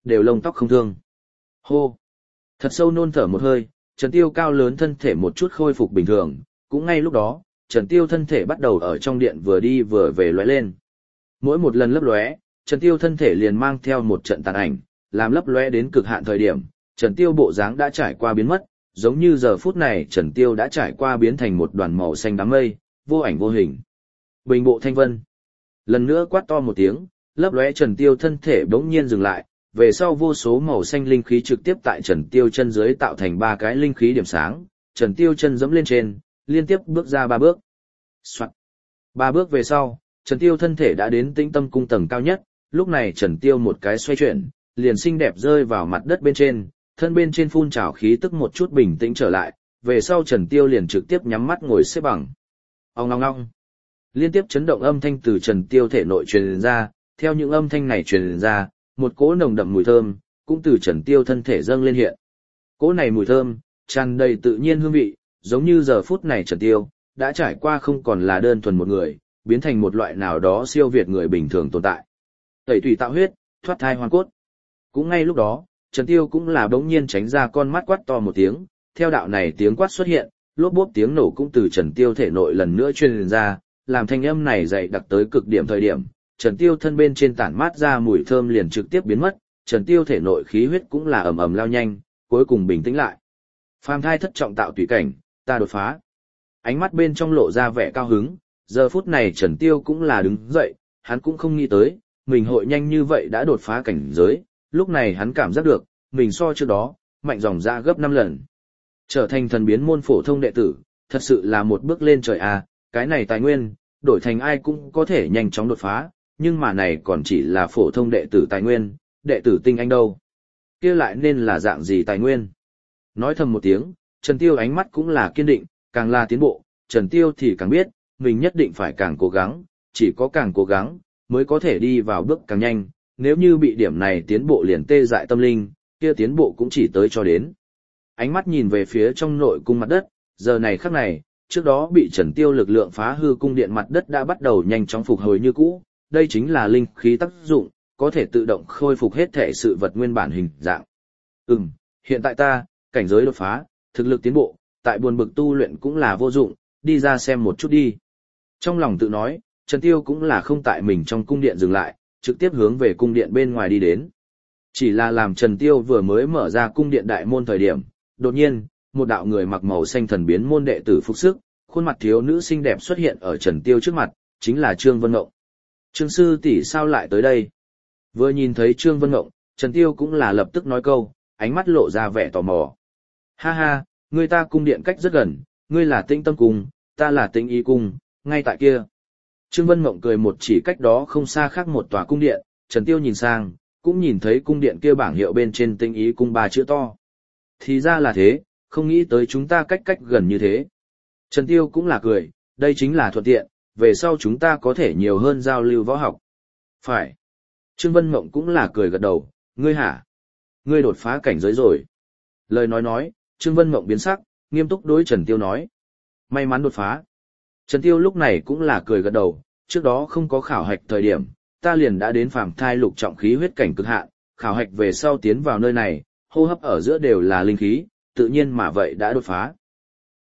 đều lông tóc không thương. Hô! Thật sâu nôn thở một hơi, Trần Tiêu cao lớn thân thể một chút khôi phục bình thường, cũng ngay lúc đó, Trần Tiêu thân thể bắt đầu ở trong điện vừa đi vừa về lóe lên. Mỗi một lần lấp lóe, Trần Tiêu thân thể liền mang theo một trận tàn ảnh, làm lấp lóe đến cực hạn thời điểm, Trần Tiêu bộ dáng đã trải qua biến mất, giống như giờ phút này Trần Tiêu đã trải qua biến thành một đoàn màu xanh đám mây, vô ảnh vô hình. Bình bộ thanh vân. Lần nữa quát to một tiếng, lấp lóe Trần Tiêu thân thể bỗng nhiên dừng lại, về sau vô số màu xanh linh khí trực tiếp tại Trần Tiêu chân dưới tạo thành ba cái linh khí điểm sáng, Trần Tiêu chân dẫm lên trên, liên tiếp bước ra ba bước. Soạn. Ba bước về sau, Trần Tiêu thân thể đã đến Tĩnh Tâm cung tầng cao nhất, lúc này Trần Tiêu một cái xoay chuyển, liền xinh đẹp rơi vào mặt đất bên trên, thân bên trên phun trào khí tức một chút bình tĩnh trở lại, về sau Trần Tiêu liền trực tiếp nhắm mắt ngồi xếp bằng. Ong ong ong. Liên tiếp chấn động âm thanh từ Trần Tiêu thể nội truyền ra, theo những âm thanh này truyền ra, một cỗ nồng đậm mùi thơm cũng từ Trần Tiêu thân thể dâng lên hiện. Cỗ này mùi thơm tràn đầy tự nhiên hương vị, giống như giờ phút này Trần Tiêu đã trải qua không còn là đơn thuần một người, biến thành một loại nào đó siêu việt người bình thường tồn tại. Tẩy tùy tạo huyết, thoát thai hoàn cốt. Cũng ngay lúc đó, Trần Tiêu cũng là bỗng nhiên tránh ra con mắt quát to một tiếng, theo đạo này tiếng quát xuất hiện, lốp bốp tiếng nổ cũng từ Trần Tiêu thể nội lần nữa truyền ra, làm thanh âm này dậy đặc tới cực điểm thời điểm, Trần Tiêu thân bên trên tản mát ra mùi thơm liền trực tiếp biến mất, Trần Tiêu thể nội khí huyết cũng là ầm ầm lao nhanh, cuối cùng bình tĩnh lại. Phàm thai thất trọng tạo tùy cảnh, ta đột phá. Ánh mắt bên trong lộ ra vẻ cao hứng, giờ phút này Trần Tiêu cũng là đứng dậy, hắn cũng không nghĩ tới, mình hội nhanh như vậy đã đột phá cảnh giới, lúc này hắn cảm giác được, mình so trước đó, mạnh dòng ra gấp năm lần. Trở thành thần biến môn phổ thông đệ tử, thật sự là một bước lên trời à, cái này tài nguyên, đổi thành ai cũng có thể nhanh chóng đột phá, nhưng mà này còn chỉ là phổ thông đệ tử tài nguyên, đệ tử tinh anh đâu. Kia lại nên là dạng gì tài nguyên? Nói thầm một tiếng, Trần Tiêu ánh mắt cũng là kiên định, càng là tiến bộ, Trần Tiêu thì càng biết, mình nhất định phải càng cố gắng, chỉ có càng cố gắng, mới có thể đi vào bước càng nhanh, nếu như bị điểm này tiến bộ liền tê dại tâm linh, kia tiến bộ cũng chỉ tới cho đến. Ánh mắt nhìn về phía trong nội cung mặt đất, giờ này khắc này, trước đó bị Trần Tiêu lực lượng phá hư cung điện mặt đất đã bắt đầu nhanh chóng phục hồi như cũ, đây chính là linh khí tác dụng, có thể tự động khôi phục hết thể sự vật nguyên bản hình dạng. Ừm, hiện tại ta, cảnh giới đột phá, thực lực tiến bộ, tại buồn bực tu luyện cũng là vô dụng, đi ra xem một chút đi. Trong lòng tự nói, Trần Tiêu cũng là không tại mình trong cung điện dừng lại, trực tiếp hướng về cung điện bên ngoài đi đến. Chỉ là làm Trần Tiêu vừa mới mở ra cung điện đại môn thời điểm, đột nhiên, một đạo người mặc màu xanh thần biến môn đệ tử phục sức, khuôn mặt thiếu nữ xinh đẹp xuất hiện ở Trần Tiêu trước mặt, chính là Trương Vân Ngộng. Trương sư tỷ sao lại tới đây? Vừa nhìn thấy Trương Vân Ngộng, Trần Tiêu cũng là lập tức nói câu, ánh mắt lộ ra vẻ tò mò. Ha ha, người ta cung điện cách rất gần, ngươi là Tĩnh Tâm cung, ta là Tĩnh Y cung, ngay tại kia. Trương Vân Ngộng cười một chỉ cách đó không xa khác một tòa cung điện, Trần Tiêu nhìn sang, cũng nhìn thấy cung điện kia bảng hiệu bên trên Tĩnh Y cung ba chữ to. Thì ra là thế, không nghĩ tới chúng ta cách cách gần như thế. Trần Tiêu cũng là cười, đây chính là thuận tiện, về sau chúng ta có thể nhiều hơn giao lưu võ học. Phải. Trương Vân Mộng cũng là cười gật đầu, ngươi hả? Ngươi đột phá cảnh giới rồi. Lời nói nói, Trương Vân Mộng biến sắc, nghiêm túc đối Trần Tiêu nói. May mắn đột phá. Trần Tiêu lúc này cũng là cười gật đầu, trước đó không có khảo hạch thời điểm, ta liền đã đến phàm thai lục trọng khí huyết cảnh cực hạn, khảo hạch về sau tiến vào nơi này, hô hấp ở giữa đều là linh khí, tự nhiên mà vậy đã đột phá.